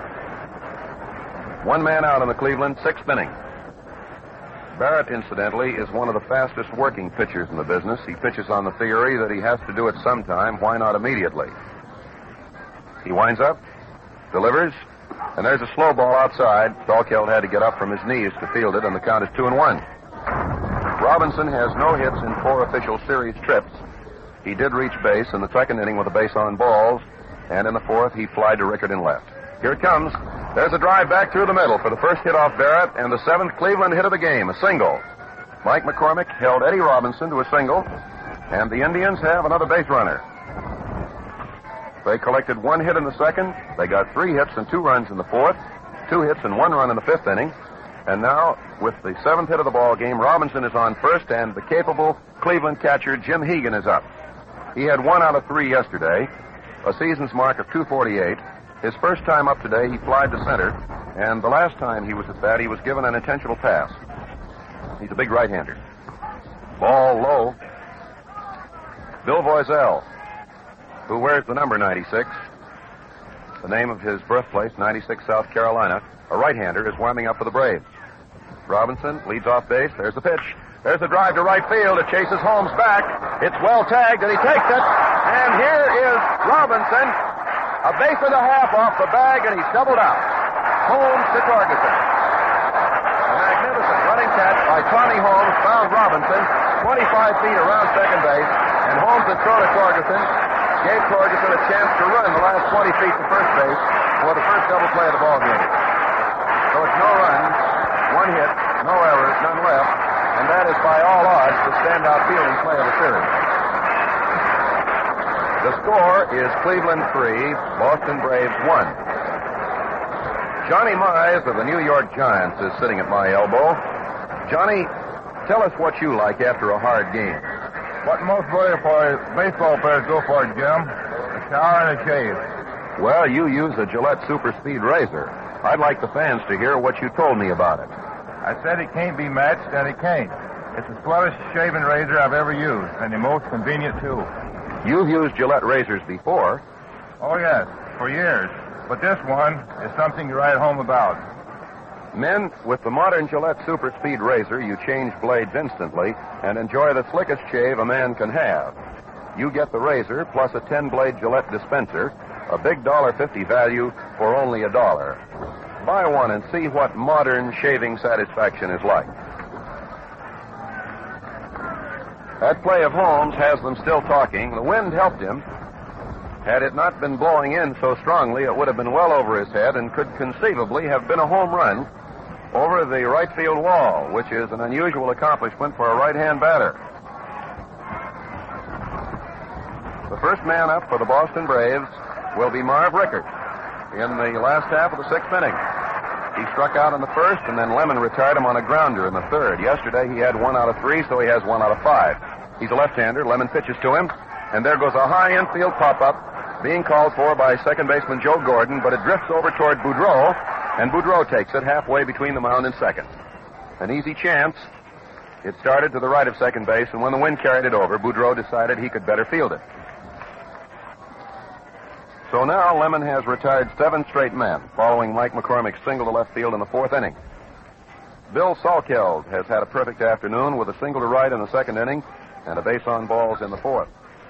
One man out in the Cleveland sixth inning. Barrett, incidentally, is one of the fastest working pitchers in the business. He pitches on the theory that he has to do it sometime, why not immediately? He winds up, delivers, and there's a slow ball outside. Salkeld had to get up from his knees to field it, and the count is two and one. Robinson has no hits in four official series trips. He did reach base in the second inning with a base on balls, and in the fourth he flied to Rickard and left. Here it comes. There's a drive back through the middle for the first hit off Barrett, and the seventh Cleveland hit of the game, a single. Mike McCormick held Eddie Robinson to a single, and the Indians have another base runner. They collected one hit in the second. They got three hits and two runs in the fourth, two hits and one run in the fifth inning. And now, with the seventh hit of the ball game, Robinson is on first, and the capable Cleveland catcher Jim Hegan is up. He had one out of three yesterday, a season's mark of two forty-eight. His first time up today, he flied to center, and the last time he was at bat, he was given an intentional pass. He's a big right-hander. Ball low. Bill Voiselle, who wears the number ninety-six, the name of his birthplace, ninety-six, South Carolina, a right-hander, is warming up for the Braves. Robinson leads off base. There's the pitch. There's the drive to right field. It chases Holmes back. It's well tagged, and he takes it. And here is Robinson, a base and a half off the bag, and he's doubled out. Holmes to Torgerson. A magnificent running catch by Tawny Holmes found Robinson twenty-five feet around second base, and Holmes had thrown to Torgerson, gave Torgerson a chance to run the last twenty feet to first base for the first double play of the ball game. So it's no runs, one hit, no errors, none left, and that is by all odds the standout fielding play of the series. The score is Cleveland three, Boston Braves one. Johnny Mize of the New York Giants is sitting at my elbow. Johnny, tell us what you like after a hard game. What most baseball players go for, Jim? A shower and a shave. Well, you use a Gillette Super Speed razor. I'd like the fans to hear what you told me about it. I said it can't be matched, and it can't. It's the swellest shaving razor I've ever used, and the most convenient, too. You've used Gillette razors before. Oh, yes, for years. But this one is something to write home about. Men, with the modern Gillette Super Speed razor, you change blades instantly and enjoy the slickest shave a man can have. You get the razor plus a ten-blade Gillette dispenser, a big one dollar fifty value for only a dollar. Buy one and see what modern shaving satisfaction is like. That play of Holmes has them still talking. The wind helped him. Had it not been blowing in so strongly, it would have been well over his head and could conceivably have been a home run over the right field wall, which is an unusual accomplishment for a right-hand batter. The first man up for the Boston Braves will be Marv Rickard in the last half of the sixth inning. He struck out in the first, and then Lemon retired him on a grounder in the third. Yesterday he had one out of three, so he has one out of five. He's a left-hander. Lemon pitches to him, and there goes a high infield pop-up being called for by second baseman Joe Gordon, but it drifts over toward Boudreau, and Boudreau takes it halfway between the mound and second. An easy chance. It started to the right of second base, and when the wind carried it over, Boudreau decided he could better field it. So now Lemon has retired seven straight men, following Mike McCormick's single to left field in the fourth inning. Bill Salkeld has had a perfect afternoon with a single to right in the second inning and a base on balls in the fourth.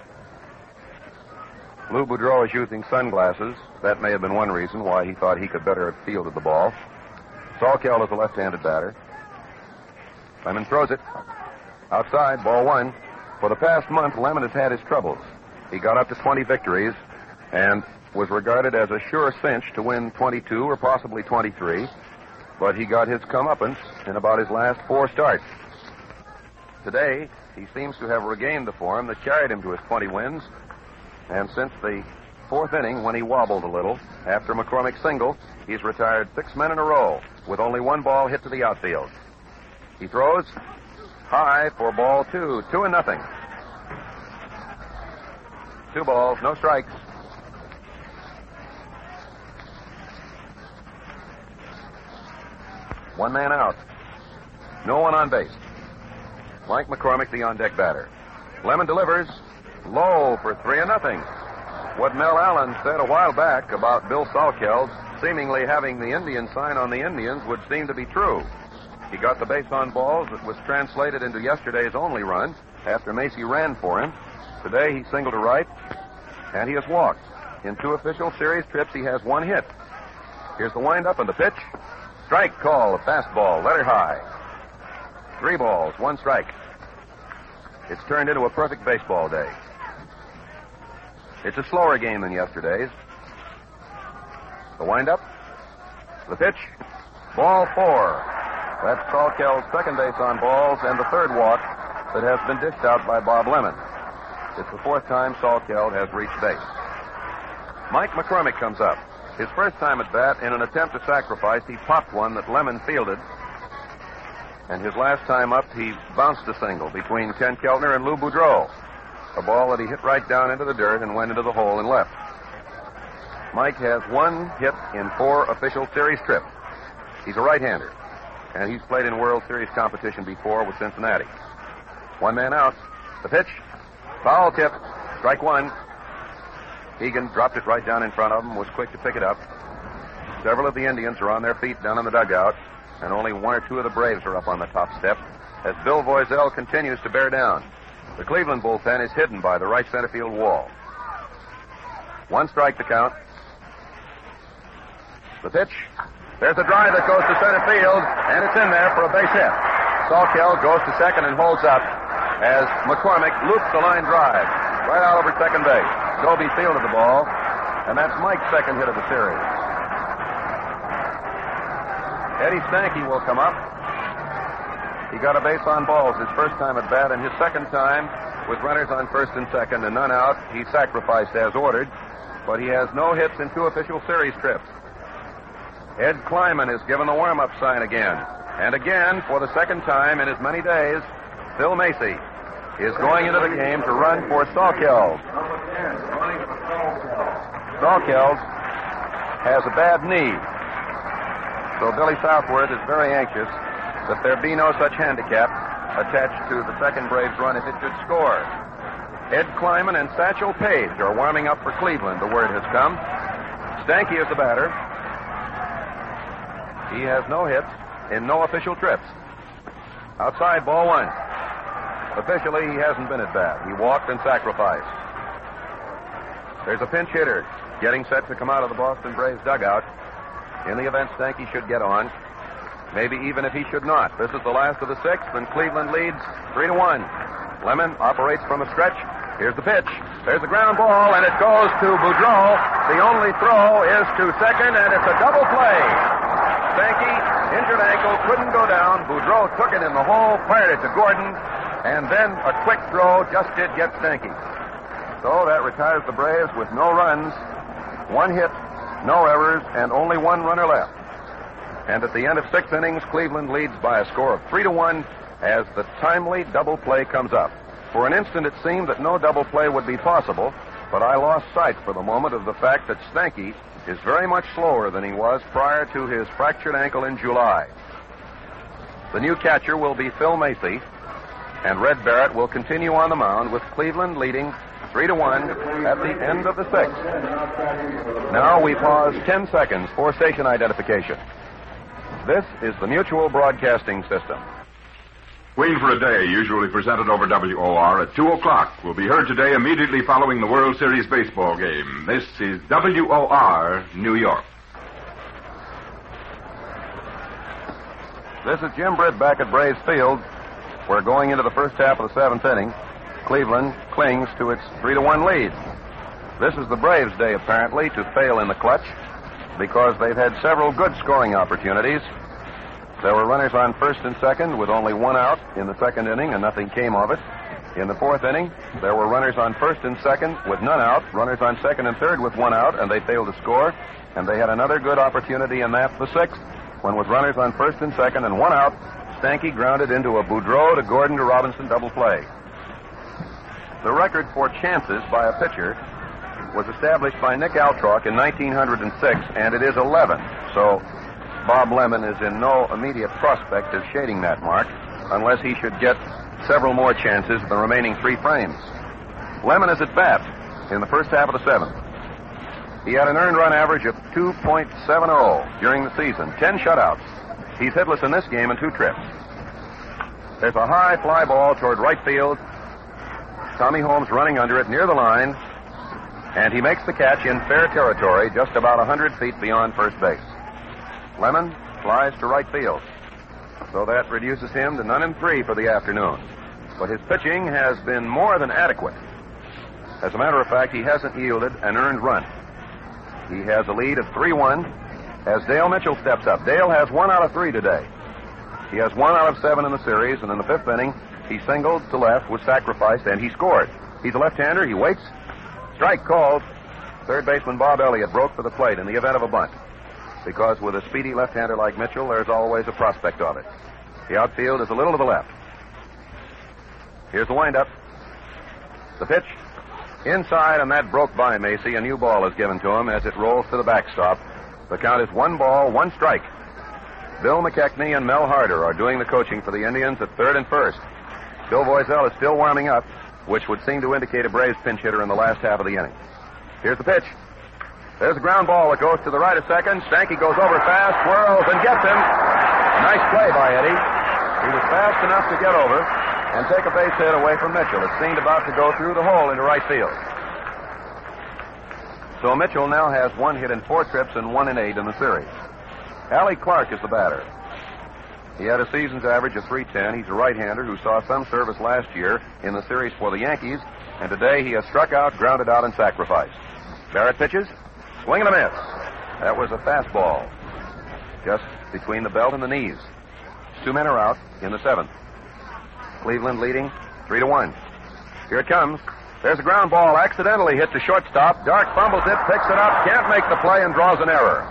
Lou Boudreau is using sunglasses. That may have been one reason why he thought he could better have fielded the ball. Salkeld is a left-handed batter. Lemon throws it. Outside, ball one. For the past month, Lemon has had his troubles. He got up to twenty victories and was regarded as a sure cinch to win twenty-two or possibly twenty-three, but he got his comeuppance in about his last four starts. Today, he seems to have regained the form that carried him to his twenty wins, and since the fourth inning, when he wobbled a little, after McCormick's single, he's retired six men in a row with only one ball hit to the outfield. He throws high for ball two, two and nothing. Two balls, no strikes. One man out. No one on base. Mike McCormick, the on-deck batter. Lemon delivers low for three and nothing. What Mel Allen said a while back about Bill Salkeld seemingly having the Indian sign on the Indians would seem to be true. He got the base on balls that was translated into yesterday's only run after Macy ran for him. Today he singled to right, and he has walked. In two official series trips, he has one hit. Here's the windup and the pitch. Strike call, a fastball, letter high. Three balls, one strike. It's turned into a perfect baseball day. It's a slower game than yesterday's. The windup, the pitch, ball four. That's Salkeld's second base on balls and the third walk that has been dished out by Bob Lemon. It's the fourth time Salkeld has reached base. Mike McCormick comes up. His first time at bat, in an attempt to sacrifice, he popped one that Lemon fielded. And his last time up, he bounced a single between Ken Keltner and Lou Boudreau. A ball that he hit right down into the dirt and went into the hole and left. Mike has one hit in four official series trips. He's a right-hander, and he's played in World Series competition before with Cincinnati. One man out. The pitch. Foul tip. Strike one. Egan dropped it right down in front of him, was quick to pick it up. Several of the Indians are on their feet down in the dugout, and only one or two of the Braves are up on the top step as Bill Voiselle continues to bear down. The Cleveland bullpen is hidden by the right center field wall. One strike to count. The pitch. There's a drive that goes to center field, and it's in there for a base hit. Salkeld goes to second and holds up as McCormick loops the line drive right out over second base. Doby fielded the ball, and that's Mike's second hit of the series. Eddie Stanky will come up. He got a base on balls his first time at bat, and his second time with runners on first and second and none out. He sacrificed as ordered, but he has no hits in two official series trips. Ed Kleiman is given the warm-up sign again. And again, for the second time in as many days, Phil Macy is going into the game to run for Salkeld. Salkeld has a bad knee, so Billy Southworth is very anxious that there be no such handicap attached to the second Braves run if it should score. Ed Kleiman and Satchel Paige are warming up for Cleveland, the word has come. Stanky is the batter. He has no hits in no official trips. Outside, ball one. Officially, he hasn't been at bat. He walked and sacrificed. There's a pinch hitter getting set to come out of the Boston Braves dugout. In the event Stanky should get on, maybe even if he should not. This is the last of the sixth, and Cleveland leads three to one. Lemon operates from a stretch. Here's the pitch. There's the ground ball, and it goes to Boudreau. The only throw is to second, and it's a double play. Stanky, injured ankle, couldn't go down. Boudreau took it in the hole, fired it to Gordon, and then a quick throw just did get Stanky. So that retires the Braves with no runs, one hit, no errors, and only one runner left. And at the end of six innings, Cleveland leads by a score of three to one as the timely double play comes up. For an instant, it seemed that no double play would be possible, but I lost sight for the moment of the fact that Stanky is very much slower than he was prior to his fractured ankle in July. The new catcher will be Phil Macy, and Red Barrett will continue on the mound with Cleveland leading three to one at the end of the sixth. Now we pause ten seconds for station identification. This is the Mutual Broadcasting System. Queen for a Day, usually presented over W O R at two o'clock, will be heard today immediately following the World Series baseball game. This is W O R, New York. This is Jim Britt back at Braves Field. We're going into the first half of the seventh inning. Cleveland clings to its three to one lead. This is the Braves' day, apparently, to fail in the clutch because they've had several good scoring opportunities. There were runners on first and second with only one out in the second inning, and nothing came of it. In the fourth inning, there were runners on first and second with none out, runners on second and third with one out, and they failed to score. And they had another good opportunity in that, the sixth, when with runners on first and second and one out, Stanky grounded into a Boudreau to Gordon to Robinson double play. The record for chances by a pitcher was established by Nick Altrock in nineteen oh six, and it is eleven. So Bob Lemon is in no immediate prospect of shading that mark. unless he should get several more chances in the remaining three frames. Lemon is at bat in the first half of the seventh. He had an earned run average of two point seven oh during the season, ten shutouts. He's hitless in this game in two trips. There's a high fly ball toward right field. Tommy Holmes running under it near the line, and he makes the catch in fair territory just about one hundred feet beyond first base. Lemon flies to right field, so that reduces him to none and three for the afternoon. But his pitching has been more than adequate. As a matter of fact, he hasn't yielded an earned run. He has a lead of three one as Dale Mitchell steps up. Dale has one out of three today. He has one out of seven in the series, and in the fifth inning, he singled to left, was sacrificed, and he scored. He's a left-hander. He waits. Strike called. Third baseman Bob Elliott broke for the plate in the event of a bunt, because with a speedy left-hander like Mitchell, there's always a prospect of it. The outfield is a little to the left. Here's the windup. The pitch. Inside, and that broke by Macy. A new ball is given to him as it rolls to the backstop. The count is one ball, one strike. Bill McKechnie and Mel Harder are doing the coaching for the Indians at third and first. Bill Voiselle is still warming up, which would seem to indicate a Braves pinch hitter in the last half of the inning. Here's the pitch. There's a ground ball that goes to the right of second. Stanky goes over fast, whirls, and gets him. Nice play by Eddie. He was fast enough to get over and take a base hit away from Mitchell. It seemed about to go through the hole into right field. So Mitchell now has one hit in four trips and one in eight in the series. Allie Clark is the batter. He had a season's average of three ten. He's a right-hander who saw some service last year in the series for the Yankees, and today he has struck out, grounded out, and sacrificed. Barrett pitches. Swing and a miss. That was a fastball, just between the belt and the knees. Two men are out in the seventh. Cleveland leading three to one. Here it comes. There's a ground ball accidentally hit to shortstop. Dark fumbles it, picks it up, can't make the play, and draws an error.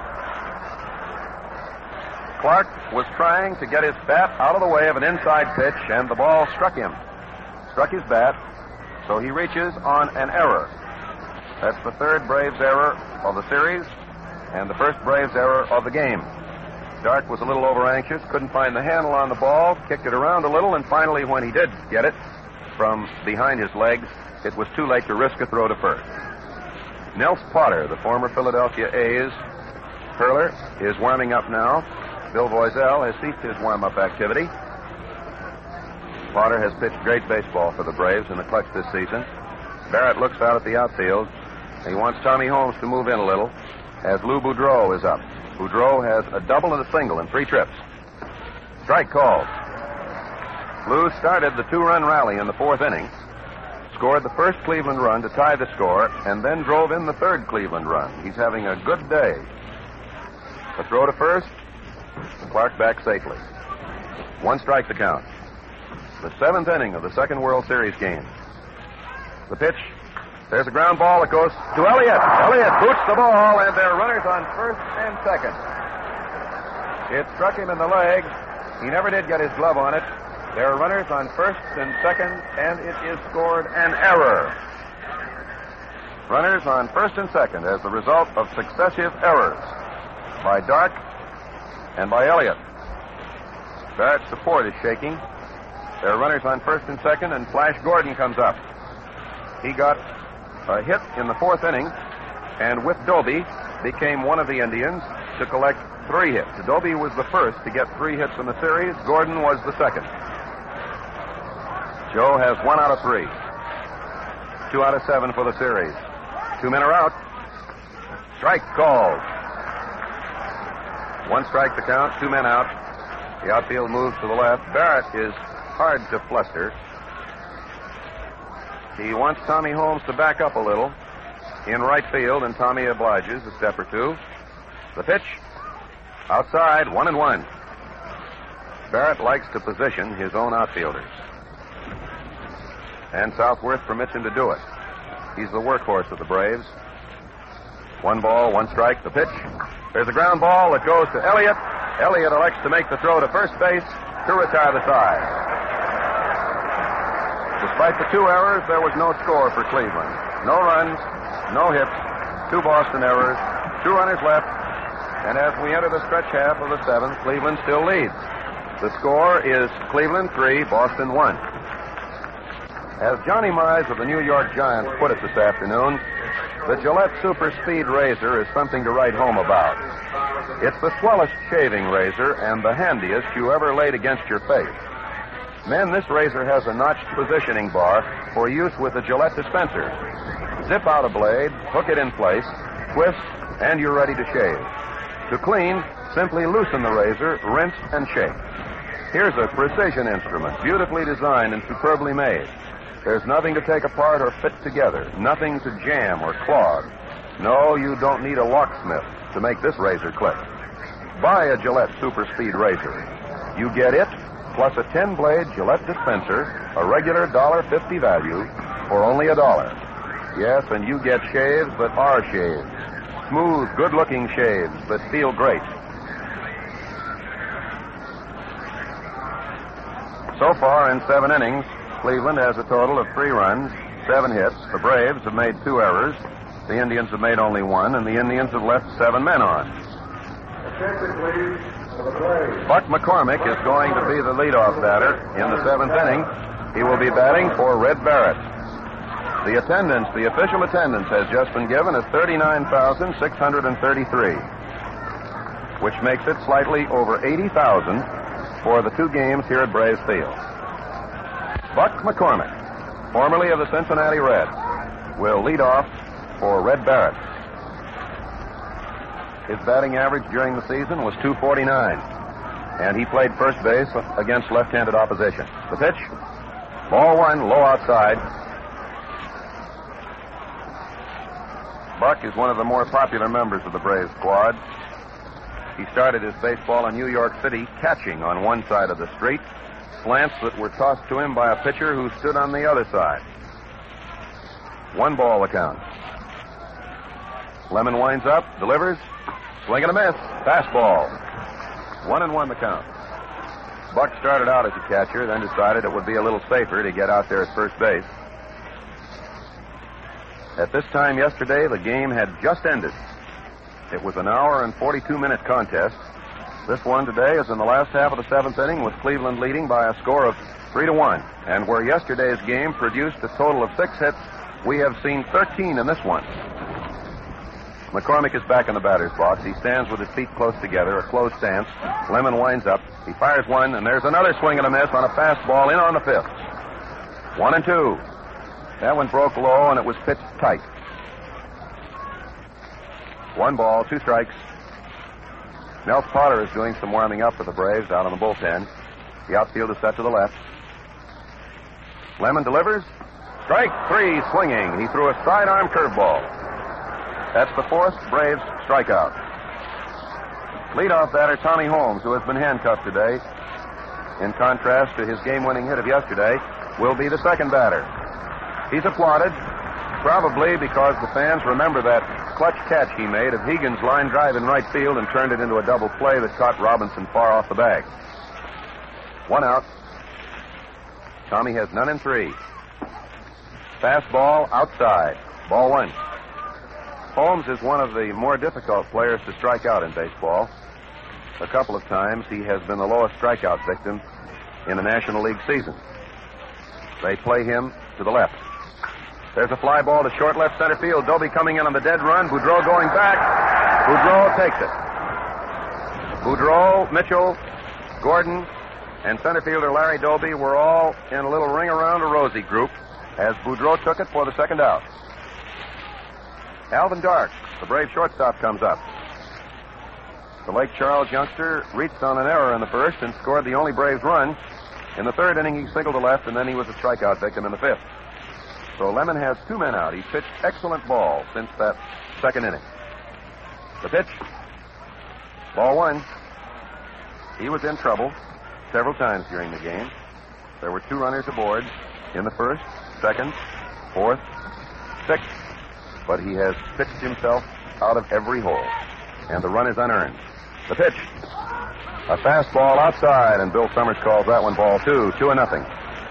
Clark was trying to get his bat out of the way of an inside pitch, and the ball struck him. Struck his bat, so he reaches on an error. That's the third Braves error of the series, and the first Braves error of the game. Dark was a little over-anxious, couldn't find the handle on the ball, kicked it around a little, and finally, when he did get it from behind his legs, it was too late to risk a throw to first. Nels Potter, the former Philadelphia A's hurler, is warming up now. Bill Voiselle has ceased his warm-up activity. Potter has pitched great baseball for the Braves in the clutch this season. Barrett looks out at the outfield. He wants Tommy Holmes to move in a little as Lou Boudreau is up. Boudreau has a double and a single in three trips. Strike called. Lou started the two-run rally in the fourth inning, scored the first Cleveland run to tie the score, and then drove in the third Cleveland run. He's having a good day. A throw to first. Clark back safely. One strike to count. The seventh inning of the second World Series game. The pitch. There's a ground ball that goes to Elliott. Elliott boots the ball, and there are runners on first and second. It struck him in the leg. He never did get his glove on it. There are runners on first and second, and it is scored an error. Runners on first and second as the result of successive errors by Dark and by Elliott. Barrett's support is shaking. There are runners on first and second, and Flash Gordon comes up. He got a hit in the fourth inning, and with Doby became one of the Indians to collect three hits. Doby was the first to get three hits in the series. Gordon was the second. Joe has one out of three. Two out of seven for the series. Two men are out. Strike called. One strike to count, two men out. The outfield moves to the left. Barrett is hard to fluster. He wants Tommy Holmes to back up a little in right field, and Tommy obliges a step or two. The pitch. Outside, one and one. Barrett likes to position his own outfielders, and Southworth permits him to do it. He's the workhorse of the Braves. One ball, one strike. The pitch. There's a ground ball that goes to Elliott. Elliott elects to make the throw to first base to retire the side. Despite the two errors, there was no score for Cleveland. No runs, no hits, two Boston errors, two runners left, and as we enter the stretch half of the seventh, Cleveland still leads. The score is Cleveland three, Boston one. As Johnny Mize of the New York Giants put it this afternoon, the Gillette Super Speed Razor is something to write home about. It's the swellest shaving razor and the handiest you ever laid against your face. Men, this razor has a notched positioning bar for use with the Gillette dispenser. Zip out a blade, hook it in place, twist, and you're ready to shave. To clean, simply loosen the razor, rinse, and shake. Here's a precision instrument, beautifully designed and superbly made. There's nothing to take apart or fit together, nothing to jam or clog. No, you don't need a locksmith to make this razor click. Buy a Gillette Super Speed Razor. You get it, plus a ten-blade Gillette dispenser, a regular one dollar fifty value, for only a dollar. Yes, and you get shaves that are shaves. Smooth, good-looking shaves that feel great. So far in seven innings, Cleveland has a total of three runs, seven hits. The Braves have made two errors. The Indians have made only one, and the Indians have left seven men on. Buck McCormick is going to be the leadoff batter in the seventh inning. He will be batting for Red Barrett. The attendance, the official attendance, has just been given as thirty-nine thousand six hundred thirty-three, which makes it slightly over eighty thousand for the two games here at Braves Field. Buck McCormick, formerly of the Cincinnati Reds, will lead off for Red Barrett. His batting average during the season was two forty-nine, and he played first base against left-handed opposition. The pitch, ball one, low outside. Buck is one of the more popular members of the Braves squad. He started his baseball in New York City catching on one side of the street, slants that were tossed to him by a pitcher who stood on the other side. One ball the count. Lemon winds up, delivers, swing and a miss, fastball. One and one the count. Buck started out as a catcher, then decided it would be a little safer to get out there at first base. At this time yesterday, the game had just ended. It was an hour and forty-two minute contest. This one today is in the last half of the seventh inning, with Cleveland leading by a score of three to one. And where yesterday's game produced a total of six hits, we have seen thirteen in this one. McCormick is back in the batter's box. He stands with his feet close together, a closed stance. Lemon winds up. He fires one, and there's another swing and a miss on a fastball in on the fifth. One and two. That one broke low, and it was pitched tight. One ball, two strikes. Nels Potter is doing some warming up for the Braves out on the bullpen. The outfield is set to the left. Lemon delivers. Strike three, swinging. He threw a sidearm curveball. That's the fourth Braves strikeout. Leadoff batter Tommy Holmes, who has been handcuffed today, in contrast to his game-winning hit of yesterday, will be the second batter. He's applauded, probably because the fans remember that clutch catch he made of Higgins' line drive in right field and turned it into a double play that caught Robinson far off the bag. One out. Tommy has none in three. Fastball outside. Ball one. Holmes is one of the more difficult players to strike out in baseball. A couple of times he has been the lowest strikeout victim in the National League season. They play him to the left. There's a fly ball to short left center field. Doby coming in on the dead run. Boudreau going back. Boudreau takes it. Boudreau, Mitchell, Gordon, and center fielder Larry Doby were all in a little ring around a rosy group as Boudreau took it for the second out. Alvin Dark, the Brave shortstop, comes up. The Lake Charles youngster reached on an error in the first and scored the only Braves run. In the third inning, he singled to left, and then he was a strikeout victim in the fifth. So Lemon has two men out. He pitched excellent ball since that second inning. The pitch. Ball one. He was in trouble several times during the game. There were two runners aboard in the first, second, fourth, sixth. But he has pitched himself out of every hole, and the run is unearned. The pitch. A fastball outside, and Bill Summers calls that one ball two, two and nothing.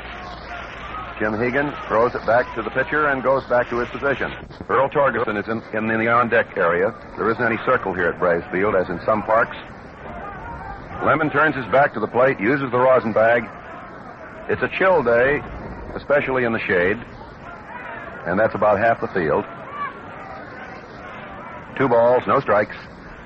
Jim Hegan throws it back to the pitcher and goes back to his position. Earl Torgerson is in, in the on-deck area. There isn't any circle here at Braves Field, as in some parks. Lemon turns his back to the plate, uses the rosin bag. It's a chill day, especially in the shade, and that's about half the field. Two balls, no strikes.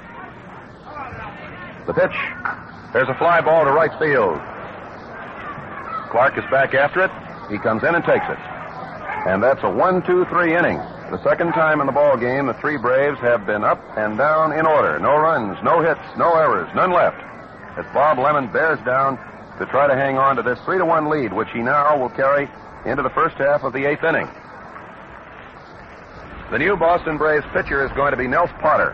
The pitch. There's a fly ball to right field. Clark is back after it. He comes in and takes it. And that's a one two three inning. The second time in the ball game, the three Braves have been up and down in order. No runs, no hits, no errors, none left. As Bob Lemon bears down to try to hang on to this three to one lead, which he now will carry into the first half of the eighth inning. The new Boston Braves pitcher is going to be Nels Potter.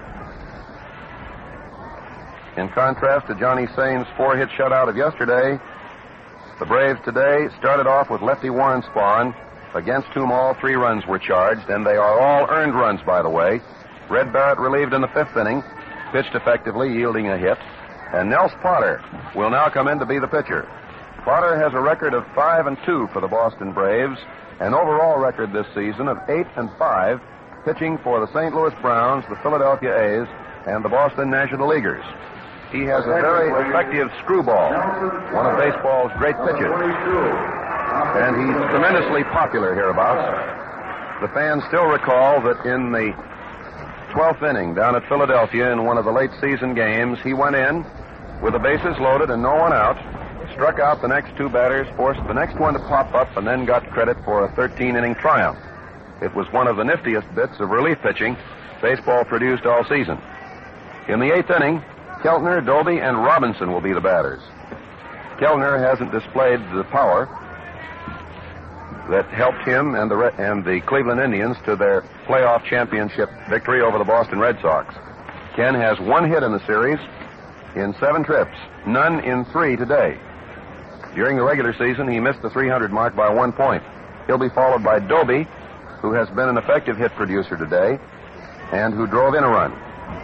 In contrast to Johnny Sain's four-hit shutout of yesterday, the Braves today started off with lefty Warren Spahn, against whom all three runs were charged, and they are all earned runs, by the way. Red Barrett relieved in the fifth inning, pitched effectively, yielding a hit. And Nels Potter will now come in to be the pitcher. Potter has a record of five and two for the Boston Braves, an overall record this season of eight and five, pitching for the Saint Louis Browns, the Philadelphia A's, and the Boston National Leaguers. He has a very effective screwball, one of baseball's great pitches. And he's tremendously popular hereabouts. The fans still recall that in the twelfth inning down at Philadelphia in one of the late season games, he went in with the bases loaded and no one out, struck out the next two batters, forced the next one to pop up, and then got credit for a thirteen inning triumph. It was one of the niftiest bits of relief pitching baseball produced all season. In the eighth inning, Keltner, Doby, and Robinson will be the batters. Keltner hasn't displayed the power that helped him and the and the Cleveland Indians to their playoff championship victory over the Boston Red Sox. Ken has one hit in the series in seven trips, none in three today. During the regular season, he missed the three hundred mark by one point. He'll be followed by Doby, who has been an effective hit producer today and who drove in a run.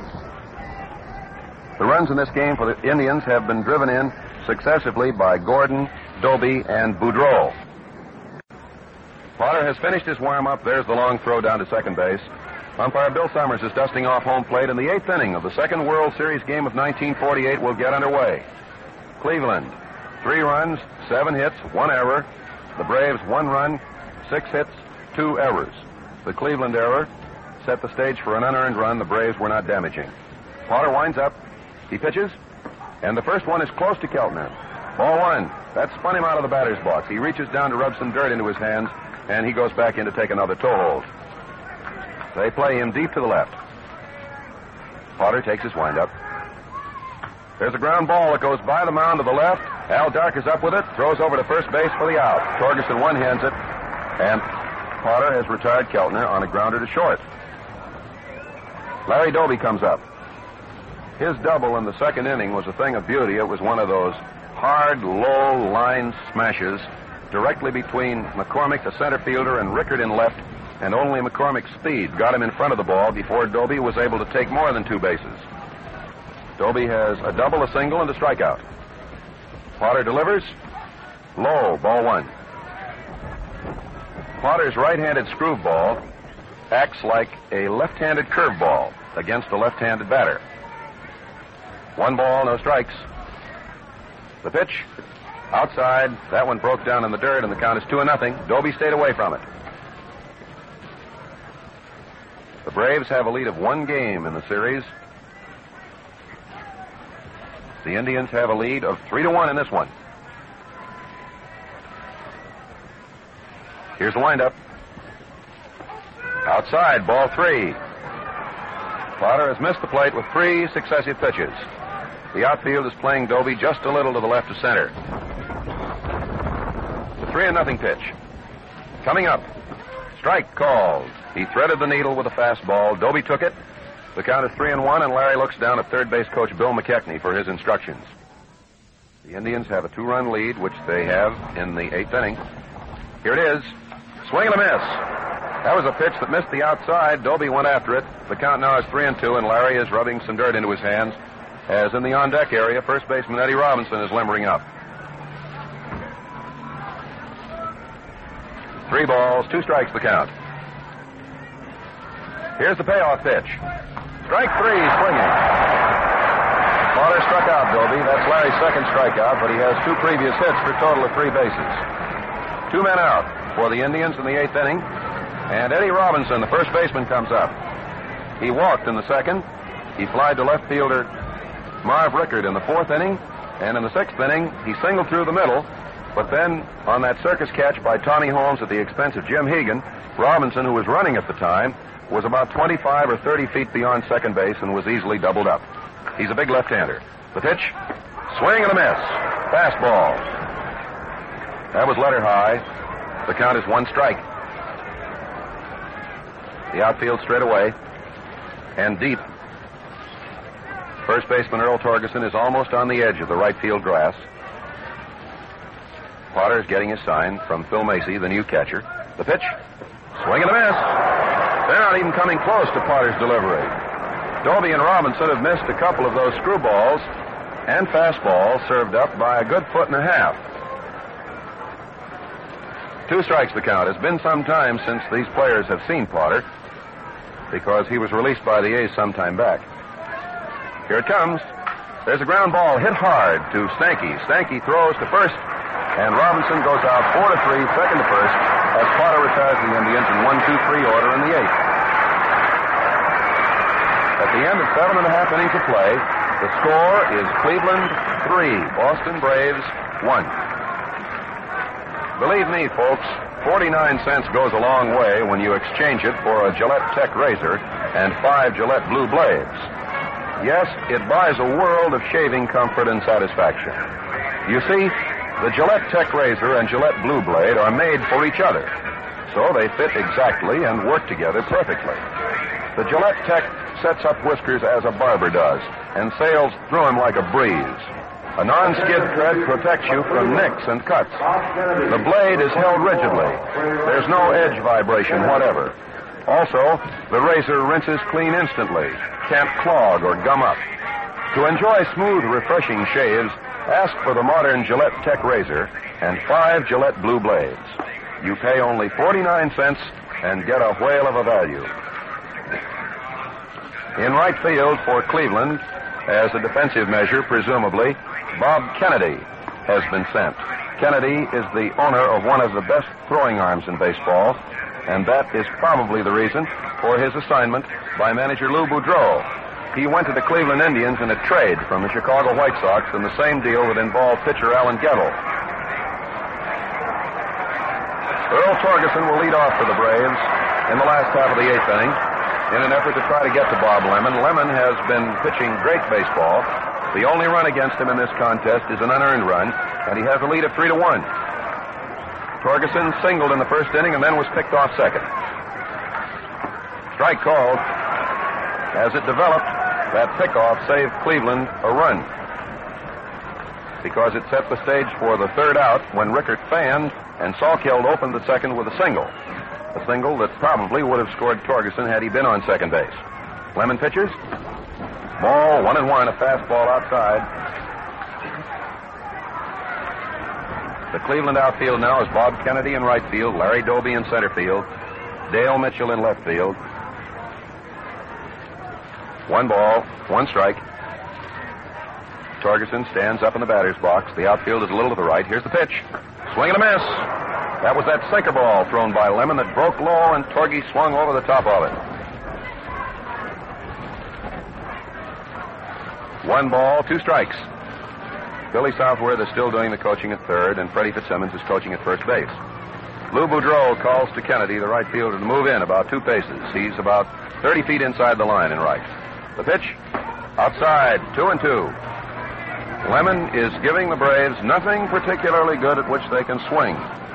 The runs in this game for the Indians have been driven in successively by Gordon, Doby, and Boudreau. Potter has finished his warm-up. There's the long throw down to second base. Umpire Bill Summers is dusting off home plate, and the eighth inning of the second World Series game of nineteen forty-eight will get underway. Cleveland, three runs, seven hits, one error. The Braves, one run, six hits, two errors. The Cleveland error set the stage for an unearned run the Braves were not damaging. Potter winds up. He pitches, and the first one is close to Keltner. Ball one. That spun him out of the batter's box. He reaches down to rub some dirt into his hands, and he goes back in to take another toe hold. They play him deep to the left. Potter takes his windup. There's a ground ball that goes by the mound to the left. Al Dark is up with it, throws over to first base for the out. Torgerson one-hands it, and Potter has retired Keltner on a grounder to short. Larry Doby comes up. His double in the second inning was a thing of beauty. It was one of those hard, low line smashes directly between McCormick, the center fielder, and Rickard in left, and only McCormick's speed got him in front of the ball before Doby was able to take more than two bases. Doby has a double, a single, and a strikeout. Potter delivers. Low, ball one. Potter's right-handed screwball acts like a left-handed curveball against a left-handed batter. One ball, no strikes. The pitch, outside. That one broke down in the dirt, and the count is two and nothing. Doby stayed away from it. The Braves have a lead of one game in the series. The Indians have a lead of three to one in this one. Here's the windup. Outside, ball three. Potter has missed the plate with three successive pitches. The outfield is playing Doby just a little to the left of center. The three and nothing pitch. Coming up. Strike called. He threaded the needle with a fastball. Doby took it. The count is three and one, and Larry looks down at third base coach Bill McKechnie for his instructions. The Indians have a two-run lead, which they have in the eighth inning. Here it is. Swing and a miss. That was a pitch that missed the outside. Doby went after it. The count now is three and two, and Larry is rubbing some dirt into his hands. As in the on-deck area, first baseman Eddie Robinson is limbering up. Three balls, two strikes the count. Here's the payoff pitch. Strike three, swinging. Potter struck out Doby. That's Larry's second strikeout, but he has two previous hits for a total of three bases. Two men out for the Indians in the eighth inning. And Eddie Robinson, the first baseman, comes up. He walked in the second. He flied to left fielder Marv Rickard in the fourth inning. And in the sixth inning, he singled through the middle. But then, on that circus catch by Tommy Holmes at the expense of Jim Hegan, Robinson, who was running at the time, was about twenty-five or thirty feet beyond second base and was easily doubled up. He's a big left-hander. The pitch, swing and a miss. Fastball. That was letter high. The count is one strike. The outfield straight away and deep. First baseman Earl Torgeson is almost on the edge of the right field grass. Potter's getting his sign from Phil Macy, the new catcher. The pitch, swing and a miss. They're not even coming close to Potter's delivery. Doby and Robinson have missed a couple of those screwballs and fastballs served up by a good foot and a half. Two strikes the count. It's been some time since these players have seen Potter because he was released by the A's some time back. Here it comes. There's a ground ball hit hard to Stanky. Stanky throws to first, and Robinson goes out four to three, second to first, as Potter retires the Indians in one two three order in the eighth. At the end of seven and a half innings of play, the score is Cleveland three, Boston Braves one. Believe me, folks, forty-nine cents goes a long way when you exchange it for a Gillette Tech razor and five Gillette Blue Blades. Yes, it buys a world of shaving comfort and satisfaction. You see, the Gillette Tech razor and Gillette Blue Blade are made for each other, so they fit exactly and work together perfectly. The Gillette Tech sets up whiskers as a barber does and sails through them like a breeze. A non-skid thread protects you from nicks and cuts. The blade is held rigidly. There's no edge vibration whatever. Also, the razor rinses clean instantly, can't clog or gum up. To enjoy smooth, refreshing shaves, ask for the modern Gillette Tech razor and five Gillette Blue Blades. You pay only forty-nine cents and get a whale of a value. In right field for Cleveland, as a defensive measure, presumably, Bob Kennedy has been sent. Kennedy is the owner of one of the best throwing arms in baseball, and that is probably the reason for his assignment by manager Lou Boudreau. He went to the Cleveland Indians in a trade from the Chicago White Sox in the same deal that involved pitcher Alan Gettle. Earl Torgeson will lead off for the Braves in the last half of the eighth inning in an effort to try to get to Bob Lemon. Lemon has been pitching great baseball. The only run against him in this contest is an unearned run, and he has a lead of three to one. Torgeson singled in the first inning and then was picked off second. Strike called. As it developed, that pickoff saved Cleveland a run because it set the stage for the third out when Rickert fanned and Salkeld opened the second with a single. A single that probably would have scored Torgeson had he been on second base. Lemon pitches. Ball, one and one, a fastball outside. The Cleveland outfield now is Bob Kennedy in right field, Larry Doby in center field, Dale Mitchell in left field. One ball, one strike. Torgeson stands up in the batter's box. The outfield is a little to the right. Here's the pitch. Swing and a miss. That was that sinker ball thrown by Lemon that broke low, and Torge swung over the top of it. One ball, two strikes. Billy Southworth is still doing the coaching at third, and Freddie Fitzsimmons is coaching at first base. Lou Boudreau calls to Kennedy, the right fielder, to move in about two paces. He's about thirty feet inside the line in right. The pitch, outside, two and two. Lemon is giving the Braves nothing particularly good at which they can swing.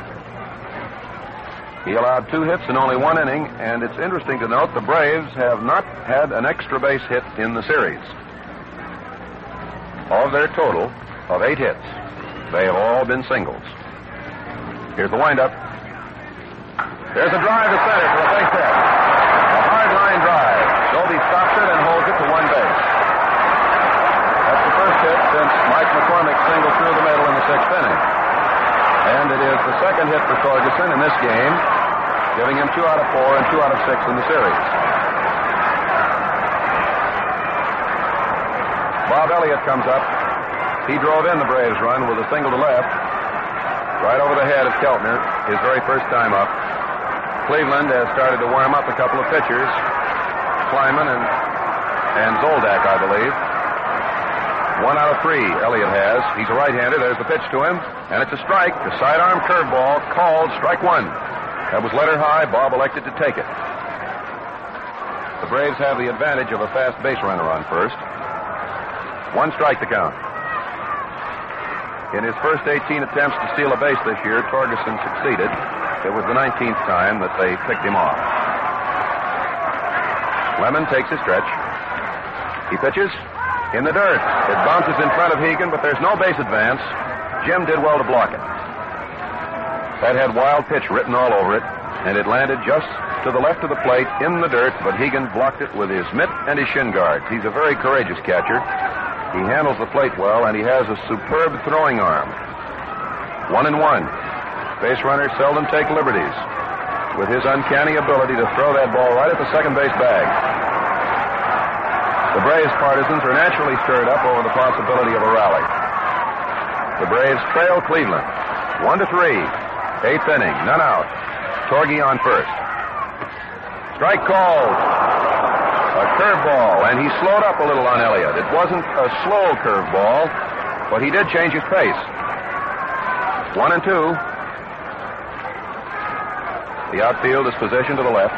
He allowed two hits in only one inning, and it's interesting to note the Braves have not had an extra base hit in the series. Of their total of eight hits, they have all been singles. Here's the windup. There's a drive to center for a base hit. A hard line drive. Doby stops it and holds it to one base. That's the first hit since Mike McCormick singled through the middle in the sixth inning. And it is the second hit for Torgeson in this game, giving him two out of four and two out of six in the series. Bob Elliott comes up. He drove in the Braves' run with a single to left, right over the head of Keltner, his very first time up. Cleveland has started to warm up a couple of pitchers, Kleiman and, and Zoldak, I believe. One out of three, Elliott has. He's a right-hander. There's the pitch to him, and it's a strike. The sidearm curveball called strike one. That was letter high. Bob elected to take it. The Braves have the advantage of a fast base runner on first. One strike to count. In his first eighteen attempts to steal a base this year, Torgerson succeeded. It was the nineteenth time that they picked him off. Lemon takes a stretch. He pitches in the dirt. It bounces in front of Hegan, but there's no base advance. Jim did well to block it. That had wild pitch written all over it, and it landed just to the left of the plate in the dirt, but Hegan blocked it with his mitt and his shin guards. He's a very courageous catcher. He handles the plate well, and he has a superb throwing arm. One and one. Base runners seldom take liberties with his uncanny ability to throw that ball right at the second base bag. The Braves partisans are naturally stirred up over the possibility of a rally. The Braves trail Cleveland. One to three. Eighth inning. None out. Torge on first. Strike called. A curveball, and he slowed up a little on Elliott. It wasn't a slow curveball, but he did change his pace. One and two. The outfield is positioned to the left.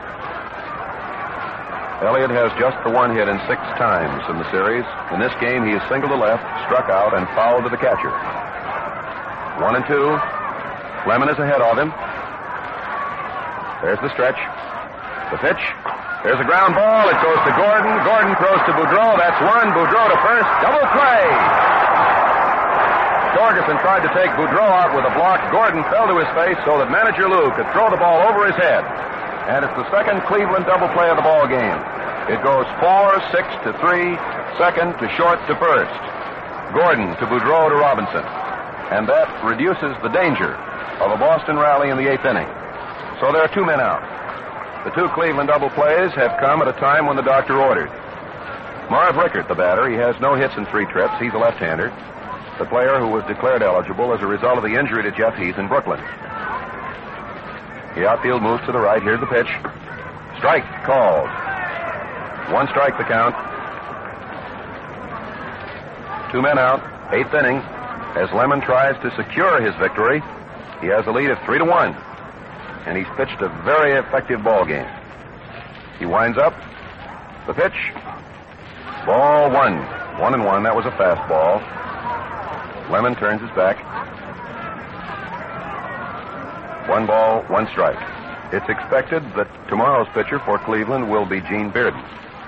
Elliott has just the one hit in six times in the series. In this game, he is single to left, struck out, and fouled to the catcher. One and two. Lemon is ahead of him. There's the stretch. The pitch. There's a ground ball. It goes to Gordon. Gordon throws to Boudreau. That's one. Boudreau to first. Double play. Torgerson tried to take Boudreau out with a block. Gordon fell to his face so that manager Lou could throw the ball over his head. And it's the second Cleveland double play of the ball game. It goes four, six to three, second to short to first. Gordon to Boudreau to Robinson. And that reduces the danger of a Boston rally in the eighth inning. So there are two men out. The two Cleveland double plays have come at a time when the doctor ordered. Marv Rickert, the batter, he has no hits in three trips. He's a left-hander. The player who was declared eligible as a result of the injury to Jeff Heath in Brooklyn. The outfield moves to the right. Here's the pitch. Strike called. One strike the count. Two men out. Eighth inning. As Lemon tries to secure his victory, he has a lead of three to one. And he's pitched a very effective ball game. He winds up. The pitch. Ball one. One and one. That was a fastball. Lemon turns his back. One ball, one strike. It's expected that tomorrow's pitcher for Cleveland will be Gene Bearden.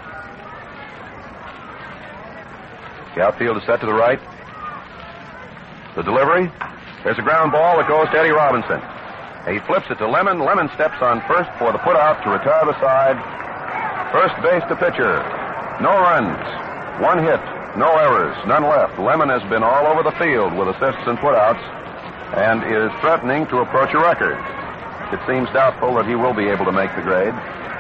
The outfield is set to the right. The delivery. There's a ground ball that goes to Eddie Robinson. He flips it to Lemon. Lemon steps on first for the put-out to retire the side. First base to pitcher. No runs. One hit. No errors. None left. Lemon has been all over the field with assists and put-outs and is threatening to approach a record. It seems doubtful that he will be able to make the grade.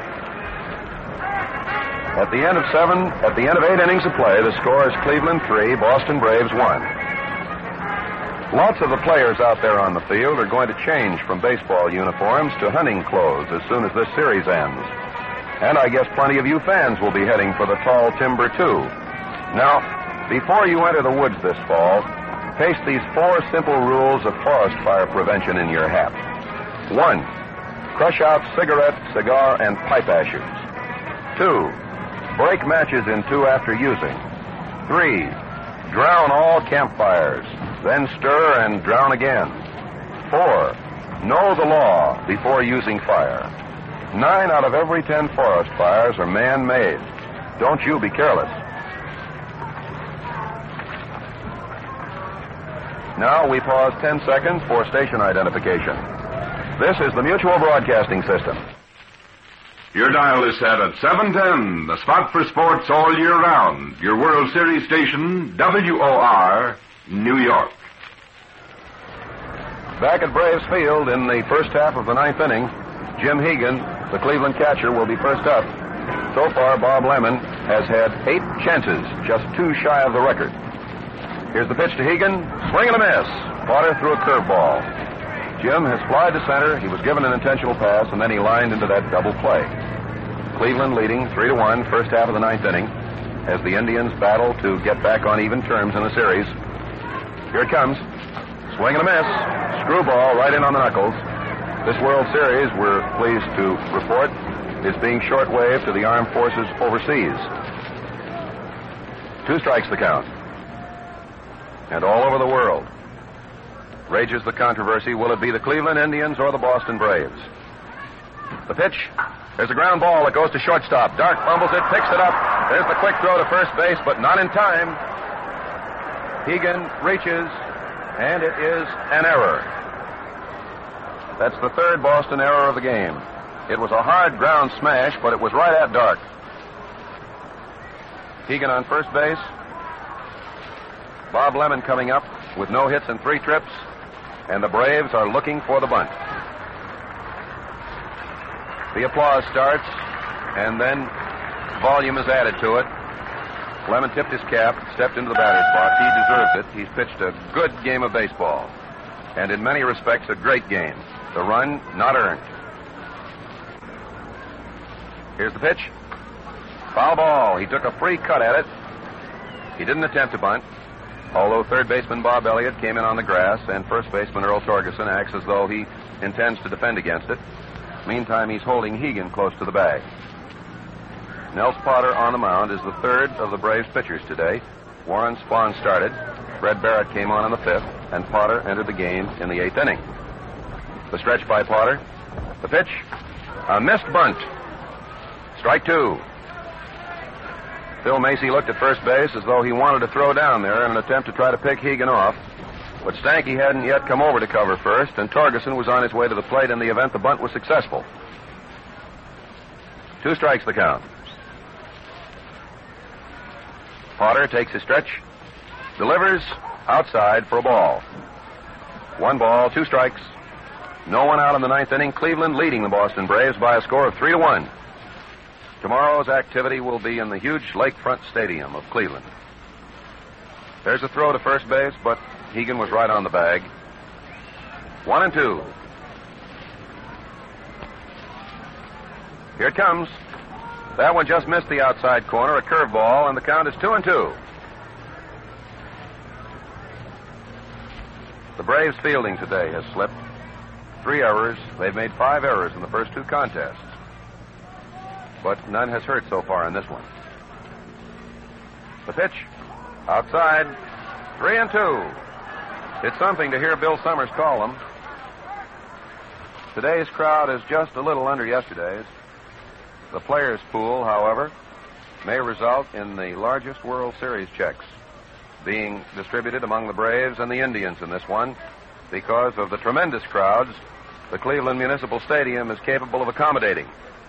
At the end of seven, at the end of eight innings of play, the score is Cleveland three, Boston Braves one. Lots of the players out there on the field are going to change from baseball uniforms to hunting clothes as soon as this series ends. And I guess plenty of you fans will be heading for the tall timber, too. Now, before you enter the woods this fall, paste these four simple rules of forest fire prevention in your hat. One, crush out cigarette, cigar, and pipe ashes. Two, break matches in two after using. Three, drown all campfires. Then stir and drown again. Four, know the law before using fire. Nine out of every ten forest fires are man-made. Don't you be careless. Now we pause ten seconds for station identification. This is the Mutual Broadcasting System. Your dial is set at seven ten, the spot for sports all year round. Your World Series station, W O R, New York. Back at Braves Field in the first half of the ninth inning, Jim Hegan, the Cleveland catcher, will be first up. So far, Bob Lemon has had eight chances, just two shy of the record. Here's the pitch to Hegan. Swing and a miss. Potter threw a curveball. Jim has flied to center. He was given an intentional pass, and then he lined into that double play. Cleveland leading three to one, first half of the ninth inning, as the Indians battle to get back on even terms in the series. Here it comes. Swing and a miss. Screwball right in on the knuckles. This World Series, we're pleased to report, is being shortwave to the armed forces overseas. Two strikes the count. And all over the world rages the controversy, will it be the Cleveland Indians or the Boston Braves? The pitch. There's a ground ball that goes to shortstop. Dark fumbles it, picks it up. There's the quick throw to first base, but not in time. Hegan reaches, and it is an error. That's the third Boston error of the game. It was a hard ground smash, but it was right at Dark. Hegan on first base. Bob Lemon coming up with no hits and three trips, and the Braves are looking for the bunt. The applause starts, and then volume is added to it. Lemon tipped his cap, stepped into the batter's box. He deserves it. He's pitched a good game of baseball, and in many respects a great game. The run not earned. Here's the pitch. Foul ball. He took a free cut at it. He didn't attempt to bunt, although third baseman Bob Elliott came in on the grass, and first baseman Earl Torgeson acts as though he intends to defend against it. Meantime, he's holding Hegan close to the bag. Nels Potter on the mound is the third of the Braves pitchers today. Warren Spahn started. Fred Barrett came on in the fifth, and Potter entered the game in the eighth inning. The stretch by Potter. The pitch. A missed bunt. Strike two. Phil Macy looked at first base as though he wanted to throw down there in an attempt to try to pick Hegan off. But Stanky hadn't yet come over to cover first, and Torgeson was on his way to the plate in the event the bunt was successful. Two strikes the count. Potter takes his stretch, delivers outside for a ball. One ball, two strikes. No one out in the ninth inning. Cleveland leading the Boston Braves by a score of three to one. Tomorrow's activity will be in the huge lakefront stadium of Cleveland. There's a throw to first base, but Hegan was right on the bag. One and two. Here it comes. That one just missed the outside corner, a curveball, and the count is two and two. The Braves' fielding today has slipped. Three errors. They've made five errors in the first two contests, but none has hurt so far in this one. The pitch. Outside. Three and two. It's something to hear Bill Summers call them. Today's crowd is just a little under yesterday's. The players' pool, however, may result in the largest World Series checks being distributed among the Braves and the Indians in this one, because of the tremendous crowds the Cleveland Municipal Stadium is capable of accommodating.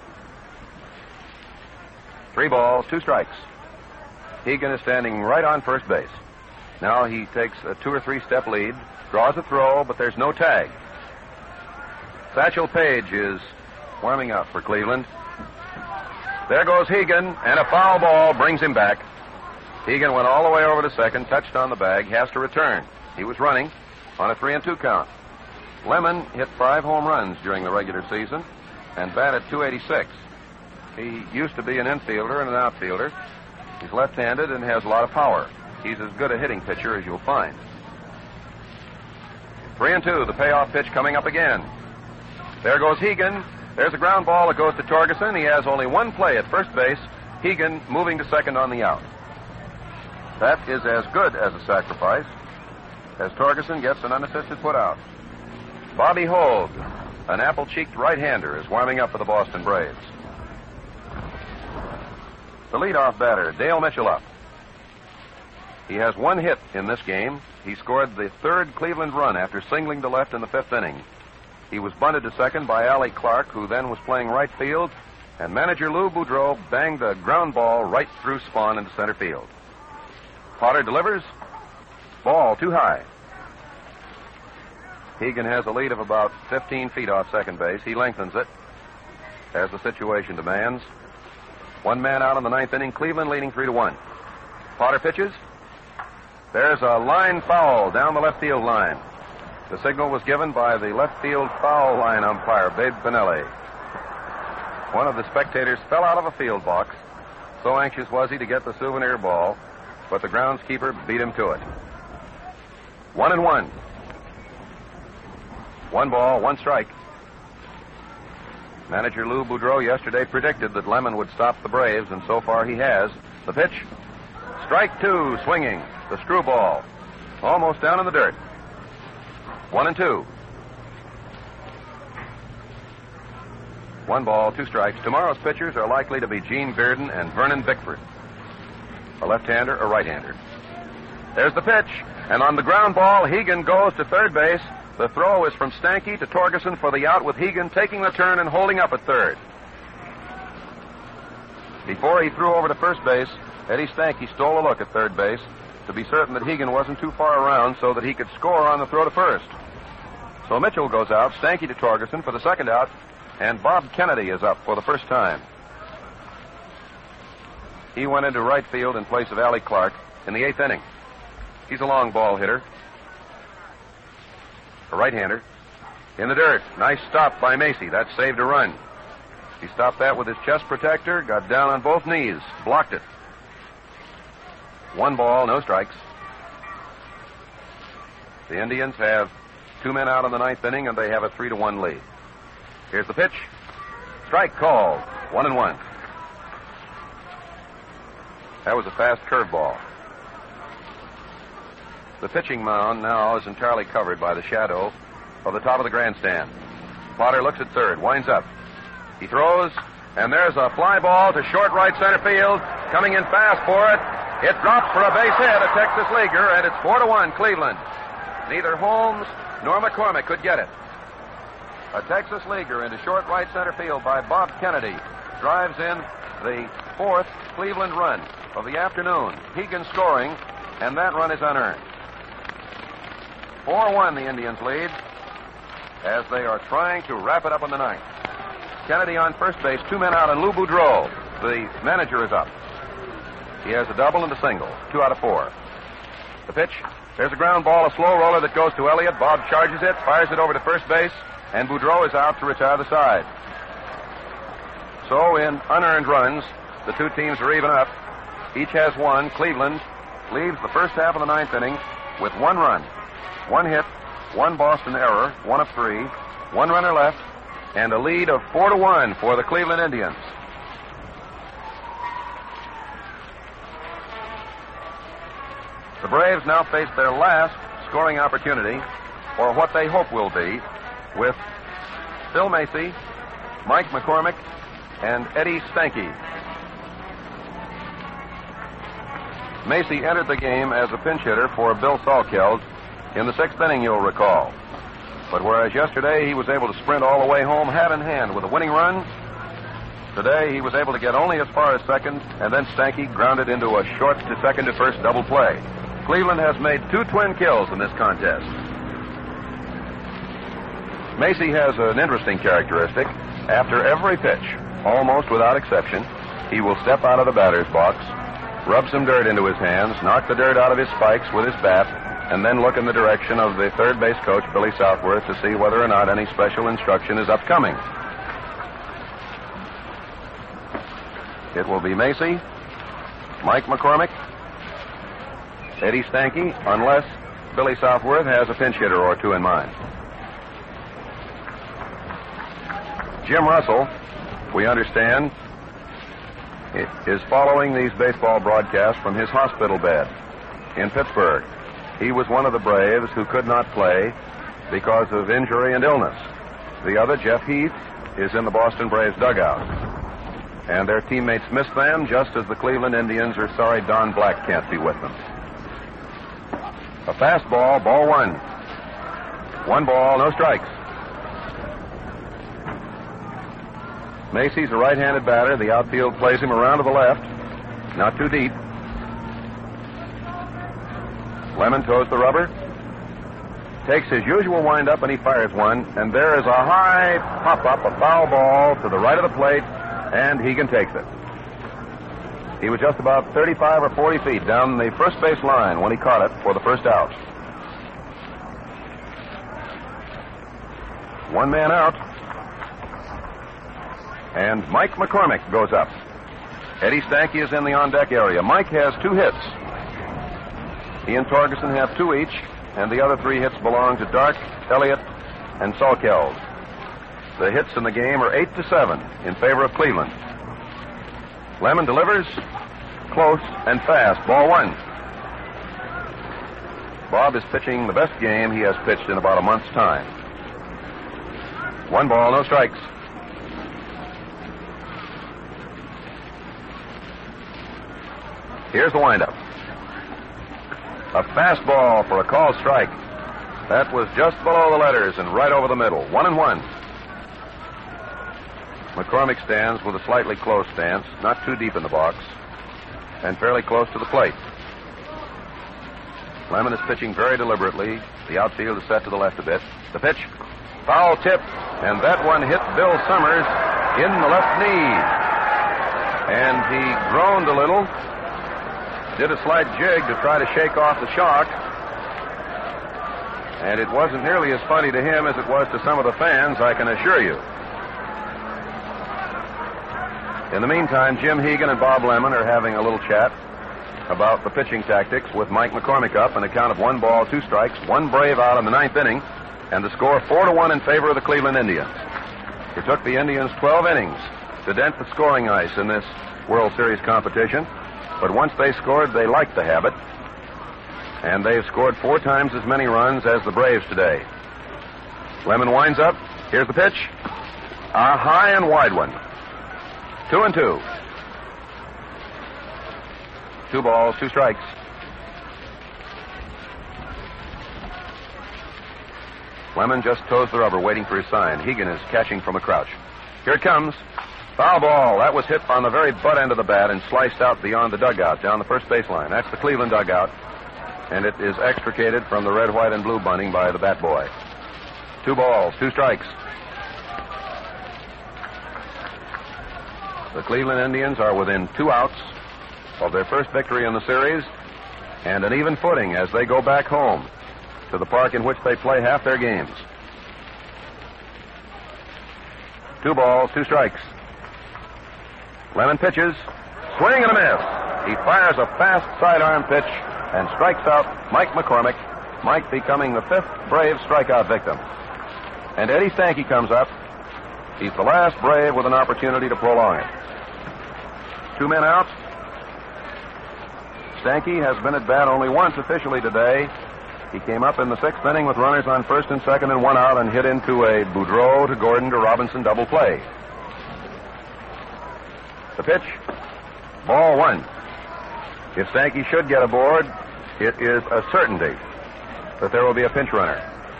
Three balls, two strikes. Hegan is standing right on first base. Now he takes a two or three step lead, draws a throw, but there's no tag. Satchel Paige is warming up for Cleveland. There goes Hegan, and a foul ball brings him back. Hegan went all the way over to second, touched on the bag, has to return. He was running on a three and two count. Lemon hit five home runs during the regular season and batted two eighty-six. He used to be an infielder and an outfielder. He's left-handed and has a lot of power. He's as good a hitting pitcher as you'll find. Three and two, the payoff pitch coming up again. There goes Hegan. There's a ground ball that goes to Torgeson. He has only one play at first base. Hegan moving to second on the out. That is as good as a sacrifice as Torgeson gets an unassisted put out. Bobby Hogue, an apple-cheeked right-hander, is warming up for the Boston Braves. The leadoff batter, Dale Mitchell, up. He has one hit in this game. He scored the third Cleveland run after singling to left in the fifth inning. He was bunted to second by Allie Clark, who then was playing right field, and manager Lou Boudreau banged a ground ball right through Spahn into center field. Potter delivers. Ball too high. Hegan has a lead of about fifteen feet off second base. He lengthens it as the situation demands. One man out in the ninth inning. Cleveland leading three to one. Potter pitches. There's a line foul down the left field line. The signal was given by the left field foul line umpire, Babe Pinelli. One of the spectators fell out of a field box. So anxious was he to get the souvenir ball, but the groundskeeper beat him to it. One and one. One ball, one strike. Manager Lou Boudreau yesterday predicted that Lemon would stop the Braves, and so far he has. The pitch. Strike two, swinging. The screwball. Almost down in the dirt. One and two. One ball, two strikes. Tomorrow's pitchers are likely to be Gene Bearden and Vernon Bickford. A left-hander, a right-hander. There's the pitch. And on the ground ball, Hegan goes to third base. The throw is from Stanky to Torgerson for the out, with Hegan taking the turn and holding up at third. Before he threw over to first base, Eddie Stanky stole a look at third base to be certain that Hegan wasn't too far around so that he could score on the throw to first. So Mitchell goes out, Stanky to Torgerson for the second out, and Bob Kennedy is up for the first time. He went into right field in place of Allie Clark in the eighth inning. He's a long ball hitter. A right-hander. In the dirt. Nice stop by Macy. That saved a run. He stopped that with his chest protector, got down on both knees, blocked it. One ball, no strikes. The Indians have two men out in the ninth inning, and they have a three to one lead. Here's the pitch. Strike called. One and one. That was a fast curveball. The pitching mound now is entirely covered by the shadow of the top of the grandstand. Potter looks at third, winds up. He throws, and there's a fly ball to short right center field. Coming in fast for it. It drops for a base hit, a Texas leaguer, and it's four to one Cleveland. Neither Holmes nor McCormick could get it. A Texas leaguer into short right center field by Bob Kennedy drives in the fourth Cleveland run of the afternoon. Hegan scoring, and that run is unearned. four one the Indians lead as they are trying to wrap it up in the ninth. Kennedy on first base, two men out, and Lou Boudreau, the manager, is up. He has a double and a single, two out of four. The pitch, there's a ground ball, a slow roller that goes to Elliott. Bob charges it, fires it over to first base, and Boudreau is out to retire the side. So in unearned runs, the two teams are even up. Each has one. Cleveland leaves the first half of the ninth inning with one run, one hit, one Boston error, one of three, one runner left, and a lead of four to one for the Cleveland Indians. The Braves now face their last scoring opportunity, or what they hope will be, with Phil Macy, Mike McCormick, and Eddie Stanky. Macy entered the game as a pinch hitter for Bill Salkeld in the sixth inning, you'll recall. But whereas yesterday he was able to sprint all the way home hat in hand with a winning run, today he was able to get only as far as second, and then Stanky grounded into a short to second to first double play. Cleveland has made two twin kills in this contest. Macy has an interesting characteristic. After every pitch, almost without exception, he will step out of the batter's box, rub some dirt into his hands, knock the dirt out of his spikes with his bat, and then look in the direction of the third base coach, Billy Southworth, to see whether or not any special instruction is upcoming. It will be Macy, Mike McCormick, Eddie Stanky, unless Billy Southworth has a pinch hitter or two in mind. Jim Russell, we understand, is following these baseball broadcasts from his hospital bed in Pittsburgh. He was one of the Braves who could not play because of injury and illness. The other, Jeff Heath, is in the Boston Braves dugout. And their teammates miss them just as the Cleveland Indians are sorry Don Black can't be with them. A fastball, ball one. One ball, no strikes. Macy's a right-handed batter. The outfield plays him around to the left. Not too deep. Lemon toes the rubber. Takes his usual wind-up, and he fires one. And there is a high pop-up, a foul ball to the right of the plate, and Hegan takes it. He was just about thirty-five or forty feet down the first base line when he caught it for the first out. One man out. And Mike McCormick goes up. Eddie Stanky is in the on-deck area. Mike has two hits. He and Torgerson have two each, and the other three hits belong to Dark, Elliott, and Salkeld. The hits in the game are eight to seven in favor of Cleveland. Lemon delivers close and fast. Ball one. Bob is pitching the best game he has pitched in about a month's time. One ball, no strikes. Here's the windup. A fastball for a called strike. That was just below the letters and right over the middle. One and one. McCormick stands with a slightly close stance, not too deep in the box, and fairly close to the plate. Lemon is pitching very deliberately. The outfield is set to the left a bit. The pitch, foul tip, and that one hit Bill Summers in the left knee. And he groaned a little, did a slight jig to try to shake off the shock. And it wasn't nearly as funny to him as it was to some of the fans, I can assure you. In the meantime, Jim Hegan and Bob Lemon are having a little chat about the pitching tactics with Mike McCormick up on account of one ball, two strikes, one brave out in the ninth inning, and the score four to one in favor of the Cleveland Indians. It took the Indians twelve innings to dent the scoring ice in this World Series competition, but once they scored, they liked the habit, and they've scored four times as many runs as the Braves today. Lemon winds up. Here's the pitch. A high and wide one. Two and two. Two balls, two strikes. Lemon just toes the rubber, waiting for his sign. Hegan is catching from a crouch. Here it comes. Foul ball. That was hit on the very butt end of the bat and sliced out beyond the dugout, down the first baseline. That's the Cleveland dugout, and it is extricated from the red, white, and blue bunting by the bat boy. Two balls, two strikes. The Cleveland Indians are within two outs of their first victory in the series and an even footing as they go back home to the park in which they play half their games. Two balls, two strikes. Lemon pitches, swing and a miss. He fires a fast sidearm pitch and strikes out Mike McCormick, Mike becoming the fifth Brave strikeout victim. And Eddie Stanky comes up. He's the last Brave with an opportunity to prolong it. Two men out. Stanky has been at bat only once officially today. He came up in the sixth inning with runners on first and second and one out and hit into a Boudreau to Gordon to Robinson double play. The pitch, ball one. If Stanky should get aboard, it is a certainty that there will be a pinch runner.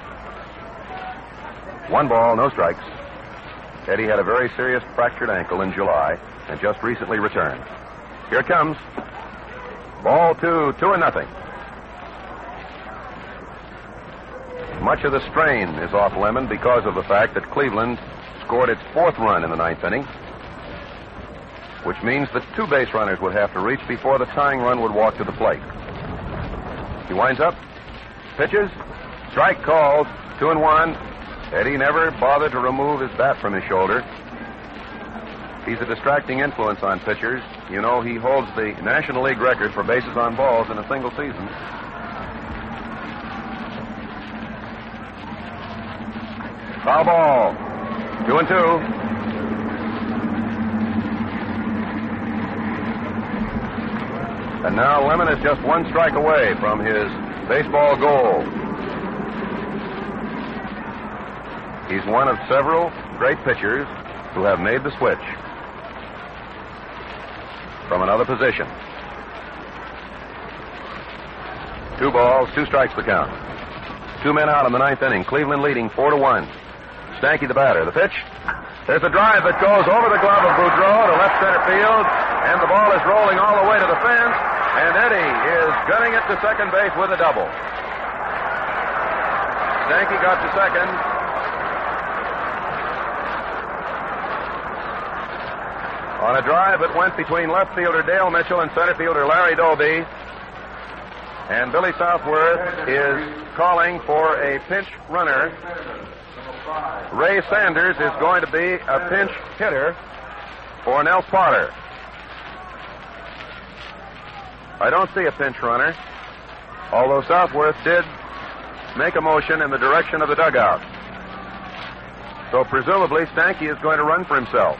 One ball, no strikes. Eddie had a very serious fractured ankle in July and just recently returned. Here it comes. Ball two, two and nothing. Much of the strain is off Lemon because of the fact that Cleveland scored its fourth run in the ninth inning, which means that two base runners would have to reach before the tying run would walk to the plate. He winds up, pitches, strike called, two and one. Eddie never bothered to remove his bat from his shoulder. He's a distracting influence on pitchers. You know, he holds the National League record for bases on balls in a single season. Foul ball. Two and two. And now Lemon is just one strike away from his baseball goal. He's one of several great pitchers who have made the switch from another position. Two balls, two strikes the count. Two men out in the ninth inning. Cleveland leading four to one. Stanky the batter. The pitch. There's a drive that goes over the glove of Boudreau to left center field, and the ball is rolling all the way to the fence, and Eddie is gunning it to second base with a double. Stanky got to second. On a drive that went between left fielder Dale Mitchell and center fielder Larry Doby. And Billy Southworth is calling for a pinch runner. Ray Sanders is going to be a pinch hitter for Nels Potter. I don't see a pinch runner, although Southworth did make a motion in the direction of the dugout. So presumably Stanky is going to run for himself.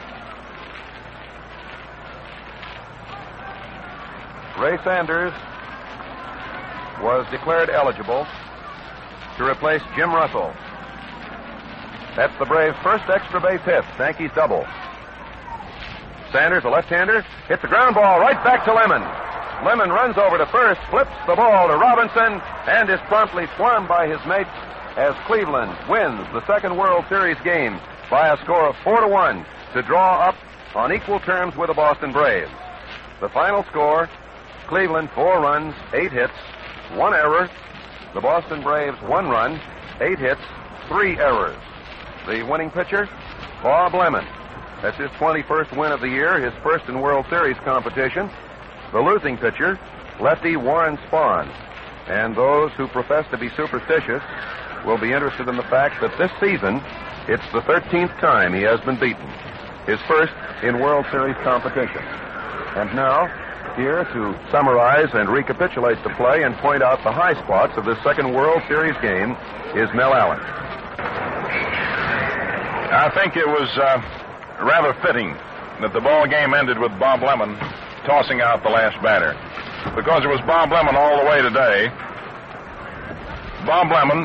Ray Sanders was declared eligible to replace Jim Russell. That's the Braves' first extra base hit, Stanky's double. Sanders, a left-hander, hits the ground ball right back to Lemon. Lemon runs over to first, flips the ball to Robinson, and is promptly swarmed by his mates as Cleveland wins the second World Series game by a score of four to one to draw up on equal terms with the Boston Braves. The final score, Cleveland four runs, eight hits, one error. The Boston Braves one run, eight hits, three errors. The winning pitcher, Bob Lemon. That's his twenty-first win of the year, his first in World Series competition. The losing pitcher, lefty Warren Spahn. And those who profess to be superstitious will be interested in the fact that this season, it's the thirteenth time he has been beaten. His first in World Series competition. And now, here to summarize and recapitulate the play and point out the high spots of this second World Series game is Mel Allen. I think it was uh, rather fitting that the ball game ended with Bob Lemon tossing out the last batter, because it was Bob Lemon all the way today. Bob Lemon,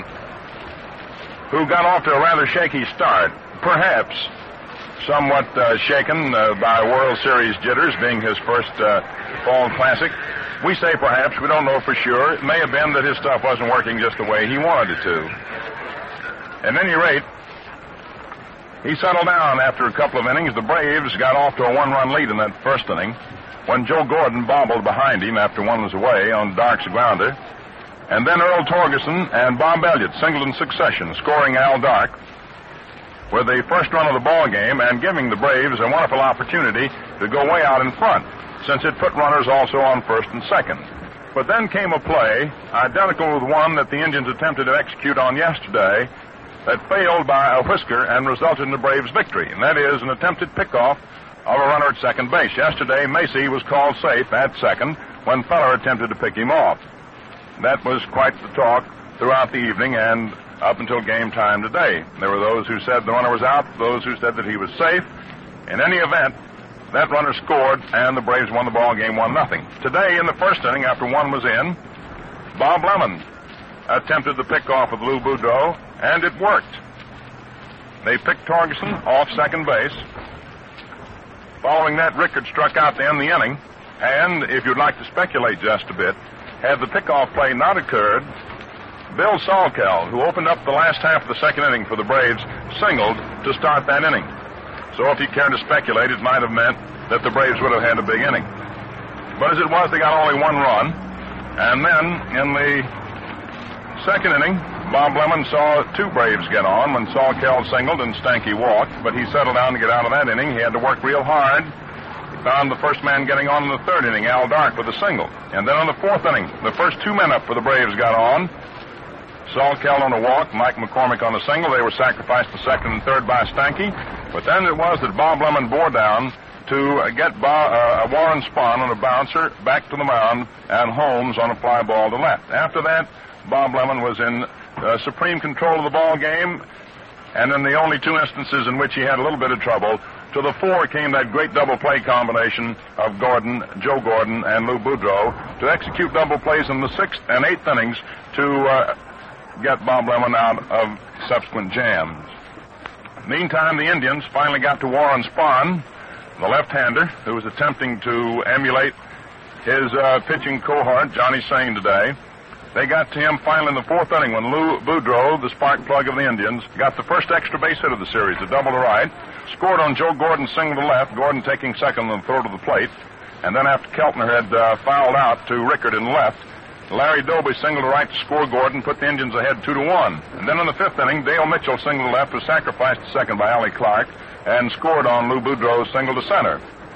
who got off to a rather shaky start, perhaps somewhat uh, shaken uh, by World Series jitters, being his first uh, fall classic. We say perhaps, we don't know for sure. It may have been that his stuff wasn't working just the way he wanted it to. At any rate, he settled down after a couple of innings. The Braves got off to a one-run lead in that first inning when Joe Gordon bobbled behind him after one was away on Dark's grounder. And then Earl Torgerson and Bob Elliott singled in succession, scoring Al Dark with the first run of the ball game and giving the Braves a wonderful opportunity to go way out in front, since it put runners also on first and second. But then came a play identical with one that the Indians attempted to execute on yesterday that failed by a whisker and resulted in the Braves' victory, and that is an attempted pickoff of a runner at second base. Yesterday, Macy was called safe at second when Feller attempted to pick him off. That was quite the talk throughout the evening and up until game time today. There were those who said the runner was out, those who said that he was safe. In any event, that runner scored, and the Braves won the ball game one nothing. Today, in the first inning, after one was in, Bob Lemon attempted the pickoff of Lou Boudreau, and it worked. They picked Torgerson off second base. Following that, Rickard struck out to end the inning, and if you'd like to speculate just a bit, had the pickoff play not occurred, Bill Salkeld, who opened up the last half of the second inning for the Braves, singled to start that inning. So if you care to speculate, it might have meant that the Braves would have had a big inning. But as it was, they got only one run. And then, in the second inning, Bob Lemon saw two Braves get on when Salkeld singled and Stanky walked, but he settled down to get out of that inning. He had to work real hard. He found the first man getting on in the third inning, Al Dark, with a single. And then in the fourth inning, the first two men up for the Braves got on. Salkeld on a walk, Mike McCormick on a single. They were sacrificed to second and third by Stanky. But then it was that Bob Lemon bore down to get Bob, uh, Warren Spahn on a bouncer back to the mound and Holmes on a fly ball to left. After that, Bob Lemon was in uh, supreme control of the ball game, and in the only two instances in which he had a little bit of trouble, to the fore came that great double play combination of Gordon, Joe Gordon, and Lou Boudreau to execute double plays in the sixth and eighth innings to uh, get Bob Lemon out of subsequent jams. Meantime, the Indians finally got to Warren Spahn, the left-hander, who was attempting to emulate his uh, pitching cohort, Johnny Sain, today. They got to him finally in the fourth inning when Lou Boudreau, the spark plug of the Indians, got the first extra base hit of the series, a double to right, scored on Joe Gordon's single to left, Gordon taking second on the throw to the plate, and then after Keltner had uh, fouled out to Rickard in left, Larry Doby singled to right to score Gordon, put the Indians ahead two to one. And then in the fifth inning, Dale Mitchell singled to left, was sacrificed to second by Allie Clark, and scored on Lou Boudreau's single to center.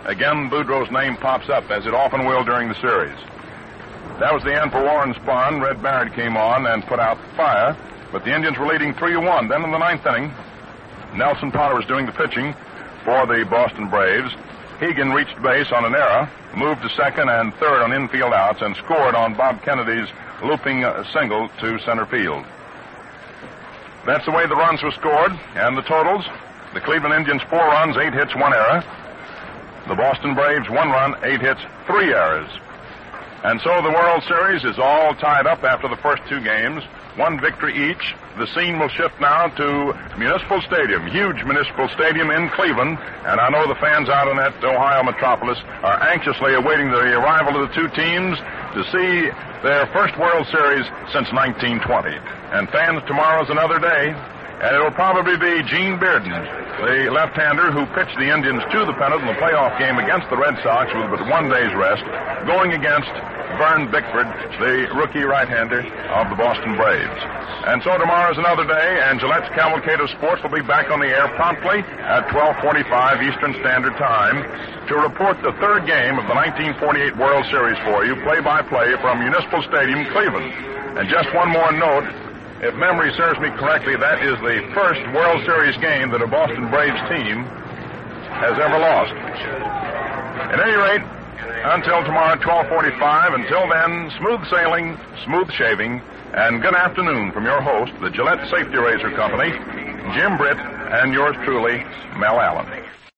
again Boudreaux's name pops up, as it often will during the series. That was the end for Warren Spahn. Red Barrett came on and put out the fire, but the Indians were leading three to one. Then in the ninth inning, Nelson Potter was doing the pitching for the Boston Braves. Hegan reached base on an error, moved to second and third on infield outs, and scored on Bob Kennedy's looping uh, single to center field. That's the way the runs were scored, and the totals. The Cleveland Indians, four runs, eight hits, one error. The Boston Braves, one run, eight hits, three errors. And so the World Series is all tied up after the first two games. One victory each. The scene will shift now to Municipal Stadium, huge Municipal Stadium in Cleveland, and I know the fans out in that Ohio metropolis are anxiously awaiting the arrival of the two teams to see their first World Series since nineteen twenty. And fans, tomorrow's another day, and it'll probably be Gene Bearden, the left-hander who pitched the Indians to the pennant in the playoff game against the Red Sox with but one day's rest, going against Vern Bickford, the rookie right-hander of the Boston Braves. And so tomorrow's another day, and Gillette's Cavalcade of Sports will be back on the air promptly at twelve forty-five Eastern Standard Time to report the third game of the nineteen forty-eight World Series for you, play-by-play from Municipal Stadium, Cleveland. And just one more note, if memory serves me correctly, that is the first World Series game that a Boston Braves team has ever lost. At any rate, until tomorrow at twelve forty-five, until then, smooth sailing, smooth shaving, and good afternoon from your host, the Gillette Safety Razor Company, Jim Britt, and yours truly, Mel Allen.